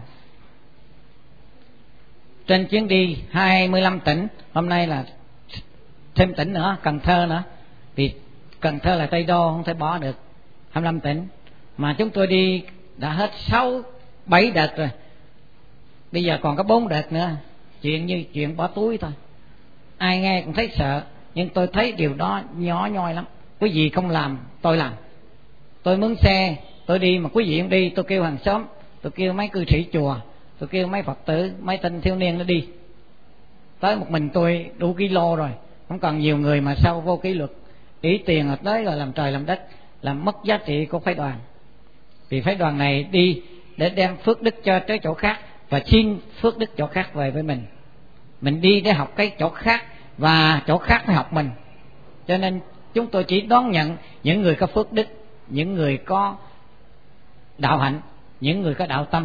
Trên chuyến đi 25 tỉnh, hôm nay là thêm tỉnh nữa, Cần Thơ nữa, vì Cần Thơ là Tây Đô không thể bỏ được. 25 tỉnh mà chúng tôi đi đã hết 6-7 đợt rồi, bây giờ còn có 4 đợt nữa. Chuyện như chuyện bỏ túi thôi, ai nghe cũng thấy sợ, nhưng tôi thấy điều đó nhỏ nhoi lắm. Quý vị không làm tôi làm. Tôi mướn xe tôi đi mà quý vị không đi, tôi kêu hàng xóm, tôi kêu mấy cư sĩ chùa, tôi kêu mấy Phật tử, mấy thanh thiếu niên nó đi. Tới một mình tôi đủ kilo rồi, không còn nhiều người mà sao vô kỷ luật, ý tiền ở tới rồi làm trời làm đất, làm mất giá trị của phái đoàn. Vì phái đoàn này đi để đem phước đức cho tới chỗ khác và xin phước đức chỗ khác về với mình. Mình đi để học cái chỗ khác và chỗ khác mới học mình. Cho nên chúng tôi chỉ đón nhận những người có phước đức, những người có đạo hạnh, những người có đạo tâm.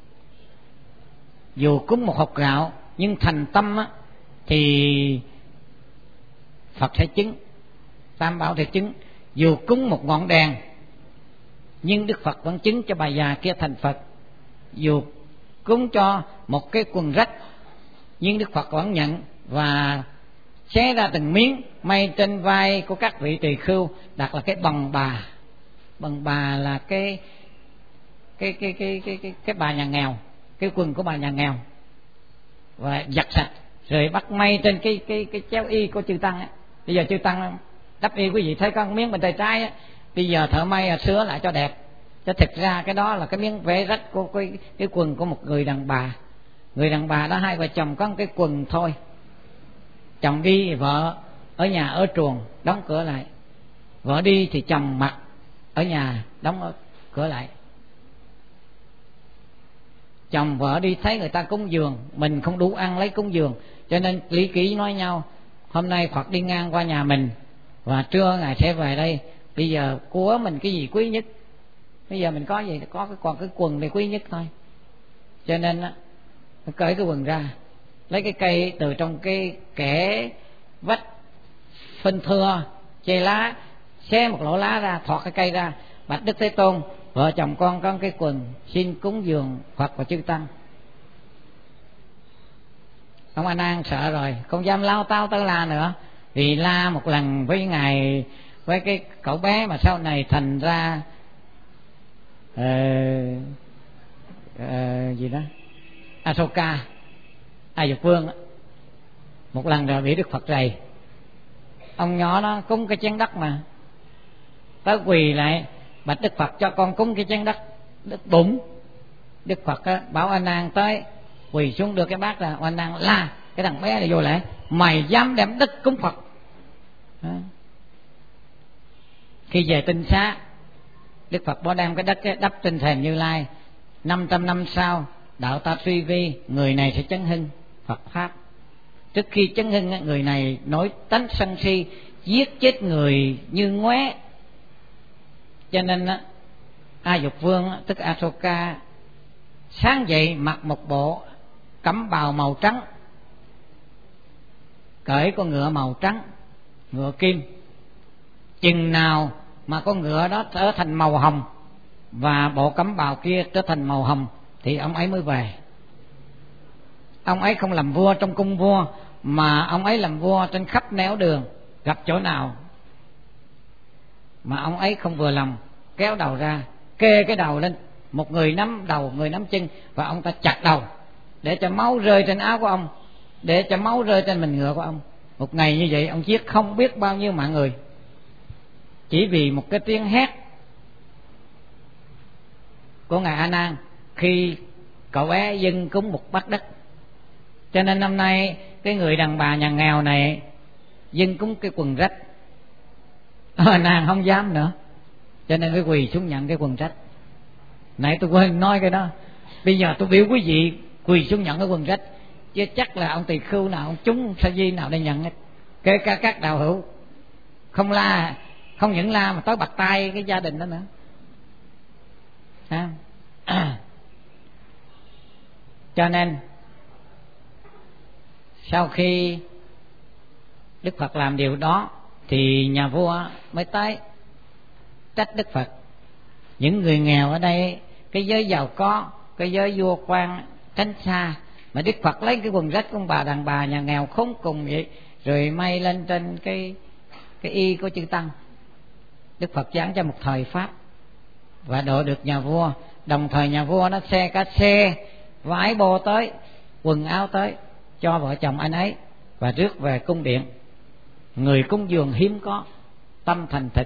Dù cúng một hột gạo nhưng thành tâm á, thì Phật sẽ chứng, Tam Bảo sẽ chứng. Dù cúng một ngọn đèn nhưng Đức Phật vẫn chứng cho bà già kia thành Phật. Dù cúng cho một cái quần rách nhưng Đức Phật vẫn nhận và xé ra từng miếng may trên vai của các vị tỳ khưu, đặt là cái bần bà. Bần bà là cái bà nhà nghèo, cái quần của bà nhà nghèo, và giặt sạch rồi bắt may trên cái chéo y của chư tăng á. Bây giờ chư tăng đắp y, quý vị thấy có miếng bên tay trái á, bây giờ thợ may sửa lại cho đẹp, cho thực ra cái đó là cái miếng vẽ rách của cái quần của một người đàn bà. Người đàn bà đó hai vợ chồng có một cái quần thôi, chồng đi vợ ở nhà ở chuồng đóng cửa lại, vợ đi thì chồng mặc ở nhà đóng cửa lại. Chồng vợ đi thấy người ta cúng dường, mình không đủ ăn lấy cúng dường, cho nên lý ký nói nhau hôm nay Phật đi ngang qua nhà mình và trưa ngài sẽ về đây, bây giờ của mình cái gì quý nhất, bây giờ mình có gì có còn cái quần này quý nhất thôi. Cho nên á, cởi cái quần ra, lấy cái cây từ trong cái kẽ vách phên thưa chê lá, xé một lỗ lá ra, thọt cái cây ra, bạch Đức Thế Tôn, vợ chồng con có cái quần xin cúng dường Phật và chư tăng. Ông A Nan sợ rồi, không dám lao tao tới la nữa, vì la một lần với ngài, với cái cậu bé mà sau này thành ra gì đó Asoka, A Dục Vương, một lần rồi bị Đức Phật rầy. Ông nhỏ nó cúng cái chén đất mà tới quỳ lại, bạch Đức Phật cho con cúng cái chén đất bụng. Đức Phật á, bảo A Nan tới quỳ xuống đưa cái bát ra. A Nan la cái thằng bé này vô lễ, mày dám đem đất cúng Phật. Khi về Tinh Xá, Đức Phật bỏ đem cái đất đắp trên thềm Như Lai. 500 năm sau đạo ta suy vi, người này sẽ chấn hưng Phật pháp. Trước khi chấn hưng, người này nổi tánh sân si, giết chết người như ngoé. Cho nên A Dục Vương tức Asoka sáng dậy mặc một bộ cẩm bào màu trắng, cởi con ngựa màu trắng, ngựa kim. Chừng nào mà con ngựa đó trở thành màu hồng và bộ cẩm bào kia trở thành màu hồng thì ông ấy mới về. Ông ấy không làm vua trong cung vua, mà ông ấy làm vua trên khắp nẻo đường, gặp chỗ nào mà ông ấy không vừa lòng, kéo đầu ra, kê cái đầu lên, một người nắm đầu, người nắm chân, và ông ta chặt đầu để cho máu rơi trên áo của ông, để cho máu rơi trên mình ngựa của ông. Một ngày như vậy ông giết không biết bao nhiêu mạng người, chỉ vì một cái tiếng hét của ngài A Nan khi cậu bé dâng cúng một bát đất. Cho nên năm nay cái người đàn bà nhà nghèo này dâng cúng cái quần rách, Nàng không dám nữa, cho nên phải quỳ xuống nhận cái quần trách. Nãy tôi quên nói cái đó, bây giờ tôi biểu quý vị quỳ xuống nhận cái quần trách, chứ chắc là ông tỳ khưu nào, ông chúng sa di nào để nhận hết, kể cả các đạo hữu. Không la, không những la mà tới bặt tay cái gia đình đó nữa. Cho nên sau khi Đức Phật làm điều đó thì nhà vua mới tới trách Đức Phật. Những người nghèo ở đây, cái giới giàu có, cái giới vua quan tránh xa, mà Đức Phật lấy cái quần rách của bà đàn bà nhà nghèo khốn cùng vậy, rồi may lên trên cái y của chư tăng. Đức Phật giảng cho một thời pháp và độ được nhà vua. Đồng thời nhà vua nó cả xe vải bô tới, quần áo tới cho vợ chồng anh ấy và rước về cung điện. Người cúng dường hiếm có, tâm thành thịt.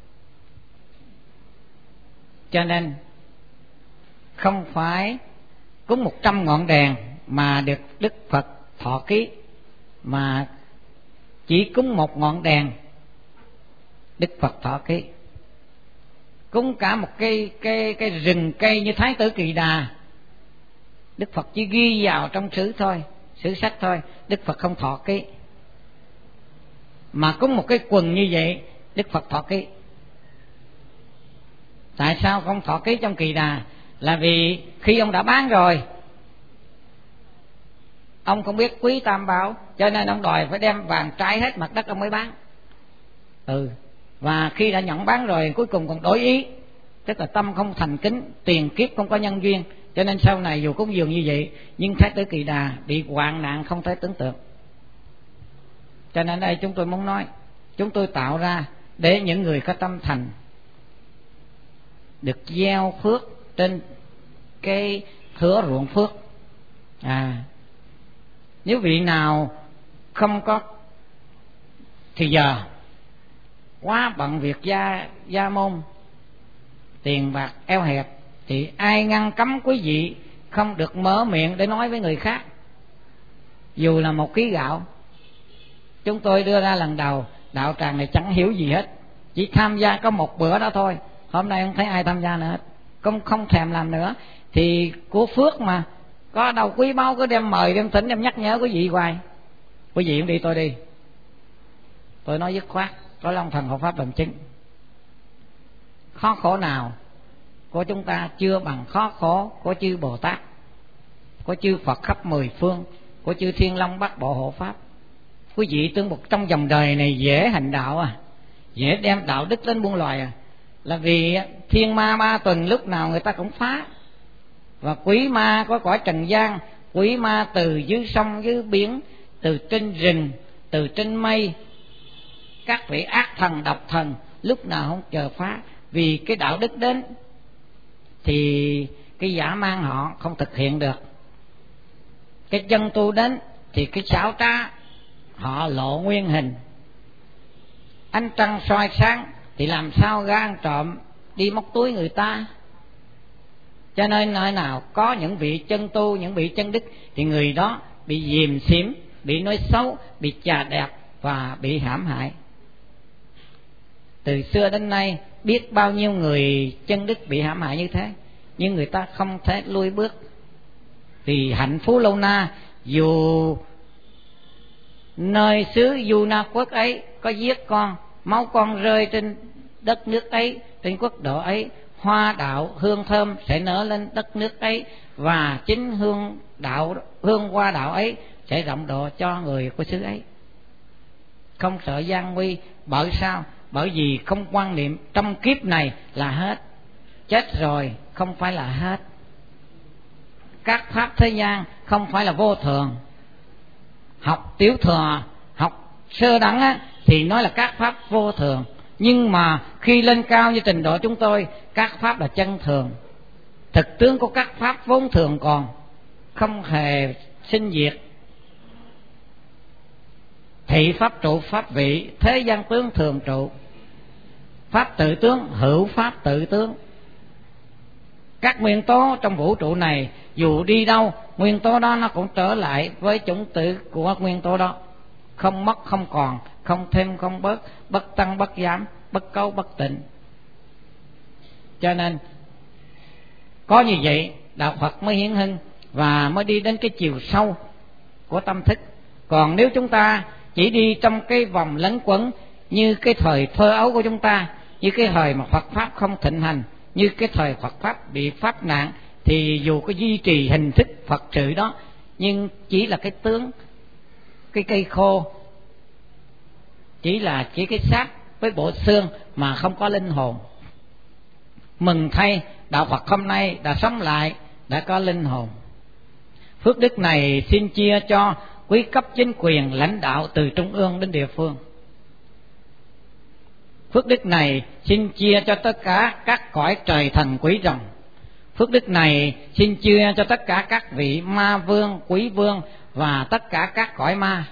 Cho nên không phải cúng 100 ngọn đèn mà được Đức Phật thọ ký, mà chỉ cúng 1 ngọn đèn Đức Phật thọ ký. Cúng cả một cái rừng cây như Thái tử Kỳ Đà, Đức Phật chỉ ghi vào trong sử thôi, sử sách thôi, Đức Phật không thọ ký. Mà cúng một cái quần như vậy Đức Phật thọ ký. Tại sao không thọ ký trong Kỳ Đà? Là vì khi ông đã bán rồi, ông không biết quý tam bảo, cho nên ông đòi phải đem vàng trái hết mặt đất ông mới bán. Và khi đã nhận bán rồi cuối cùng còn đổi ý, tức là tâm không thành kính, tiền kiếp không có nhân duyên, cho nên sau này dù cúng dường như vậy nhưng Thái tử Kỳ Đà bị hoạn nạn không thể tưởng tượng. Cho nên đây chúng tôi muốn nói, chúng tôi tạo ra để những người có tâm thành được gieo phước trên cái thửa ruộng phước. Nếu vị nào không có thì giờ quá bận việc gia môn, tiền bạc eo hẹp, thì ai ngăn cấm quý vị không được mở miệng để nói với người khác, dù là 1 ký gạo. Chúng tôi đưa ra lần đầu, đạo tràng này chẳng hiểu gì hết, chỉ tham gia có 1 bữa đó thôi. Hôm nay không thấy ai tham gia nữa hết, không thèm làm nữa. Thì của phước mà, có đâu quý báu cứ đem mời, đem thỉnh, đem nhắc nhở quý vị hoài. Quý vị cũng đi, tôi đi. Tôi nói dứt khoát, có Long Thần Hộ Pháp làm chứng. Khó khổ nào của chúng ta chưa bằng khó khổ của chư Bồ Tát, của chư Phật khắp 10 phương, của chư Thiên Long Bát Bộ Hộ Pháp. Quý vị tương một trong dòng đời này dễ hành đạo dễ đem đạo đức đến muôn loài là vì thiên ma 3 tuần lúc nào người ta cũng phá. Và quý ma có cõi trần gian, quý ma từ dưới sông dưới biển, từ trên rừng, từ trên mây, các vị ác thần độc thần lúc nào không chờ phá. Vì cái đạo đức đến thì cái giả mang họ không thực hiện được, cái chân tu đến thì cái xảo trá họ lộ nguyên hình. Ánh trăng soi sáng thì làm sao ra ăn trộm đi móc túi người ta. Cho nên nơi nào có những vị chân tu, những vị chân đức thì người đó bị dìm xỉm, bị nói xấu, bị chà đẹp và bị hãm hại. Từ xưa đến nay biết bao nhiêu người chân đức bị hãm hại như thế, nhưng người ta không thể lui bước. Vì hạnh Phú Lâu Na, dù nơi xứ Du Na Quốc ấy có giết con, máu con rơi trên đất nước ấy, trên quốc độ ấy, hoa đạo hương thơm sẽ nở lên đất nước ấy, và chính hương hoa đạo ấy sẽ rộng độ cho người của xứ ấy. Không sợ gian nguy. Bởi sao? Bởi vì không quan niệm trong kiếp này là hết, chết rồi không phải là hết. Các pháp thế gian không phải là vô thường. Học tiểu thừa, học sơ đẳng thì nói là các pháp vô thường, nhưng mà khi lên cao như trình độ chúng tôi, các pháp là chân thường. Thực tướng của các pháp vốn thường còn, không hề sinh diệt. Thị pháp trụ pháp vị, thế gian tướng thường trụ. Pháp tự tướng, hữu pháp tự tướng. Các nguyên tố trong vũ trụ này dù đi đâu, nguyên tố đó nó cũng trở lại với chủng tử của nguyên tố đó, không mất không còn, không thêm không bớt, bất tăng bất giảm, bất cấu bất tịnh. Cho nên có như vậy đạo Phật mới hiển hưng và mới đi đến cái chiều sâu của tâm thức. Còn nếu chúng ta chỉ đi trong cái vòng lấn quẩn như cái thời thơ ấu của chúng ta, như cái thời mà Phật pháp không thịnh hành, như cái thời Phật pháp bị pháp nạn, thì dù có duy trì hình thức Phật sự đó nhưng chỉ là cái tướng, cái cây khô, chỉ cái xác với bộ xương mà không có linh hồn. Mừng thay đạo Phật hôm nay đã sống lại, đã có linh hồn. Phước đức này xin chia cho quý cấp chính quyền lãnh đạo từ trung ương đến địa phương. Phước đức này xin chia cho tất cả các cõi trời thần quý rồng. Phước đức này xin chia cho tất cả các vị ma vương, quý vương và tất cả các cõi ma.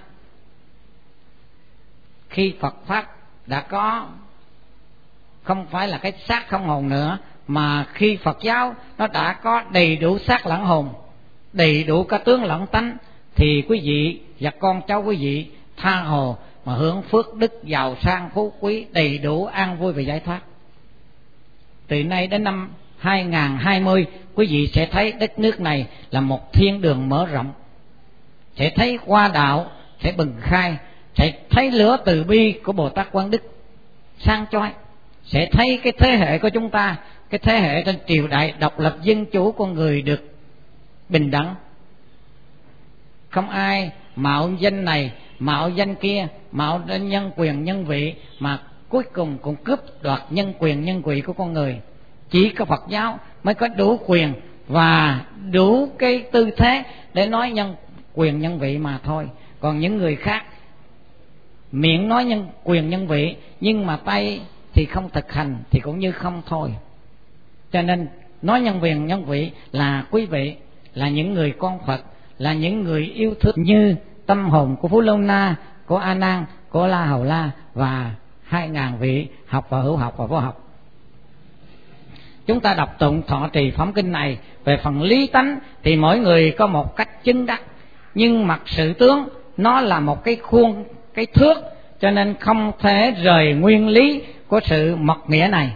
Khi Phật pháp đã có, không phải là cái xác không hồn nữa, mà khi Phật giáo nó đã có đầy đủ xác lẫn hồn, đầy đủ cả tướng lẫn tánh, thì quý vị và con cháu quý vị tha hồ mà hưởng phước đức giàu sang phú quý, đầy đủ an vui và giải thoát. Từ nay đến năm 2020, quý vị sẽ thấy đất nước này là một thiên đường mở rộng, sẽ thấy qua đạo sẽ bừng khai, sẽ thấy lửa từ bi của Bồ Tát Quán Đức sang chói, sẽ thấy cái thế hệ của chúng ta, cái thế hệ trên triều đại độc lập dân chủ con người được bình đẳng. Không ai mạo danh này, mạo danh kia, mạo danh nhân quyền nhân vị mà cuối cùng cũng cướp đoạt nhân quyền nhân vị của con người. Chỉ có Phật giáo mới có đủ quyền và đủ cái tư thế để nói nhân quyền nhân vị mà thôi. Còn những người khác miệng nói nhân quyền nhân vị nhưng mà tay thì không thực hành thì cũng như không thôi. Cho nên nói nhân quyền nhân vị là quý vị, là những người con Phật, là những người yêu thương như tâm hồn của Phú Lâu Na, của A Nan, của La Hầu La và 2000 vị học và hữu học và vô học. Chúng ta đọc tụng thọ trì phẩm kinh này về phần lý tánh thì mỗi người có một cách chứng đắc, nhưng mặt sự tướng nó là một cái khuôn, cái thước, cho nên không thể rời nguyên lý của sự mật nghĩa này.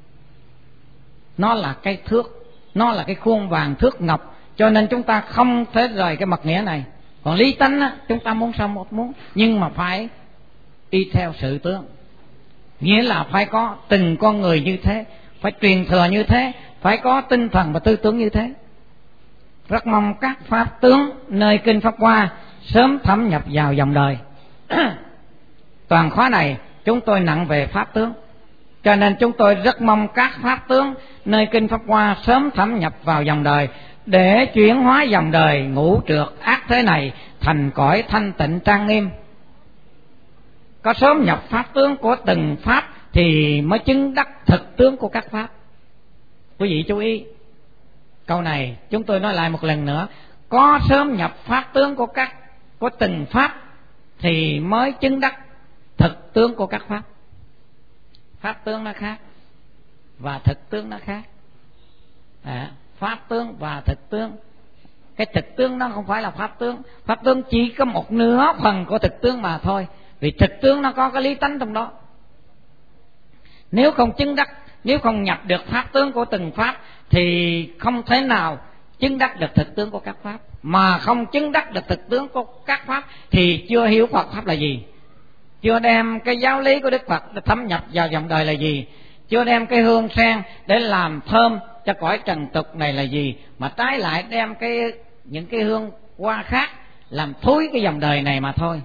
Nó là cái thước, nó là cái khuôn vàng thước ngọc, cho nên chúng ta không thể rời cái mật nghĩa này. Còn lý tánh á, chúng ta muốn sao một muốn, nhưng mà phải đi theo sự tướng, nghĩa là phải có từng con người như thế, phải truyền thừa như thế, phải có tinh thần và tư tưởng như thế. Rất mong các pháp tướng nơi kinh Pháp Hoa sớm thấm nhập vào dòng đời. Toàn khóa này chúng tôi nặng về pháp tướng, cho nên chúng tôi rất mong các pháp tướng nơi kinh Pháp Hoa sớm thấm nhập vào dòng đời, để chuyển hóa dòng đời ngũ trượt ác thế này thành cõi thanh tịnh trang nghiêm. Có sớm nhập pháp tướng của từng pháp thì mới chứng đắc thực tướng của các pháp. Quý vị chú ý câu này, chúng tôi nói lại một lần nữa. Có sớm nhập pháp tướng của từng pháp thì mới chứng đắc thực tướng của các pháp. Pháp tướng nó khác và thực tướng nó khác. Pháp tướng và thực tướng. Cái thực tướng nó không phải là pháp tướng. Pháp tướng chỉ có một nửa phần của thực tướng mà thôi, vì thực tướng nó có cái lý tánh trong đó. Nếu không chứng đắc, nếu không nhập được pháp tướng của từng pháp thì không thể nào chứng đắc được thực tướng của các pháp. Mà không chứng đắc được thực tướng của các pháp thì chưa hiểu Phật pháp là gì, chưa đem cái giáo lý của Đức Phật để thấm nhập vào dòng đời là gì, chưa đem cái hương sen để làm thơm cho cõi trần tục này là gì, mà trái lại đem những cái hương hoa khác làm thối cái dòng đời này mà thôi.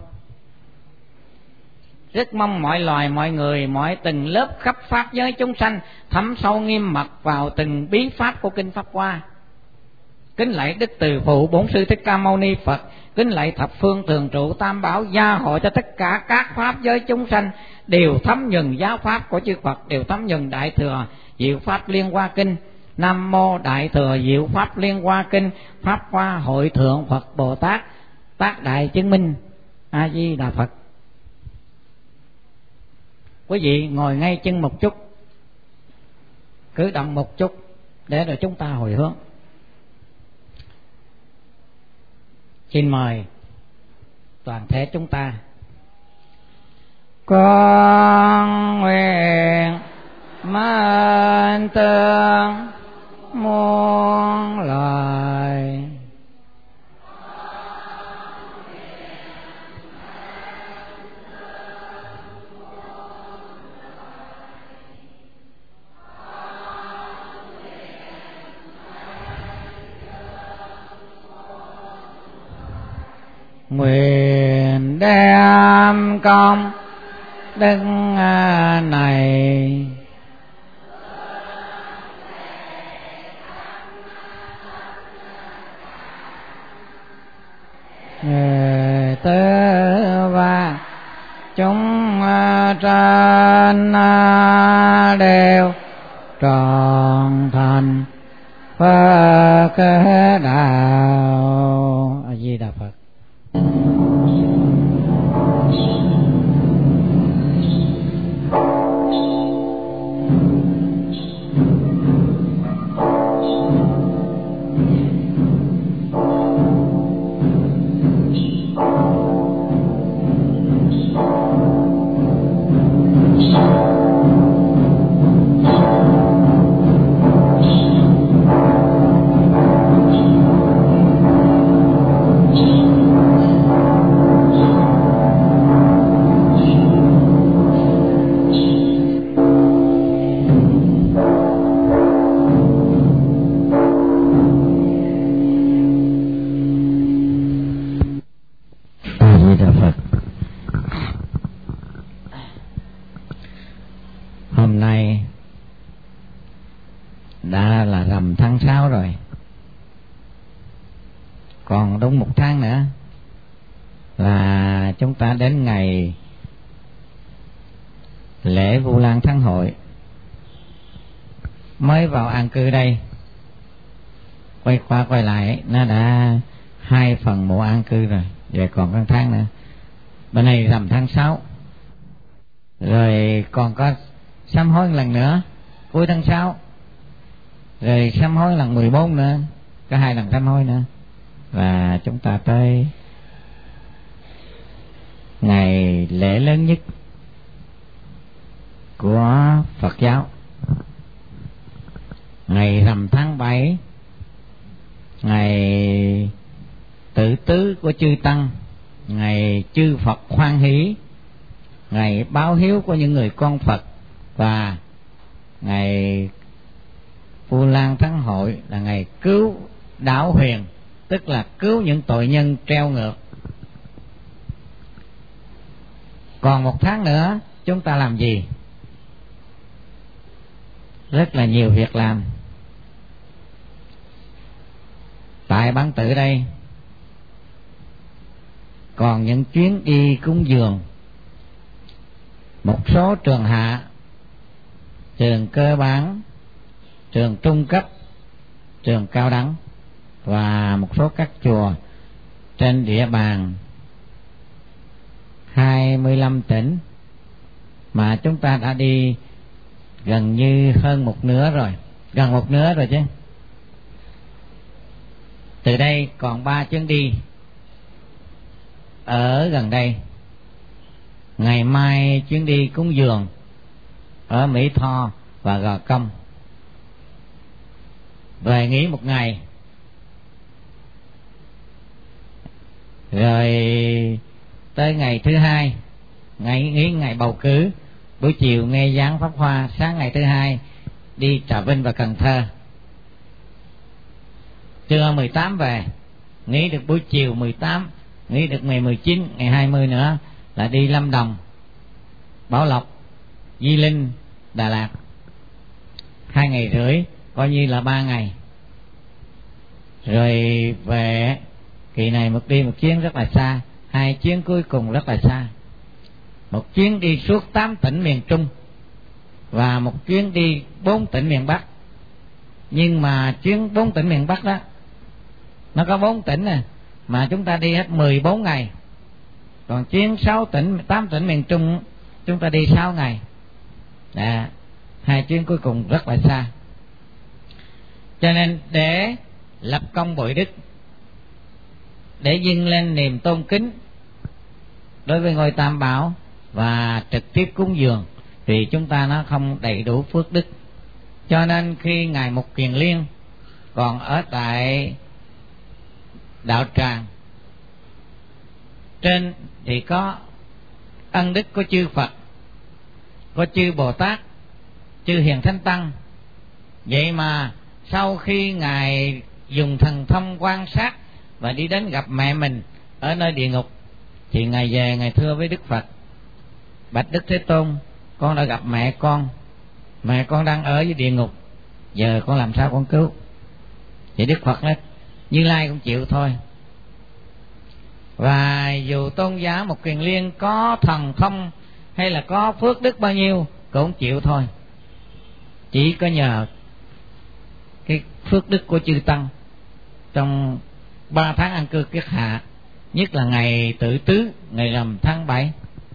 Rất mong mọi loài, mọi người, mọi từng lớp khắp pháp giới chúng sanh thấm sâu nghiêm mật vào từng bí pháp của kinh Pháp Hoa. Kính lạy Đức Từ Phụ Bổn Sư Thích Ca Mâu Ni Phật, kính lạy thập phương thường trụ tam bảo gia hộ cho tất cả các pháp giới chúng sanh đều thấm nhuần giáo pháp của chư Phật, đều thấm nhuần Đại Thừa Diệu Pháp Liên Hoa Kinh. Nam mô Đại Thừa Diệu Pháp Liên Hoa Kinh, Pháp Hoa Hội Thượng Phật Bồ Tát Tác Đại Chứng Minh. A Di Đà Phật. Quý vị ngồi ngay chân một chút, cử động một chút để rồi chúng ta hồi hướng. Xin mời toàn thể chúng ta. Con nguyện mến tương muôn loài. Nguyện đem công đức này người tư và chúng trên đều trọn thành Phật đạo. A Di Đà Phật. Hôm nay đã là rằm tháng 6 rồi, còn đúng 1 tháng nữa là chúng ta đến ngày lễ Vu Lan Thắng Hội. Mới vào an cư đây, quay qua quay lại nó đã 2 phần mùa an cư rồi, vậy còn có 1 tháng nữa. Bên này rằm tháng 6 rồi, còn có sám hối lần nữa cuối tháng 6, rồi sám hối lần 14 nữa, có 2 lần sám hối nữa, và chúng ta tới ngày lễ lớn nhất của Phật giáo, ngày rằm tháng 7, ngày tự tứ của chư tăng, ngày chư Phật hoan hỷ, ngày báo hiếu của những người con Phật, và ngày Vu Lan Thắng Hội là ngày cứu đảo huyền, tức là cứu những tội nhân treo ngược. Còn 1 tháng nữa chúng ta làm gì? Rất là nhiều việc làm. Tại Bản Tự đây còn những chuyến đi cúng dường một số trường hạ, trường cơ bản, trường trung cấp, trường cao đẳng và một số các chùa trên địa bàn 25 tỉnh mà chúng ta đã đi gần như hơn một nửa rồi, gần một nửa rồi chứ. Từ đây còn 3 chuyến đi ở gần đây. Ngày mai chuyến đi cúng dường ở Mỹ Tho và Gò Công, về nghỉ 1 ngày, rồi tới ngày thứ Hai nghỉ ngày bầu cử, buổi chiều nghe giảng pháp hoa, sáng ngày thứ Hai đi Trà Vinh và Cần Thơ, trưa 18 về, nghỉ được buổi chiều 18, nghỉ được ngày 19, ngày 20 nữa là đi Lâm Đồng, Bảo Lộc, Di Linh, Đà Lạt, 2 ngày rưỡi, coi như là 3 ngày. Rồi về kỳ này đi một chuyến rất là xa, 2 chuyến cuối cùng rất là xa. Một chuyến đi suốt 8 tỉnh miền Trung và một chuyến đi 4 tỉnh miền Bắc. Nhưng mà chuyến 4 tỉnh miền Bắc đó, nó có 4 tỉnh nè, mà chúng ta đi hết 14 ngày. Còn chuyến 8 tỉnh miền Trung chúng ta đi 6 ngày. 2 chuyến cuối cùng rất là xa. Cho nên để lập công bội đức, để dâng lên niềm tôn kính đối với ngôi Tam Bảo và trực tiếp cúng dường thì chúng ta nó không đầy đủ phước đức. Cho nên khi ngài Mục Kiền Liên còn ở tại đạo tràng trên thì có ân đức của chư Phật, có chư Bồ Tát, chư Hiền Thánh Tăng. Vậy mà sau khi ngài dùng thần thông quan sát và đi đến gặp mẹ mình ở nơi địa ngục, thì ngài về ngài thưa với Đức Phật: bạch Đức Thế Tôn, con đã gặp mẹ con đang ở dưới địa ngục, giờ con làm sao con cứu? Thì Đức Phật nói: Như Lai cũng chịu thôi. Và dù tôn giả Mục Kiền Liên có thần thông hay là có phước đức bao nhiêu cũng chịu thôi, chỉ có nhờ cái phước đức của chư Tăng trong 3 tháng an cư kiết hạ, nhất là ngày Tự Tứ, ngày rằm tháng 7.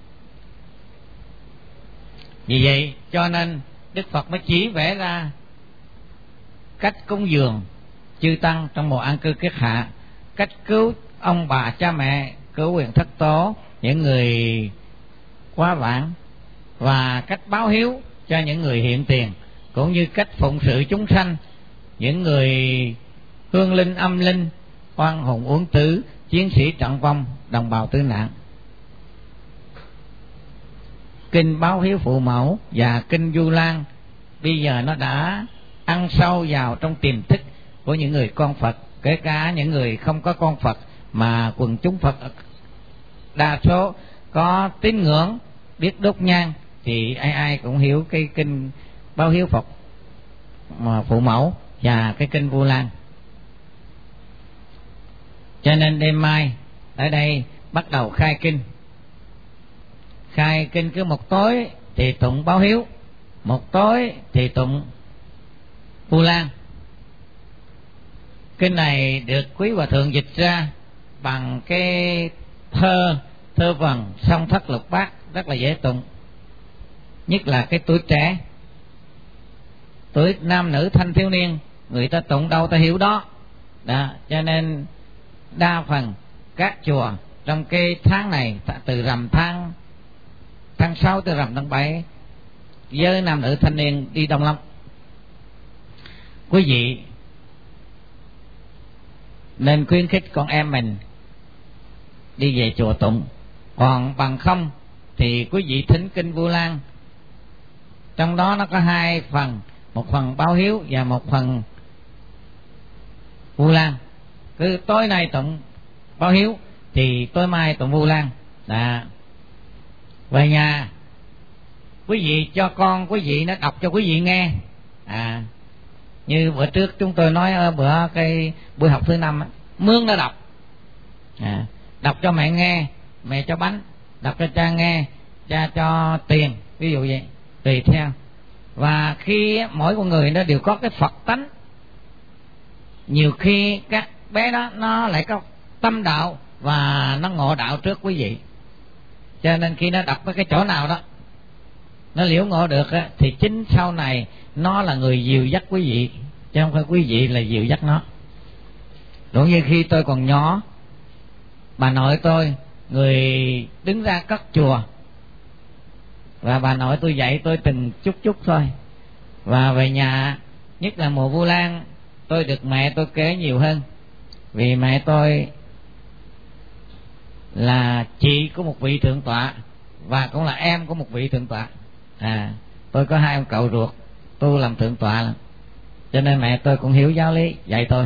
Vì vậy cho nên Đức Phật mới chỉ vẽ ra cách cúng dường chư Tăng trong mùa an cư kiết hạ, cách cứu ông bà cha mẹ, cứu quyền thất tố, những người quá vãng, và cách báo hiếu cho những người hiện tiền, cũng như cách phụng sự chúng sanh, những người hương linh, âm linh, oan hồn uổng tử, chiến sĩ trận vong, đồng bào tử nạn. Kinh Báo Hiếu Phụ Mẫu và Kinh Vu Lan bây giờ nó đã ăn sâu vào trong tiềm thức của những người con Phật, kể cả những người không có con Phật, mà quần chúng Phật đa số có tín ngưỡng, biết đốt nhang, thì ai cũng hiểu cái kinh Báo Hiếu Phật Phụ Mẫu và cái kinh Vu Lan. Cho nên đêm mai ở đây bắt đầu khai kinh. Khai kinh cứ một tối thì tụng Báo Hiếu, một tối thì tụng Vu Lan. Kinh này được quý hòa thượng dịch ra bằng cái thơ vần song thất lục bát, rất là dễ tụng, nhất là cái tuổi trẻ, tuổi nam nữ thanh thiếu niên, người ta tụng đâu ta hiểu đó. Cho nên đa phần các chùa trong cái tháng này, từ rằm tháng 6 tới rằm tháng 7, với nam nữ thanh niên đi đông lắm. Quý vị nên khuyến khích con em mình đi về chùa tụng. Còn bằng không thì quý vị thính kinh Vu Lan, trong đó nó có 2 phần, một phần Báo Hiếu và một phần Vu Lan. Cứ tối nay tụng Báo Hiếu thì tối mai tụng Vu Lan. Về nhà quý vị cho con quý vị nó đọc cho quý vị nghe. Như bữa trước chúng tôi nói ở buổi học thứ 5, Mương nó đọc. Đọc cho mẹ nghe, mẹ cho bánh. Đọc cho cha nghe, cha cho tiền, ví dụ vậy, tùy theo. Và khi mỗi con người nó đều có cái Phật tánh, nhiều khi các bé đó nó lại có tâm đạo và nó ngộ đạo trước quý vị. Cho nên khi nó đọc cái chỗ nào đó nó liễu ngộ được á, thì chính sau này nó là người dìu dắt quý vị, chứ không phải quý vị là dìu dắt nó. Đúng như khi tôi còn nhỏ, bà nội tôi người đứng ra cất chùa, và bà nội tôi dạy tôi từng chút thôi. Và về nhà, nhất là mùa Vu Lan, tôi được mẹ tôi kể nhiều hơn, vì mẹ tôi là chị của một vị thượng tọa và cũng là em của một vị thượng tọa. Tôi có 2 ông cậu ruột tu làm thượng tọa lắm, cho nên mẹ tôi cũng hiểu giáo lý dạy tôi.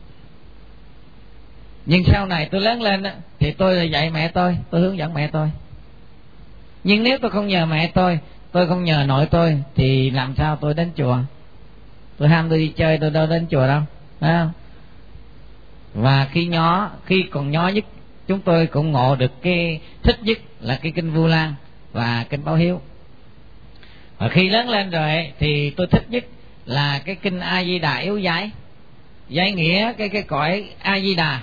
Nhưng sau này tôi lớn lên thì tôi là dạy mẹ tôi hướng dẫn mẹ tôi. Nhưng nếu tôi không nhờ mẹ tôi không nhờ nội tôi, thì làm sao tôi đến chùa? Tôi ham tôi đi chơi, tôi đâu đến chùa đâu, phải không? Và khi còn nhỏ nhất, chúng tôi cũng ngộ được cái thích nhất là cái kinh Vu Lan và kinh Báo Hiếu. Và khi lớn lên rồi thì tôi thích nhất là cái kinh A Di Đà Yếu Giải, giải nghĩa cái cõi A Di Đà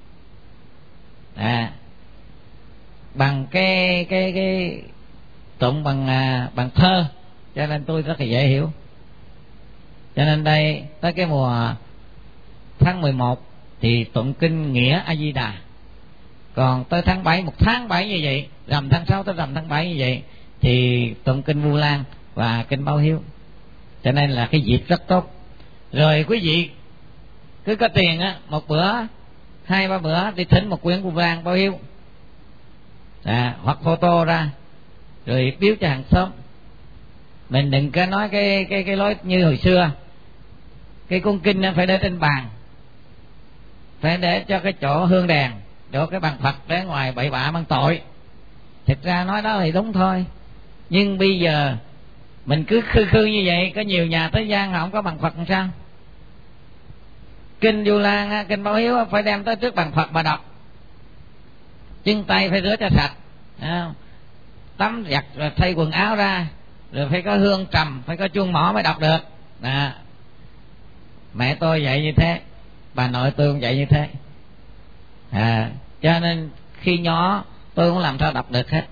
bằng cái tụng bằng thơ, cho nên tôi rất là dễ hiểu. Cho nên đây tới cái mùa tháng 11 thì tụng kinh nghĩa A Di Đà. Còn tới tháng 7, một tháng 7 như vậy, rằm tháng 6 tới rằm tháng 7 như vậy, thì tụng kinh Vu Lan và kinh Báo Hiếu, cho nên là cái dịp rất tốt. Rồi quý vị cứ có tiền á, một bữa 2-3 bữa đi thỉnh một quyển Vu Lan Báo Hiếu, hoặc photo ra rồi biếu cho hàng xóm. Mình đừng có nói cái lối như hồi xưa, cái cuốn kinh phải để trên bàn, phải để cho cái chỗ hương đèn, chỗ cái bàn Phật để ngoài bậy bạ mang tội. Thực ra nói đó thì đúng thôi, nhưng bây giờ mình cứ khư như vậy, có nhiều nhà thế gian họ không có bàn Phật làm sao? Kinh Vu Lan, kinh Báo Hiếu phải đem tới trước bàn Phật mà đọc, chân tay phải rửa cho sạch, tắm giặt rồi thay quần áo ra, rồi phải có hương trầm, phải có chuông mỏ mới đọc được. Mẹ tôi dạy như thế, bà nội tôi cũng dạy như thế. Cho nên khi nhỏ tôi cũng làm sao đọc được hết.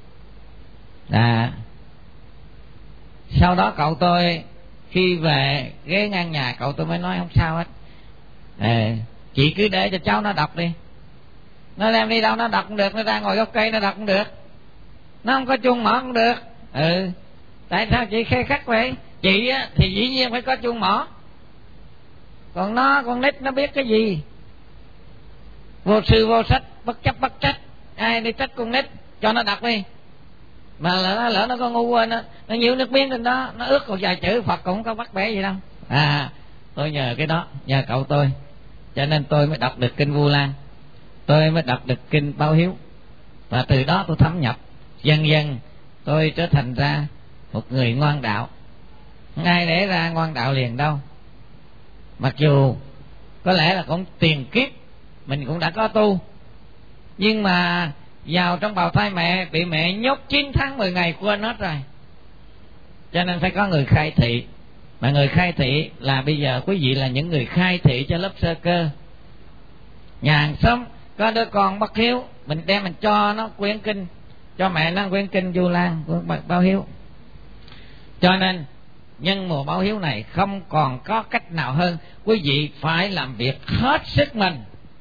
Sau đó cậu tôi khi về ghé ngang nhà, cậu tôi mới nói không sao hết, chị cứ để cho cháu nó đọc đi, nó đem đi đâu nó đọc cũng được, nó ra ngồi gốc cây nó đọc cũng được, nó không có chuông mỏ cũng được. Tại sao chị khê khắc vậy? Chị á thì dĩ nhiên phải có chuông mỏ, còn nó, con nít nó biết cái gì? Vô sư vô sách, bất chấp bất trách, ai đi trách con nít, cho nó đọc đi. Mà lỡ nó có ngu quên á, nó nhiễu nước miếng lên đó, nó ước một vài chữ Phật cũng không có bắt bẻ gì đâu. Tôi nhờ cái đó, nhờ cậu tôi, cho nên tôi mới đọc được kinh Vu Lan, tôi mới đọc được kinh Báo Hiếu, và từ đó tôi thấm nhập. Dần dần tôi trở thành ra một người ngoan đạo. Không ai để ra ngoan đạo liền đâu, mặc dù có lẽ là cũng tiền kiếp mình cũng đã có tu, nhưng mà vào trong bào thai mẹ bị mẹ nhốt 9 tháng 10 ngày quên hết rồi, cho nên phải có người khai thị. Mà người khai thị là bây giờ quý vị là những người khai thị cho lớp sơ cơ. Nhà hàng xóm có đứa con bất hiếu, mình đem mình cho nó quyển kinh, cho mẹ nó quyển kinh Vu Lan, quyển Báo Hiếu. Cho nên nhân mùa Báo Hiếu này không còn có cách nào hơn, quý vị phải làm việc hết sức mình.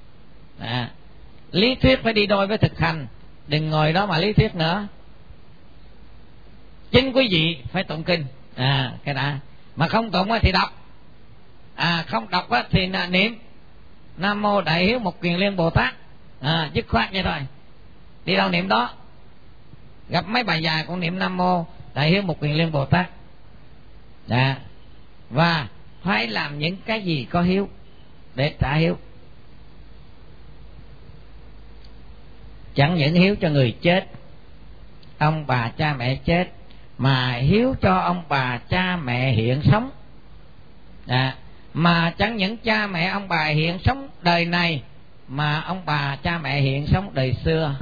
Lý thuyết phải đi đôi với thực hành, đừng ngồi đó mà lý thuyết nữa. Chính quý vị phải tụng kinh, cái đã. Mà không tụng thì đọc, không đọc thì niệm Nam Mô Đại Hiếu Một Kiền Liên Bồ Tát, dứt khoát vậy thôi. Đi đâu niệm đó, gặp mấy bà già cũng niệm Nam Mô Đại Hiếu Một Kiền Liên Bồ Tát. Và phải làm những cái gì có hiếu để trả hiếu. Chẳng những hiếu cho người chết, ông bà cha mẹ chết, mà hiếu cho ông bà cha mẹ hiện sống. Mà chẳng những cha mẹ ông bà hiện sống đời này, mà ông bà cha mẹ hiện sống đời xưa.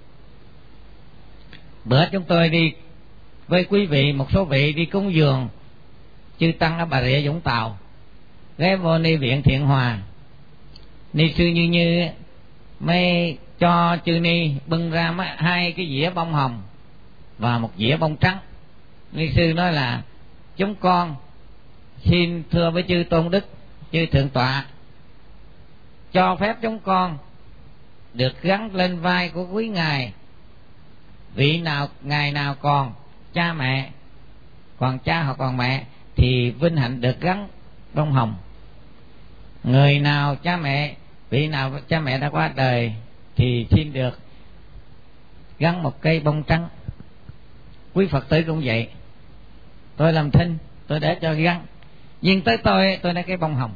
Bữa chúng tôi đi với quý vị, một số vị đi cúng dường chư tăng ở Bà Rịa Vũng Tàu, ghé vô ni viện Thiện Hòa. Ni sư Như mới cho chư ni bưng ra 2 cái dĩa bông hồng và 1 dĩa bông trắng. Ni sư nói là chúng con xin thưa với chư Tôn Đức, chư Thượng Tọa, cho phép chúng con được gắn lên vai của quý ngài. Vị nào ngài nào còn cha mẹ, còn cha hoặc còn mẹ, thì vinh hạnh được gắn bông hồng. Người nào cha mẹ, vị nào cha mẹ đã qua đời, thì xin được gắn 1 cây bông trắng. Quý Phật tử cũng vậy. Tôi làm thinh, tôi để cho gắn, nhưng tới tôi nói cái bông hồng,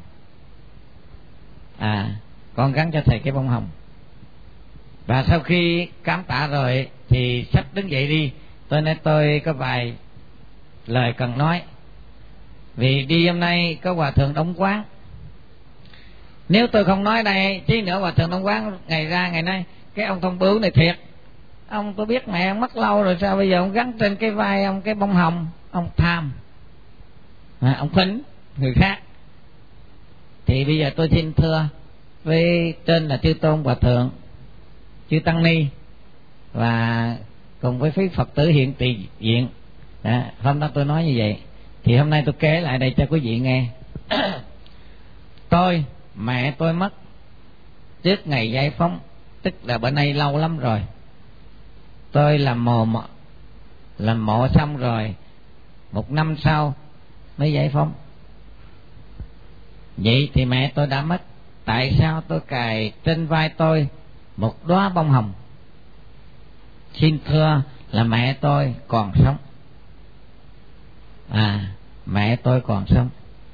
con gắn cho thầy cái bông hồng. Và sau khi cảm tạ rồi thì sắp đứng dậy đi, tôi nói tôi có vài lời cần nói. Vì đi hôm nay có Hòa Thượng đóng quán, nếu tôi không nói đây tí nữa Hòa Thượng đóng quán ngày ra ngày nay, cái ông thông bướu này thiệt, ông tôi biết mẹ ông mất lâu rồi, sao bây giờ ông gắn trên cái vai ông cái bông hồng, ông tham, ông khinh người khác. Thì bây giờ tôi xin thưa với trên là chư Tôn Hòa Thượng, chư Tăng Ni, và cùng với phía Phật tử hiện tỳ viện. Hôm đó tôi nói như vậy, thì hôm nay tôi kể lại đây cho quý vị nghe. Mẹ tôi mất trước ngày giải phóng, tức là bữa nay lâu lắm rồi. Tôi làm mồ làm mộ xong rồi 1 năm sau mới giải phóng. Vậy thì mẹ tôi đã mất. Tại sao tôi cài trên vai tôi một đóa bông hồng? Xin thưa là mẹ tôi còn sống. Mẹ tôi còn sống.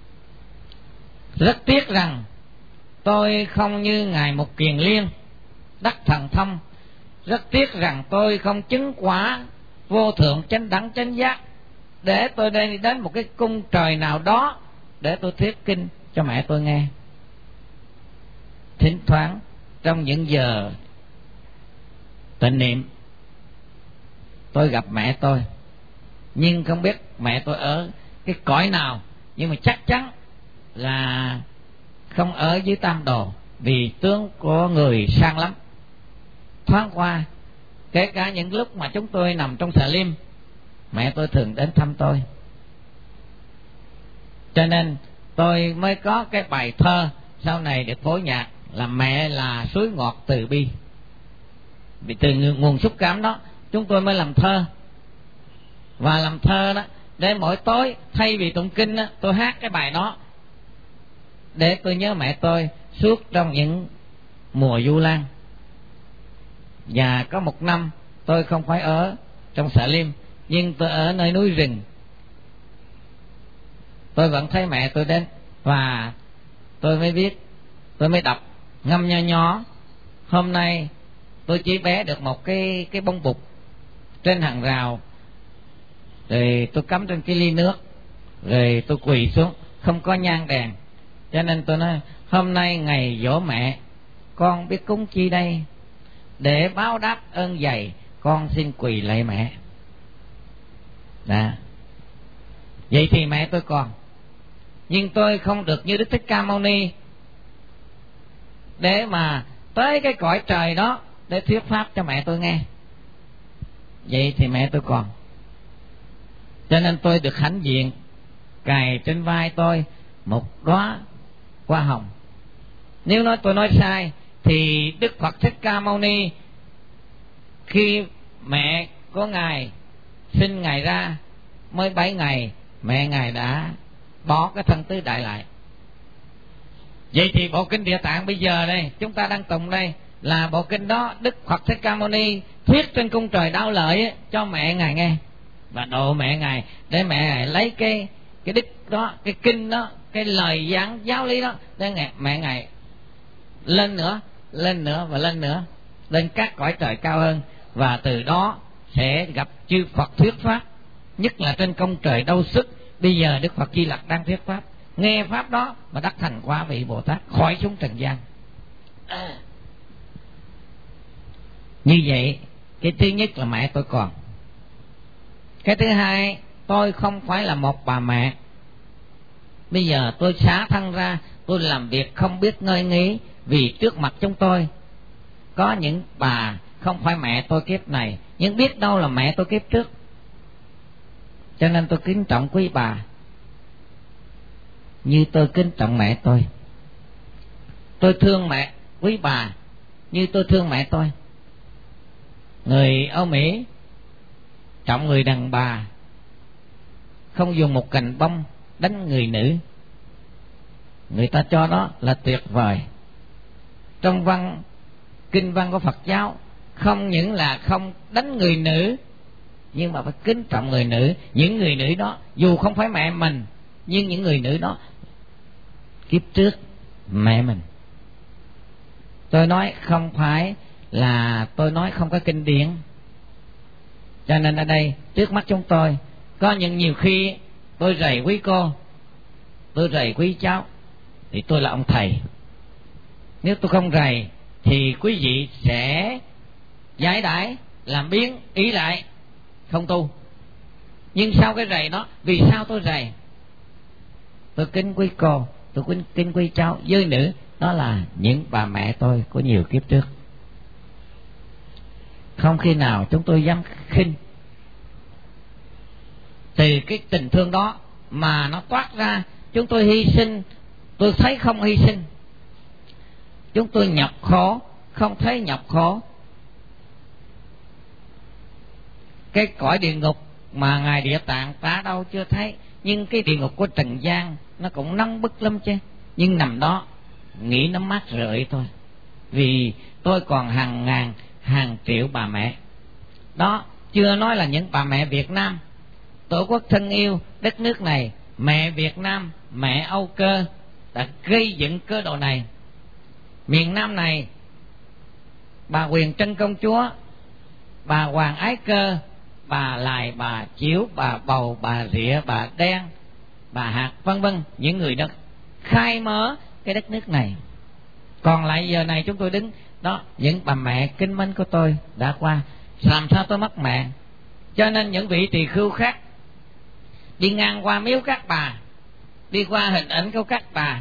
Rất tiếc rằng tôi không như Ngài Mục Kiền Liên đắc thần thông. Rất tiếc rằng tôi không chứng quả vô thượng chánh đẳng chánh giác, để tôi đi đến một cái cung trời nào đó để tôi thuyết kinh cho mẹ tôi nghe. Thỉnh thoảng trong những giờ tịnh niệm tôi gặp mẹ tôi, nhưng không biết mẹ tôi ở cái cõi nào, nhưng mà chắc chắn là không ở dưới Tam Đồ, vì tướng của người sang lắm. Thoáng qua, kể cả những lúc mà chúng tôi nằm trong xà lim, mẹ tôi thường đến thăm tôi. Cho nên tôi mới có cái bài thơ sau này được phối nhạc là Mẹ là suối ngọt từ bi. Vì từ nguồn xúc cảm đó chúng tôi mới làm thơ. Và làm thơ đó để mỗi tối thay vì tụng kinh đó, tôi hát cái bài đó để tôi nhớ mẹ tôi suốt trong những mùa du lan. Và có 1 năm tôi không phải ở trong xà lim, nhưng tôi ở nơi núi rừng. Tôi vẫn thấy mẹ tôi đến, và tôi mới biết, tôi mới đọc ngâm nho nhỏ. Hôm nay tôi chỉ bé được một cái bông bụt trên hàng rào, rồi tôi cắm trên cái ly nước, rồi tôi quỳ xuống, không có nhang đèn. Cho nên tôi nói hôm nay ngày giỗ mẹ, con biết cúng chi đây? Để báo đáp ơn dày, con xin quỳ lạy mẹ. Vậy thì mẹ tôi còn, nhưng tôi không được như Đức Thích Ca Mâu Ni để mà tới cái cõi trời đó để thuyết pháp cho mẹ tôi nghe. Vậy thì mẹ tôi còn, cho nên tôi được hãnh diện cài trên vai tôi một đóa hoa hồng. Nếu nói tôi nói sai thì Đức Phật Thích Ca Mâu Ni khi mẹ của Ngài sinh Ngài ra mới 7 ngày, mẹ Ngài đã bỏ cái thân tứ đại lại. Vậy thì bộ kinh Địa Tạng bây giờ đây chúng ta đang tụng đây là bộ kinh đó Đức Phật Thích Ca Mâu Ni thuyết trên cung trời Đao Lợi cho mẹ Ngài nghe, và độ mẹ Ngài để mẹ Ngài lấy cái đức đó, cái kinh đó, cái lời giảng giáo lý đó để mẹ Ngài lên nữa và lên nữa, lên các cõi trời cao hơn, và từ đó sẽ gặp chư Phật thuyết pháp, nhất là trên cung trời Đâu Sức. Bây giờ Đức Phật Di Lặc đang thuyết pháp, nghe pháp đó mà đắc thành quả vị Bồ Tát, khỏi xuống trần gian. Như vậy cái thứ nhất là mẹ tôi còn. Cái thứ hai, tôi không phải là một bà mẹ. Bây giờ tôi xả thân ra, tôi làm việc không biết ngơi nghỉ, vì trước mặt chúng tôi có những bà không phải mẹ tôi kiếp này, nhưng biết đâu là mẹ tôi kiếp trước. Cho nên tôi kính trọng quý bà như tôi kính trọng mẹ tôi. Tôi thương mẹ quý bà như tôi thương mẹ tôi. Người Âu Mỹ trọng người đàn bà, không dùng một cành bông đánh người nữ. Người ta cho đó là tuyệt vời. Trong kinh văn của Phật giáo không những là không đánh người nữ, nhưng mà phải kính trọng người nữ. Những người nữ đó dù không phải mẹ mình, nhưng những người nữ đó kiếp trước mẹ mình. Tôi nói không phải là tôi nói không có kinh điển. Cho nên ở đây trước mắt chúng tôi có nhiều khi tôi rầy quý cô, tôi rầy quý cháu, thì tôi là ông thầy. Nếu tôi không rầy thì quý vị sẽ giải đãi, làm biến ý lại, không tu. Nhưng sau cái rầy đó, vì sao tôi rầy? Tôi kính quý cô, tôi kính quý cháu, giới nữ, đó là những bà mẹ tôi của nhiều kiếp trước. Không khi nào chúng tôi dám khinh. Từ cái tình thương đó mà nó toát ra, chúng tôi hy sinh, tôi thấy không hy sinh. Chúng tôi nhọc khổ, không thấy nhọc khổ. Cái cõi địa ngục mà ngài Địa Tạng ta đâu chưa thấy. Nhưng cái địa ngục của trần gian nó cũng nóng bức lắm chứ. Nhưng nằm đó nghĩ nó mát rượi thôi, vì tôi còn hàng ngàn hàng triệu bà mẹ đó, chưa nói là những bà mẹ Việt Nam, tổ quốc thân yêu đất nước này. Mẹ Việt Nam, mẹ Âu Cơ đã gây dựng cơ đồ này. Miền Nam này, bà Huyền Trân công chúa, bà Hoàng Ái Cơ, bà Lài, bà Chiếu, bà Bầu, bà Rịa, bà Đen, bà Hạt, vân vân, những người đó khai mở cái đất nước này. Còn lại giờ này chúng tôi đứng đó, những bà mẹ kính mến của tôi đã qua, làm sao tôi mất mẹ. Cho nên những vị tỳ khưu khác đi ngang qua miếu các bà, đi qua hình ảnh của các bà,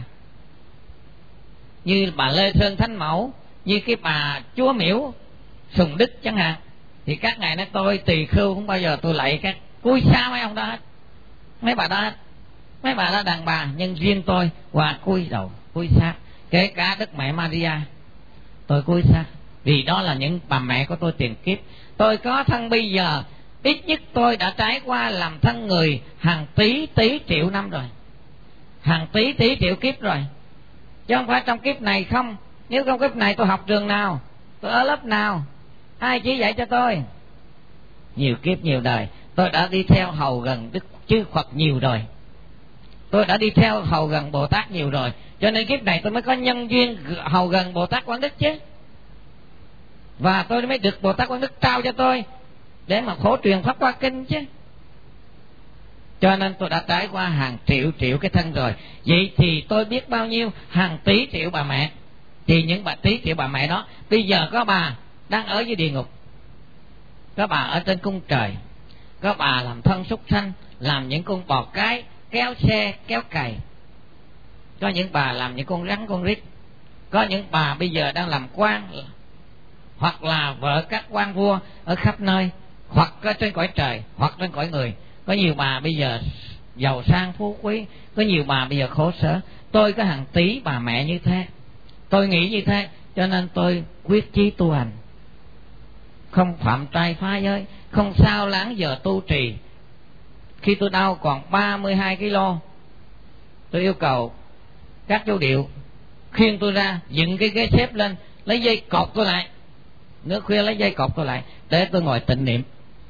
như bà Lê Sơn Thánh Mẫu, như cái bà Chúa Miễu Sùng Đức chẳng hạn, thì các ngài nói tôi tỳ khưu không bao giờ tôi lạy các cúi xa mấy ông đó hết, mấy bà đó hết. Mấy bà đó đàn bà, nhưng riêng tôi qua cúi đầu cúi sát. Kể cả Đức Mẹ Maria tôi cúi sát, vì đó là những bà mẹ của tôi tiền kiếp. Tôi có thân bây giờ, ít nhất tôi đã trải qua làm thân người hàng tỷ triệu năm rồi, hàng tỷ triệu kiếp rồi, chứ không phải trong kiếp này không. Nếu trong kiếp này tôi học trường nào, tôi ở lớp nào, ai chỉ dạy cho tôi? Nhiều kiếp nhiều đời tôi đã đi theo hầu gần Đức Chư Phật nhiều rồi, tôi đã đi theo hầu gần Bồ Tát nhiều rồi, cho nên kiếp này tôi mới có nhân duyên hầu gần Bồ Tát Quán Đức chứ. Và tôi mới được Bồ Tát Quán Đức trao cho tôi để mà phổ truyền Pháp Hoa Kinh chứ. Cho nên tôi đã trải qua hàng triệu cái thân rồi. Vậy thì tôi biết bao nhiêu hàng tỷ triệu bà mẹ. Thì những bà tỷ triệu bà mẹ đó, bây giờ có bà đang ở dưới địa ngục, có bà ở trên cung trời, có bà làm thân súc sanh, làm những con bò cái, kéo xe kéo cày, có những bà làm những con rắn con rít, có những bà bây giờ đang làm quan, hoặc là vợ các quan vua ở khắp nơi, hoặc ở trên cõi trời, hoặc trên cõi người. Có nhiều bà bây giờ giàu sang phú quý, có nhiều bà bây giờ khổ sở. Tôi có hàng tỷ bà mẹ như thế, tôi nghĩ như thế, cho nên tôi quyết chí tu hành, không phạm trai phá giới, không sao lãng giờ tu trì. Khi tôi đau còn 32 kg, tôi yêu cầu các chú điệu khiêng tôi ra, dựng cái ghế xếp lên, lấy dây cột tôi lại, nửa khuya lấy dây cột tôi lại để tôi ngồi tịnh niệm.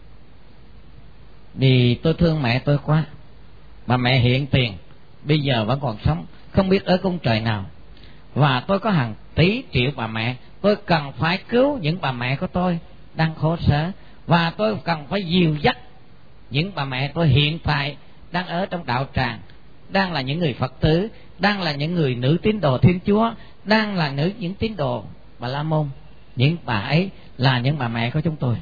Vì tôi thương mẹ tôi quá. Bà mẹ hiện tiền bây giờ vẫn còn sống, không biết ở cung trời nào. Và tôi có hàng tỷ triệu bà mẹ, tôi cần phải cứu những bà mẹ của tôi đang khổ sở, và tôi cần phải dìu dắt những bà mẹ tôi hiện tại đang ở trong đạo tràng, đang là những người Phật tử, đang là những người nữ tín đồ Thiên Chúa, đang là những tín đồ Bà La Môn. Những bà ấy là những bà mẹ của chúng tôi.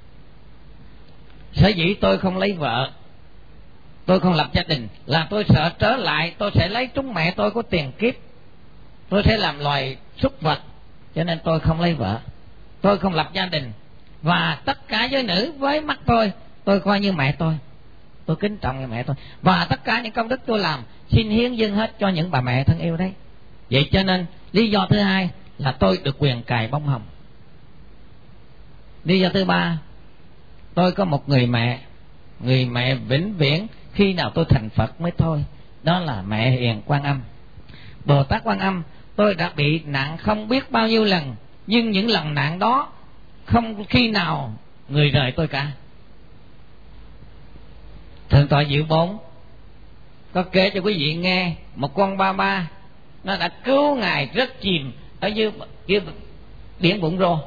Sở dĩ tôi không lấy vợ, tôi không lập gia đình, là tôi sợ trở lại tôi sẽ lấy trúng mẹ tôi của tiền kiếp, tôi sẽ làm loài súc vật. Cho nên tôi không lấy vợ, tôi không lập gia đình. Và tất cả giới nữ với mắt tôi coi như mẹ tôi kính trọng như mẹ tôi. Và tất cả những công đức tôi làm xin hiến dâng hết cho những bà mẹ thân yêu đấy. Vậy cho nên lý do thứ hai là tôi được quyền cài bông hồng. Lý do thứ ba, tôi có một người mẹ vĩnh viễn, khi nào tôi thành Phật mới thôi. Đó là mẹ Hiền Quan Âm, Bồ Tát Quan Âm. Tôi đã bị nạn không biết bao nhiêu lần, nhưng những lần nạn đó không khi nào người rời tôi cả. Thượng tọa Diệu Bổn có kể cho quý vị nghe, một con ba nó đã cứu ngài rất chìm ở dưới biển Bụng Rô.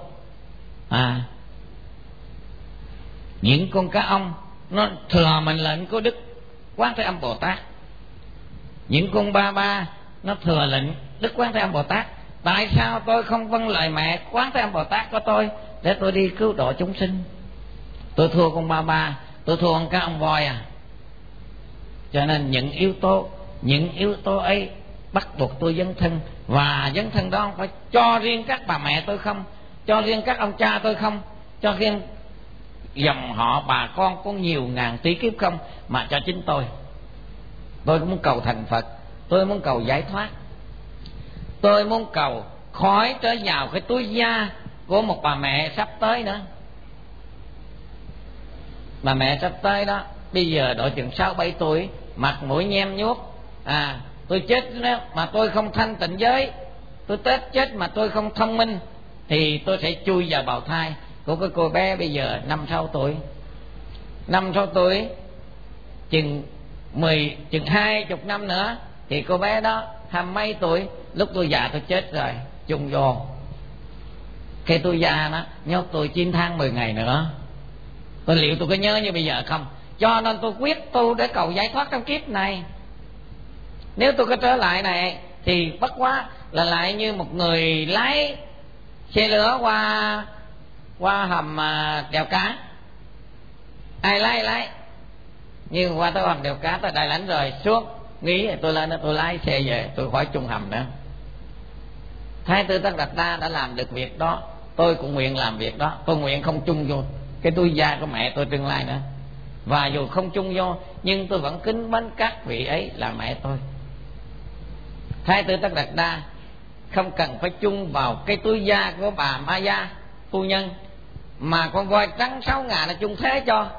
Những con cá ông nó thừa mệnh lệnh của Đức Quán Thế Âm Bồ Tát. Những con ba nó thừa lệnh Đức Quán Thế Âm Bồ Tát. Tại sao tôi không vâng lời mẹ Quán Thế Âm Bồ Tát của tôi để tôi đi cứu độ chúng sinh? Tôi thua con ba, tôi thua con cá ông voi à. Cho nên những yếu tố ấy bắt buộc tôi dấn thân. Và dấn thân đó không phải cho riêng các bà mẹ tôi không, cho riêng các ông cha tôi không, cho riêng dòng họ bà con có nhiều ngàn tỷ kiếp không, mà cho chính tôi. Tôi muốn cầu thành Phật, tôi muốn cầu giải thoát, tôi muốn cầu khỏi trở vào cái túi da của một bà mẹ sắp tới nữa. mà mẹ sắp tới đó, bây giờ độ chừng 6-7 tuổi, mặt mũi nhem nhuốc, tôi chết đó mà tôi không thanh tịnh giới, tôi chết mà tôi không thông minh, thì tôi sẽ chui vào bào thai của cái cô bé bây giờ 5-6 tuổi. 5-6 tuổi, chừng 20 năm nữa thì cô bé đó 20 mấy tuổi, lúc tôi già tôi chết rồi, chung vô. Khi tôi già đó, nhốt tôi 9 tháng 10 ngày nữa, liệu tôi có nhớ như bây giờ không? Cho nên tôi quyết tu để cầu giải thoát trong kiếp này. Nếu tôi có trở lại này thì bất quá là lại như một người lái xe lửa qua hầm đèo cá. Ai lái nhưng qua tới hầm đèo cá, tới Đại Lãnh rồi xuống nghĩ tôi lên, tôi lái xe về, tôi khỏi chung hầm nữa. Thái tử Tất Đạt Đa đã làm được việc đó, tôi cũng nguyện làm việc đó. Tôi nguyện không chung vô cái túi da của mẹ tôi tương lai nữa. Và dù không chung vô, nhưng tôi vẫn kính mến các vị ấy là mẹ tôi. Thái tử Tất Đạt Đa không cần phải chung vào cái túi da của bà Maya phu nhân, mà con voi trắng 6 ngà nó chung thế cho.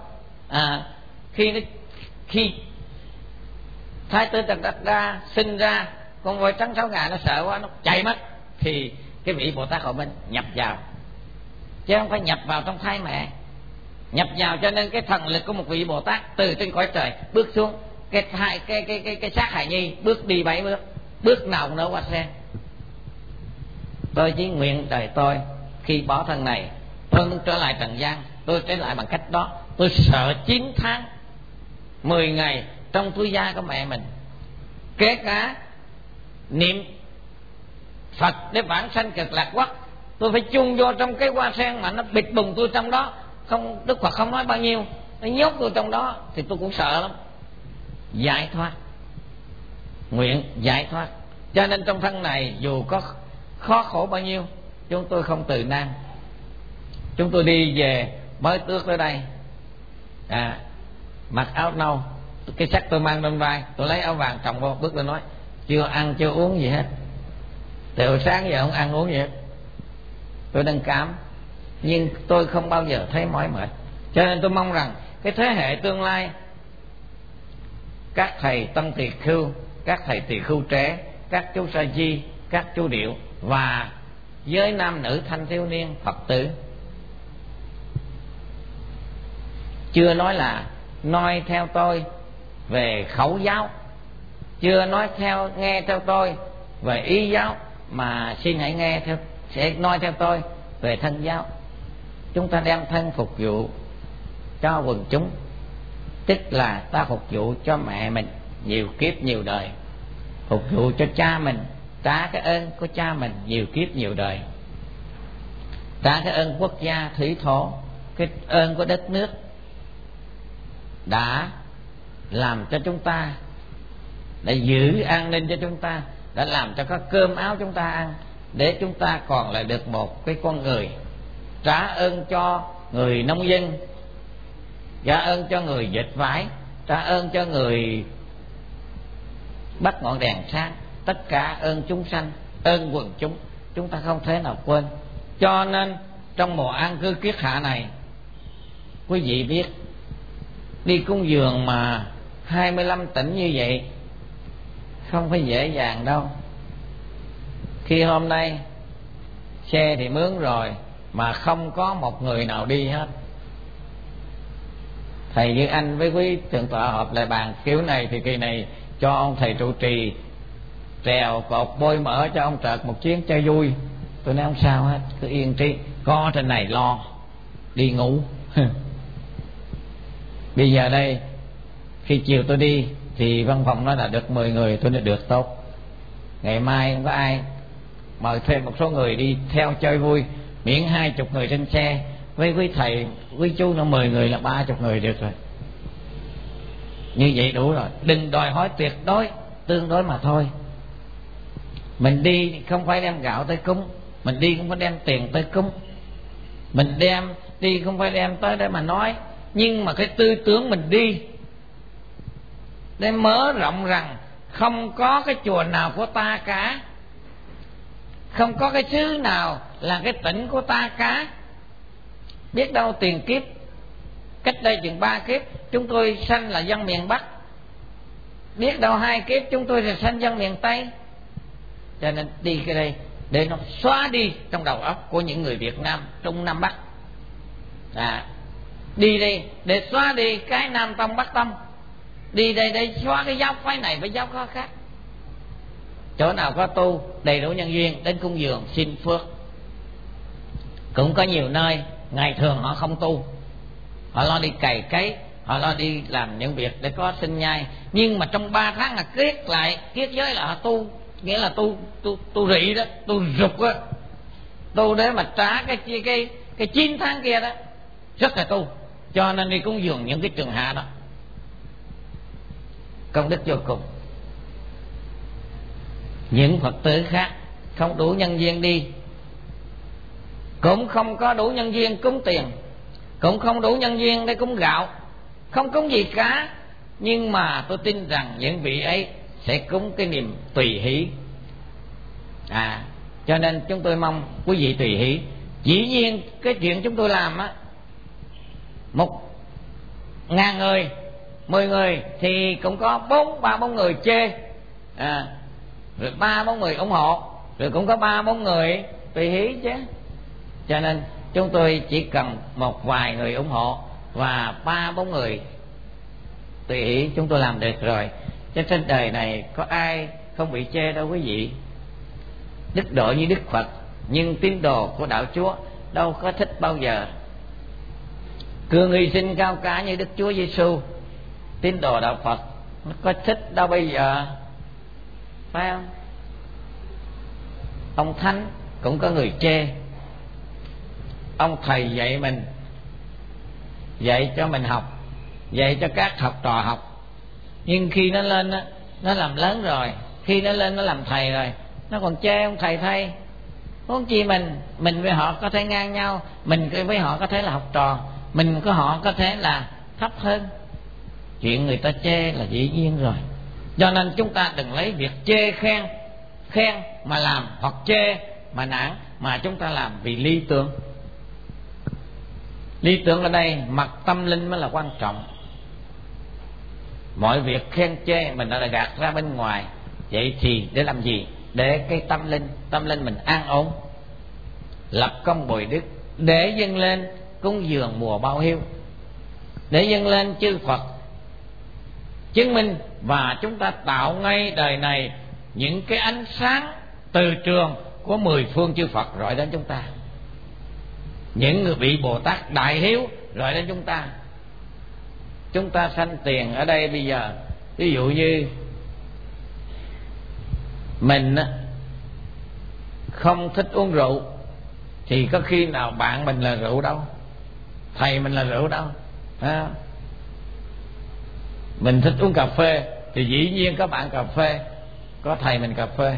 Khi Thái tử Tất Đạt Đa sinh ra, con voi trắng 6 ngà nó sợ quá, nó chạy mất, thì cái vị Bồ Tát Hộ Minh nhập vào, chứ không phải nhập vào trong thai mẹ. Nhập vào, cho nên cái thần lực của một vị Bồ Tát từ trên cõi trời bước xuống cái xác hài nhi, bước đi 7 bước, bước nào cũng nở hoa sen. Tôi chỉ nguyện đời tôi khi bỏ thân này, tôi muốn trở lại trần gian. Tôi trở lại bằng cách đó. Tôi sợ 9 tháng 10 ngày trong túi da của mẹ mình, kể cả niệm Phật để vãng sanh Cực Lạc Quốc, tôi phải chung vô trong cái hoa sen mà nó bịt bùng tôi trong đó. Không, Đức Phật không nói bao nhiêu, nó nhốt tôi trong đó thì tôi cũng sợ lắm. Giải thoát, nguyện giải thoát. Cho nên trong thân này dù có khó khổ bao nhiêu, chúng tôi không từ nan. Chúng tôi đi về mới tước tới đây, mặc áo nâu, cái sắc tôi mang lên vai, tôi lấy áo vàng trồng vô, bước lên nói chưa ăn chưa uống gì hết, từ sáng giờ không ăn uống gì hết. Tôi đang cảm, nhưng tôi không bao giờ thấy mỏi mệt. Cho nên tôi mong rằng cái thế hệ tương lai, các thầy Tăng Tỳ Khưu, các thầy Tỳ Khưu trẻ, các chú Sa Di, các chú Điệu, và giới nam nữ thanh thiếu niên Phật tử, chưa nói là noi theo tôi về khẩu giáo, chưa nói nghe theo tôi về ý giáo, mà xin hãy sẽ noi theo tôi về thân giáo. Chúng ta đem thân phục vụ cho quần chúng, tức là ta phục vụ cho mẹ mình nhiều kiếp nhiều đời, phục vụ cho cha mình, trả cái ơn của cha mình nhiều kiếp nhiều đời, trả cái ơn quốc gia thủy thổ, cái ơn của đất nước đã làm cho chúng ta, đã giữ an ninh cho chúng ta, đã làm cho có cơm áo chúng ta ăn, để chúng ta còn lại được một cái con người. Trả ơn cho người nông dân, trả ơn cho người dệt vải, trả ơn cho người bắt ngọn đèn sáng, tất cả ơn chúng sanh, ơn quần chúng, chúng ta không thể nào quên. Cho nên trong mùa an cư kiết hạ này, quý vị biết đi cúng dường mà 25 tỉnh như vậy không phải dễ dàng đâu. Khi hôm nay xe thì mướn rồi mà không có một người nào đi hết. Thầy Như Anh với quý thượng tọa họp lại bàn kiểu này thì kỳ này cho ông thầy trụ trì trèo cột bôi mỡ cho ông Trợt một chuyến cho vui. Tôi nói không sao hết, cứ yên trí, có trên này lo đi ngủ. Bây giờ đây khi chiều tôi đi thì văn phòng nói là được 10 người, tôi nói được, tốt. Ngày mai không có ai, mời thêm một số người đi theo chơi vui, miễn 20 người trên xe, với quý thầy quý chú nó 10 người là 30 người được rồi. Như vậy đủ rồi, đừng đòi hỏi tuyệt đối, tương đối mà thôi. Mình đi không phải đem gạo tới cúng, mình đi không phải đem tiền tới cúng, mình đem đi không phải đem tới để mà nói, nhưng mà cái tư tưởng mình đi để mở rộng rằng không có cái chùa nào của ta cả, không có cái xứ nào là cái tỉnh của ta cả. Biết đâu tiền kiếp cách đây chừng 3 kiếp chúng tôi sanh là dân miền Bắc, biết đâu 2 kiếp chúng tôi sẽ sanh dân miền Tây. Cho nên đi cái đây để nó xóa đi trong đầu óc của những người Việt Nam Trung Nam Bắc. Đi đây để xóa đi cái Nam Tông Bắc Tông, đi đây để xóa cái giáo phái này với giáo phái khác. Chỗ nào có tu đầy đủ nhân duyên đến cúng dường xin phước. Cũng có nhiều nơi ngày thường họ không tu, họ lo đi cày cấy, họ lo đi làm những việc để có sinh nhai, nhưng mà trong 3 tháng là kiết giới là họ tu, nghĩa là tu rị đó, tu rục đó, tu để mà trả cái 9 tháng kia đó, rất là tu. Cho nên đi cúng dường những cái trường hạ đó, công đức vô cùng. Những Phật tử khác không đủ nhân duyên đi, cũng không có đủ nhân duyên cúng tiền, cũng không đủ nhân duyên để cúng gạo, không cúng gì cả, nhưng mà tôi tin rằng những vị ấy sẽ cúng cái niềm tùy hỷ. Cho nên chúng tôi mong quý vị tùy hỷ. Dĩ nhiên cái chuyện chúng tôi làm á, 1.000 người, 10 người thì cũng có 3-4 người chê, rồi 3-4 người ủng hộ, rồi cũng có 3-4 người tùy hỷ chứ. Cho nên chúng tôi chỉ cần một vài người ủng hộ và 3-4 người tùy hỷ, chúng tôi làm được rồi. Chứ trên đời này có ai không bị chê đâu quý vị. Đức độ như Đức Phật, nhưng tín đồ của đạo Chúa đâu có thích bao giờ. Cường hy sinh cao cả như Đức Chúa Giêsu, tín đồ đạo Phật nó có thích đâu bây giờ, phải không? Ông Thánh cũng có người chê. Ông thầy dạy mình, dạy cho mình học, dạy cho các học trò học, nhưng khi nó lên á, nó làm lớn rồi, khi nó lên nó làm thầy rồi, nó còn chê ông thầy thay. Huống chi mình với họ có thể ngang nhau, mình với họ có thể là học trò, mình với họ có thể là thấp hơn. Chuyện người ta chê là dĩ nhiên rồi. Cho nên chúng ta đừng lấy việc chê khen mà làm, hoặc chê mà nản, mà chúng ta làm vì lý tưởng. Lý tưởng ở đây mặt tâm linh mới là quan trọng. Mọi việc khen chê mình đã gạt ra bên ngoài. Vậy thì để làm gì? Để cái tâm linh mình an ổn, lập công bồi đức, để dâng lên cúng dường mùa bao hiếu, để dâng lên chư Phật chứng minh, và chúng ta tạo ngay đời này những cái ánh sáng từ trường của 10 phương chư Phật rọi đến chúng ta. Những người vị Bồ Tát đại hiếu rọi đến chúng ta. Chúng ta sanh tiền ở đây bây giờ, ví dụ như mình không thích uống rượu thì có khi nào bạn mình là rượu đâu, thầy mình là rượu đâu. Mình thích uống cà phê thì dĩ nhiên có bạn cà phê, có thầy mình cà phê.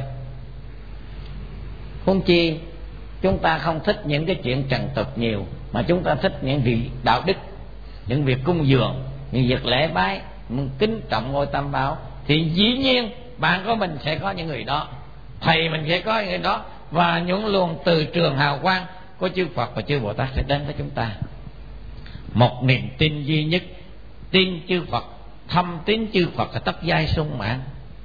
Huống chi chúng ta không thích những cái chuyện trần tục nhiều, mà chúng ta thích những việc đạo đức, những việc cúng dường, những việc lễ bái, kính trọng ngôi Tam Bảo, thì dĩ nhiên bạn của mình sẽ có những người đó, thầy mình sẽ có những người đó, và những luồng từ trường hào quang của chư Phật và chư Bồ Tát sẽ đến với chúng ta. Một niềm tin duy nhất, tin chư Phật, thâm tín chư Phật là tất giai sung mãn.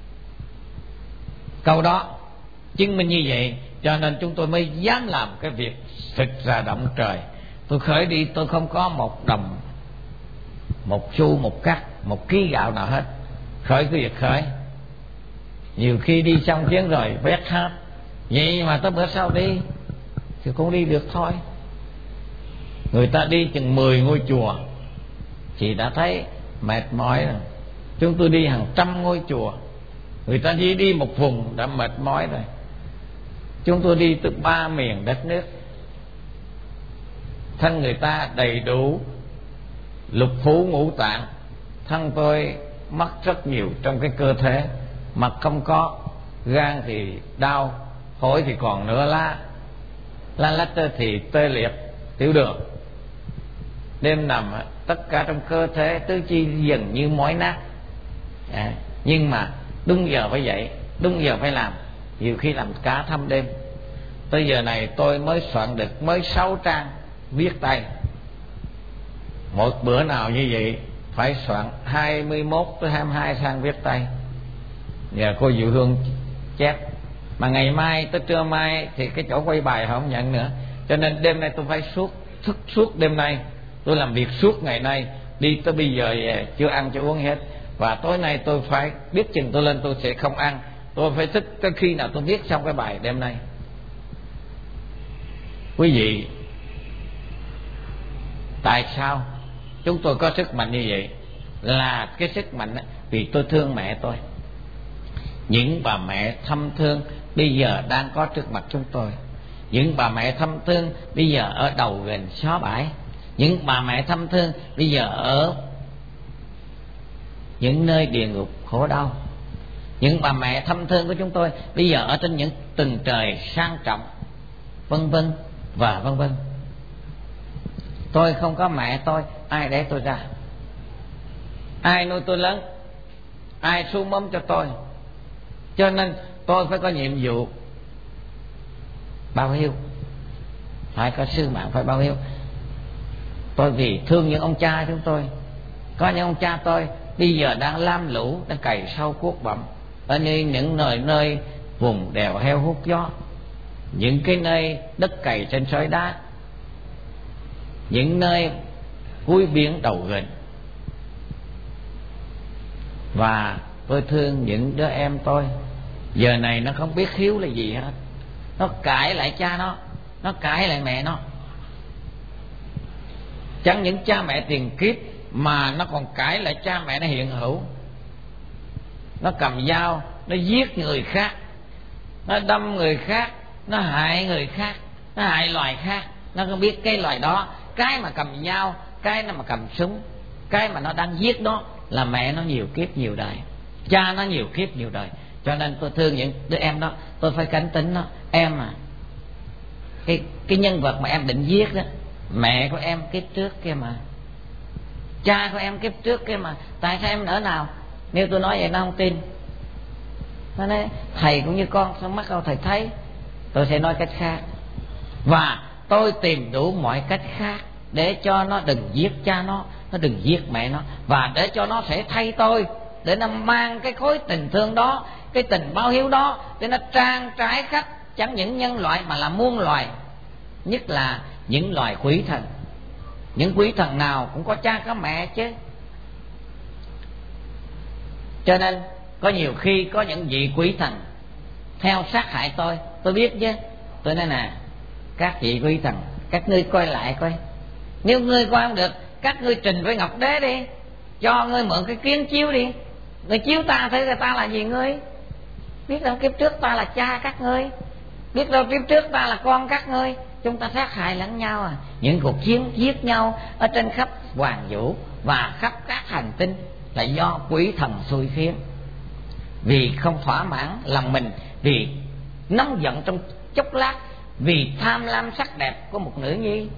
Câu đó chứng minh như vậy, cho nên chúng tôi mới dám làm cái việc thực ra động trời. Tôi khởi đi tôi không có một đồng, một xu, một cắt, một ký gạo nào hết. Khởi cái việc khởi, nhiều khi đi xong chuyến rồi vét hết. Vậy mà tới bữa sau đi thì cũng đi được thôi. Người ta đi chừng 10 ngôi chùa thì đã thấy mệt mỏi rồi. Chúng tôi đi hàng trăm ngôi chùa, người ta chỉ đi một vùng đã mệt mỏi rồi. Chúng tôi đi từ 3 miền đất nước, thân người ta đầy đủ lục phủ ngũ tạng. Thân tôi mất rất nhiều trong cái cơ thể, mặt không có, gan thì đau, phổi thì còn nửa lá lách thì tê liệt, tiểu đường. Đêm nằm tất cả trong cơ thể tứ chi dần như mỏi nát. Nhưng mà đúng giờ phải dậy, đúng giờ phải làm, nhiều khi làm cả thăm đêm. Tới giờ này tôi mới soạn được mới 6 trang viết tay. một bữa nào như vậy phải soạn 21 tới 22 trang viết tay. Giờ cô Diệu Hương chép, mà ngày mai tới trưa mai thì cái chỗ quay bài họ không nhận nữa, cho nên đêm nay tôi phải thức suốt đêm nay, tôi làm việc suốt ngày nay, đi tới bây giờ chưa ăn chưa uống hết, và tối nay tôi phải biết chừng tôi lên tôi sẽ không ăn, tôi phải thức tới khi nào tôi viết xong cái bài đêm nay. Quý vị, tại sao chúng tôi có sức mạnh như vậy? Là cái sức mạnh đó, vì tôi thương mẹ tôi. Những bà mẹ thăm thương bây giờ đang có trước mặt chúng tôi. Những bà mẹ thăm thương bây giờ ở đầu gần xó bãi. Những bà mẹ thăm thương bây giờ ở những nơi địa ngục khổ đau. Những bà mẹ thăm thương của chúng tôi bây giờ ở trên những tầng trời sang trọng, vân vân và vân vân. Tôi không có mẹ tôi, ai để tôi ra? Ai nuôi tôi lớn? Ai sum ấm cho tôi? Cho nên tôi phải có nhiệm vụ báo hiếu, phải có sứ mạng phải báo hiếu. Tôi vì thương những ông cha chúng tôi. Có những ông cha tôi bây giờ đang lam lũ, đang cày sâu cuốc bặm ở những nơi vùng đèo heo hút gió, những cái nơi đất cày trên sỏi đá, những nơi cuối biển đầu gần. Và tôi thương những đứa em tôi, giờ này nó không biết hiếu là gì hết, nó cãi lại cha nó cãi lại mẹ nó. Chẳng những cha mẹ tiền kiếp mà nó còn cãi lại cha mẹ nó hiện hữu. Nó cầm dao, nó giết người khác, nó đâm người khác, nó hại người khác, nó hại loài khác. Nó không biết cái loài đó, cái mà cầm dao, cái nó mà cầm súng, cái mà nó đang giết đó là mẹ nó nhiều kiếp nhiều đời, cha nó nhiều kiếp nhiều đời. Cho nên tôi thương những đứa em đó, tôi phải cánh tính nó. Em à, cái nhân vật mà em định giết đó, mẹ của em kiếp trước kia mà, cha của em kiếp trước kia mà, tại sao em nỡ nào? Nếu tôi nói vậy nó không tin. Nó nói thầy cũng như con, sao mắt đâu thầy thấy. Tôi sẽ nói cách khác, và tôi tìm đủ mọi cách khác để cho nó đừng giết cha nó đừng giết mẹ nó, và để cho nó sẽ thay tôi, để nó mang cái khối tình thương đó, cái tình báo hiếu đó, để nó trang trải khắp chẳng những nhân loại mà là muôn loài, nhất là những loài quỷ thần. Những quỷ thần nào cũng có cha có mẹ chứ. Cho nên có nhiều khi có những vị quỷ thần theo sát hại tôi biết chứ. Tôi nói nè, các vị quỷ thần, các ngươi coi lại coi, nếu ngươi coi không được, các ngươi trình với Ngọc Đế đi, cho ngươi mượn cái kiến chiếu đi, ngươi chiếu ta thấy ta là gì ngươi. Biết đâu kiếp trước ta là cha các ngươi, biết đâu kiếp trước ta là con các ngươi. Chúng ta sát hại lẫn nhau à. Những cuộc chiến giết nhau ở trên khắp hoàng vũ và khắp các hành tinh là do quỷ thần xui khiến. Vì không thỏa mãn lòng mình, vì nóng giận trong chốc lát, vì tham lam sắc đẹp của một nữ nhi,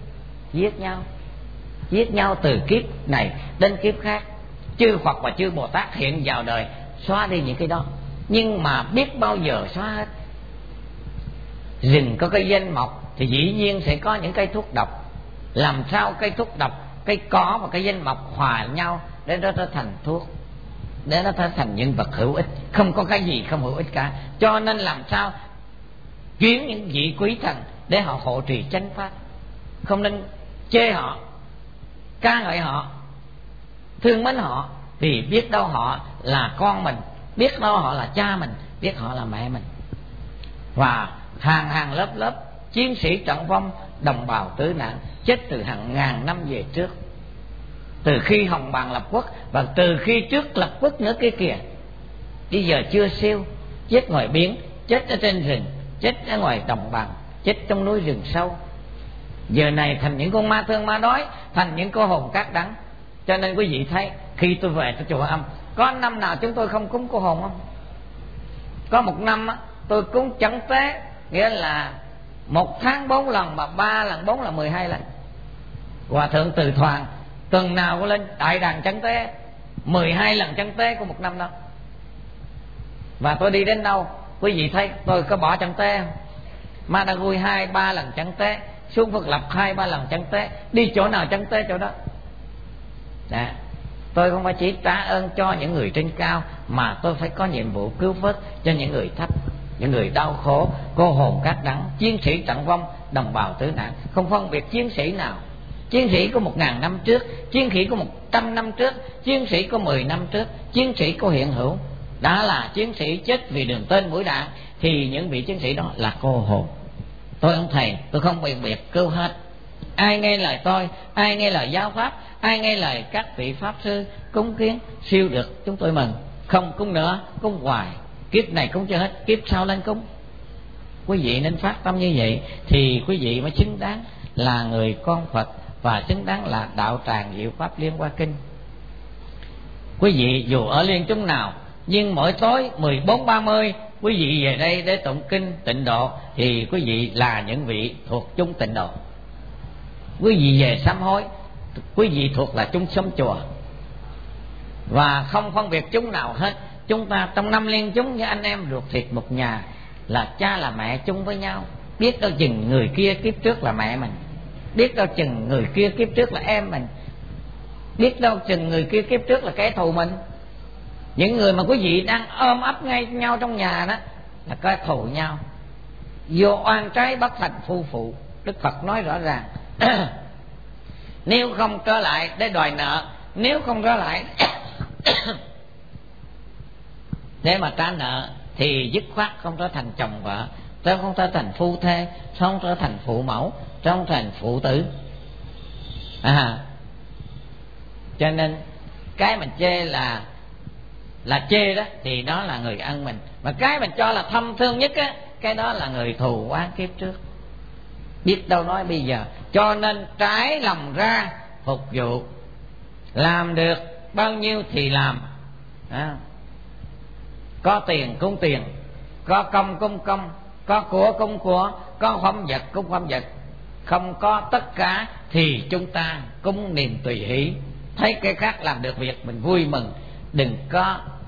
giết nhau từ kiếp này đến kiếp khác. Chư Phật và chư Bồ Tát hiện vào đời xóa đi những cái đó, nhưng mà biết bao giờ xóa hết. Rừng có cây danh mọc thì dĩ nhiên sẽ có những cây thuốc độc. Làm sao cây thuốc độc, cây cỏ và cây danh mọc hòa nhau để nó trở thành thuốc, để nó trở thành những vật hữu ích. Không có cái gì không hữu ích cả. Cho nên làm sao kiếm những vị quý thần để họ hộ trì chánh pháp. Không nên chê họ, ca ngợi họ, thương mến họ, vì biết đâu họ là con mình, biết đâu họ là cha mình, biết họ là mẹ mình. Và hàng lớp lớp chiến sĩ trận vong, đồng bào tử nạn chết từ hàng ngàn năm về trước, từ khi Hồng Bàng lập quốc và từ khi trước lập quốc nữa kia kìa. Bây giờ chưa siêu, chết ngoài biển, chết ở trên rừng, chết ở ngoài đồng bằng, chết trong núi rừng sâu. Giờ này thành những con ma thương ma đói, thành những cô hồn cát đắng. Cho nên quý vị thấy khi tôi về tới chùa Âm, có năm nào chúng tôi không cúng cô hồn không? Có một năm á, tôi cúng chẩn tế, nghĩa là 1 tháng 4 lần, mà 3 lần 4 là 12 lần. Hòa thượng Từ Thoàn tuần nào có lên đại đàn chẩn tế 12 lần chẩn tế của một năm đó. Và tôi đi đến đâu quý vị thấy tôi có bỏ chẩn tế không? Madagui 2-3 lần chẩn tế, xuống Phật Lập 2-3 lần chẩn tế, đi chỗ nào chẩn tế chỗ đó. Đó. Tôi không phải chỉ trả ơn cho những người trên cao, mà tôi phải có nhiệm vụ cứu vớt cho những người thấp, những người đau khổ, cô hồn các đắng, chiến sĩ trận vong, đồng bào tử nạn. Không phân biệt chiến sĩ nào, chiến sĩ có 1000 năm trước, chiến sĩ có 100 năm trước, chiến sĩ có 10 năm trước, chiến sĩ có hiện hữu, đã là chiến sĩ chết vì đường tên mũi đạn, thì những vị chiến sĩ đó là cô hồn. Tôi ông thầy, tôi không biệt biệt cứu hết. Ai nghe lời tôi, ai nghe lời giáo pháp, ai nghe lời các vị pháp sư cúng kiến siêu được, chúng tôi mừng. Không cúng nữa, cúng hoài, kiếp này cúng cho hết, kiếp sau lên cúng. Quý vị nên phát tâm như vậy, thì quý vị mới xứng đáng là người con Phật, và xứng đáng là đạo tràng Diệu Pháp Liên Hoa Kinh. Quý vị dù ở liên chúng nào, nhưng mỗi tối 14:30 quý vị về đây để tụng kinh tịnh độ, thì quý vị là những vị thuộc chung tịnh độ. Quý vị về sám hối, quý vị thuộc là chúng sống chùa, và không phân biệt chúng nào hết. Chúng ta trong 5 liên chúng như anh em ruột thịt một nhà, là cha là mẹ chung với nhau. Biết đâu chừng người kia kiếp trước là mẹ mình, biết đâu chừng người kia kiếp trước là em mình, biết đâu chừng người kia kiếp trước là kẻ thù mình. Những người mà quý vị đang ôm ấp ngay nhau trong nhà đó là kẻ thù nhau. Vô oan trái bất thành phu phụ. Đức Phật nói rõ ràng nếu không trở lại để đòi nợ, nếu không trở lại để mà trả nợ, thì dứt khoát không trở thành chồng vợ, không trở thành phu thê, không trở thành phụ mẫu, không trở thành phụ tử. Cho nên cái mình chê là chê đó, thì đó là người ân mình. Mà cái mình cho là thâm thương nhất á, cái đó là người thù oán kiếp trước. Biết đâu nói bây giờ. Cho nên trái lòng ra phục vụ, làm được bao nhiêu thì làm. Có tiền cúng tiền, có công cúng công, có của cúng của, có phẩm vật cúng phẩm vật. Không có tất cả thì chúng ta cúng niềm tùy hỷ. Thấy cái khác làm được việc mình vui mừng, đừng có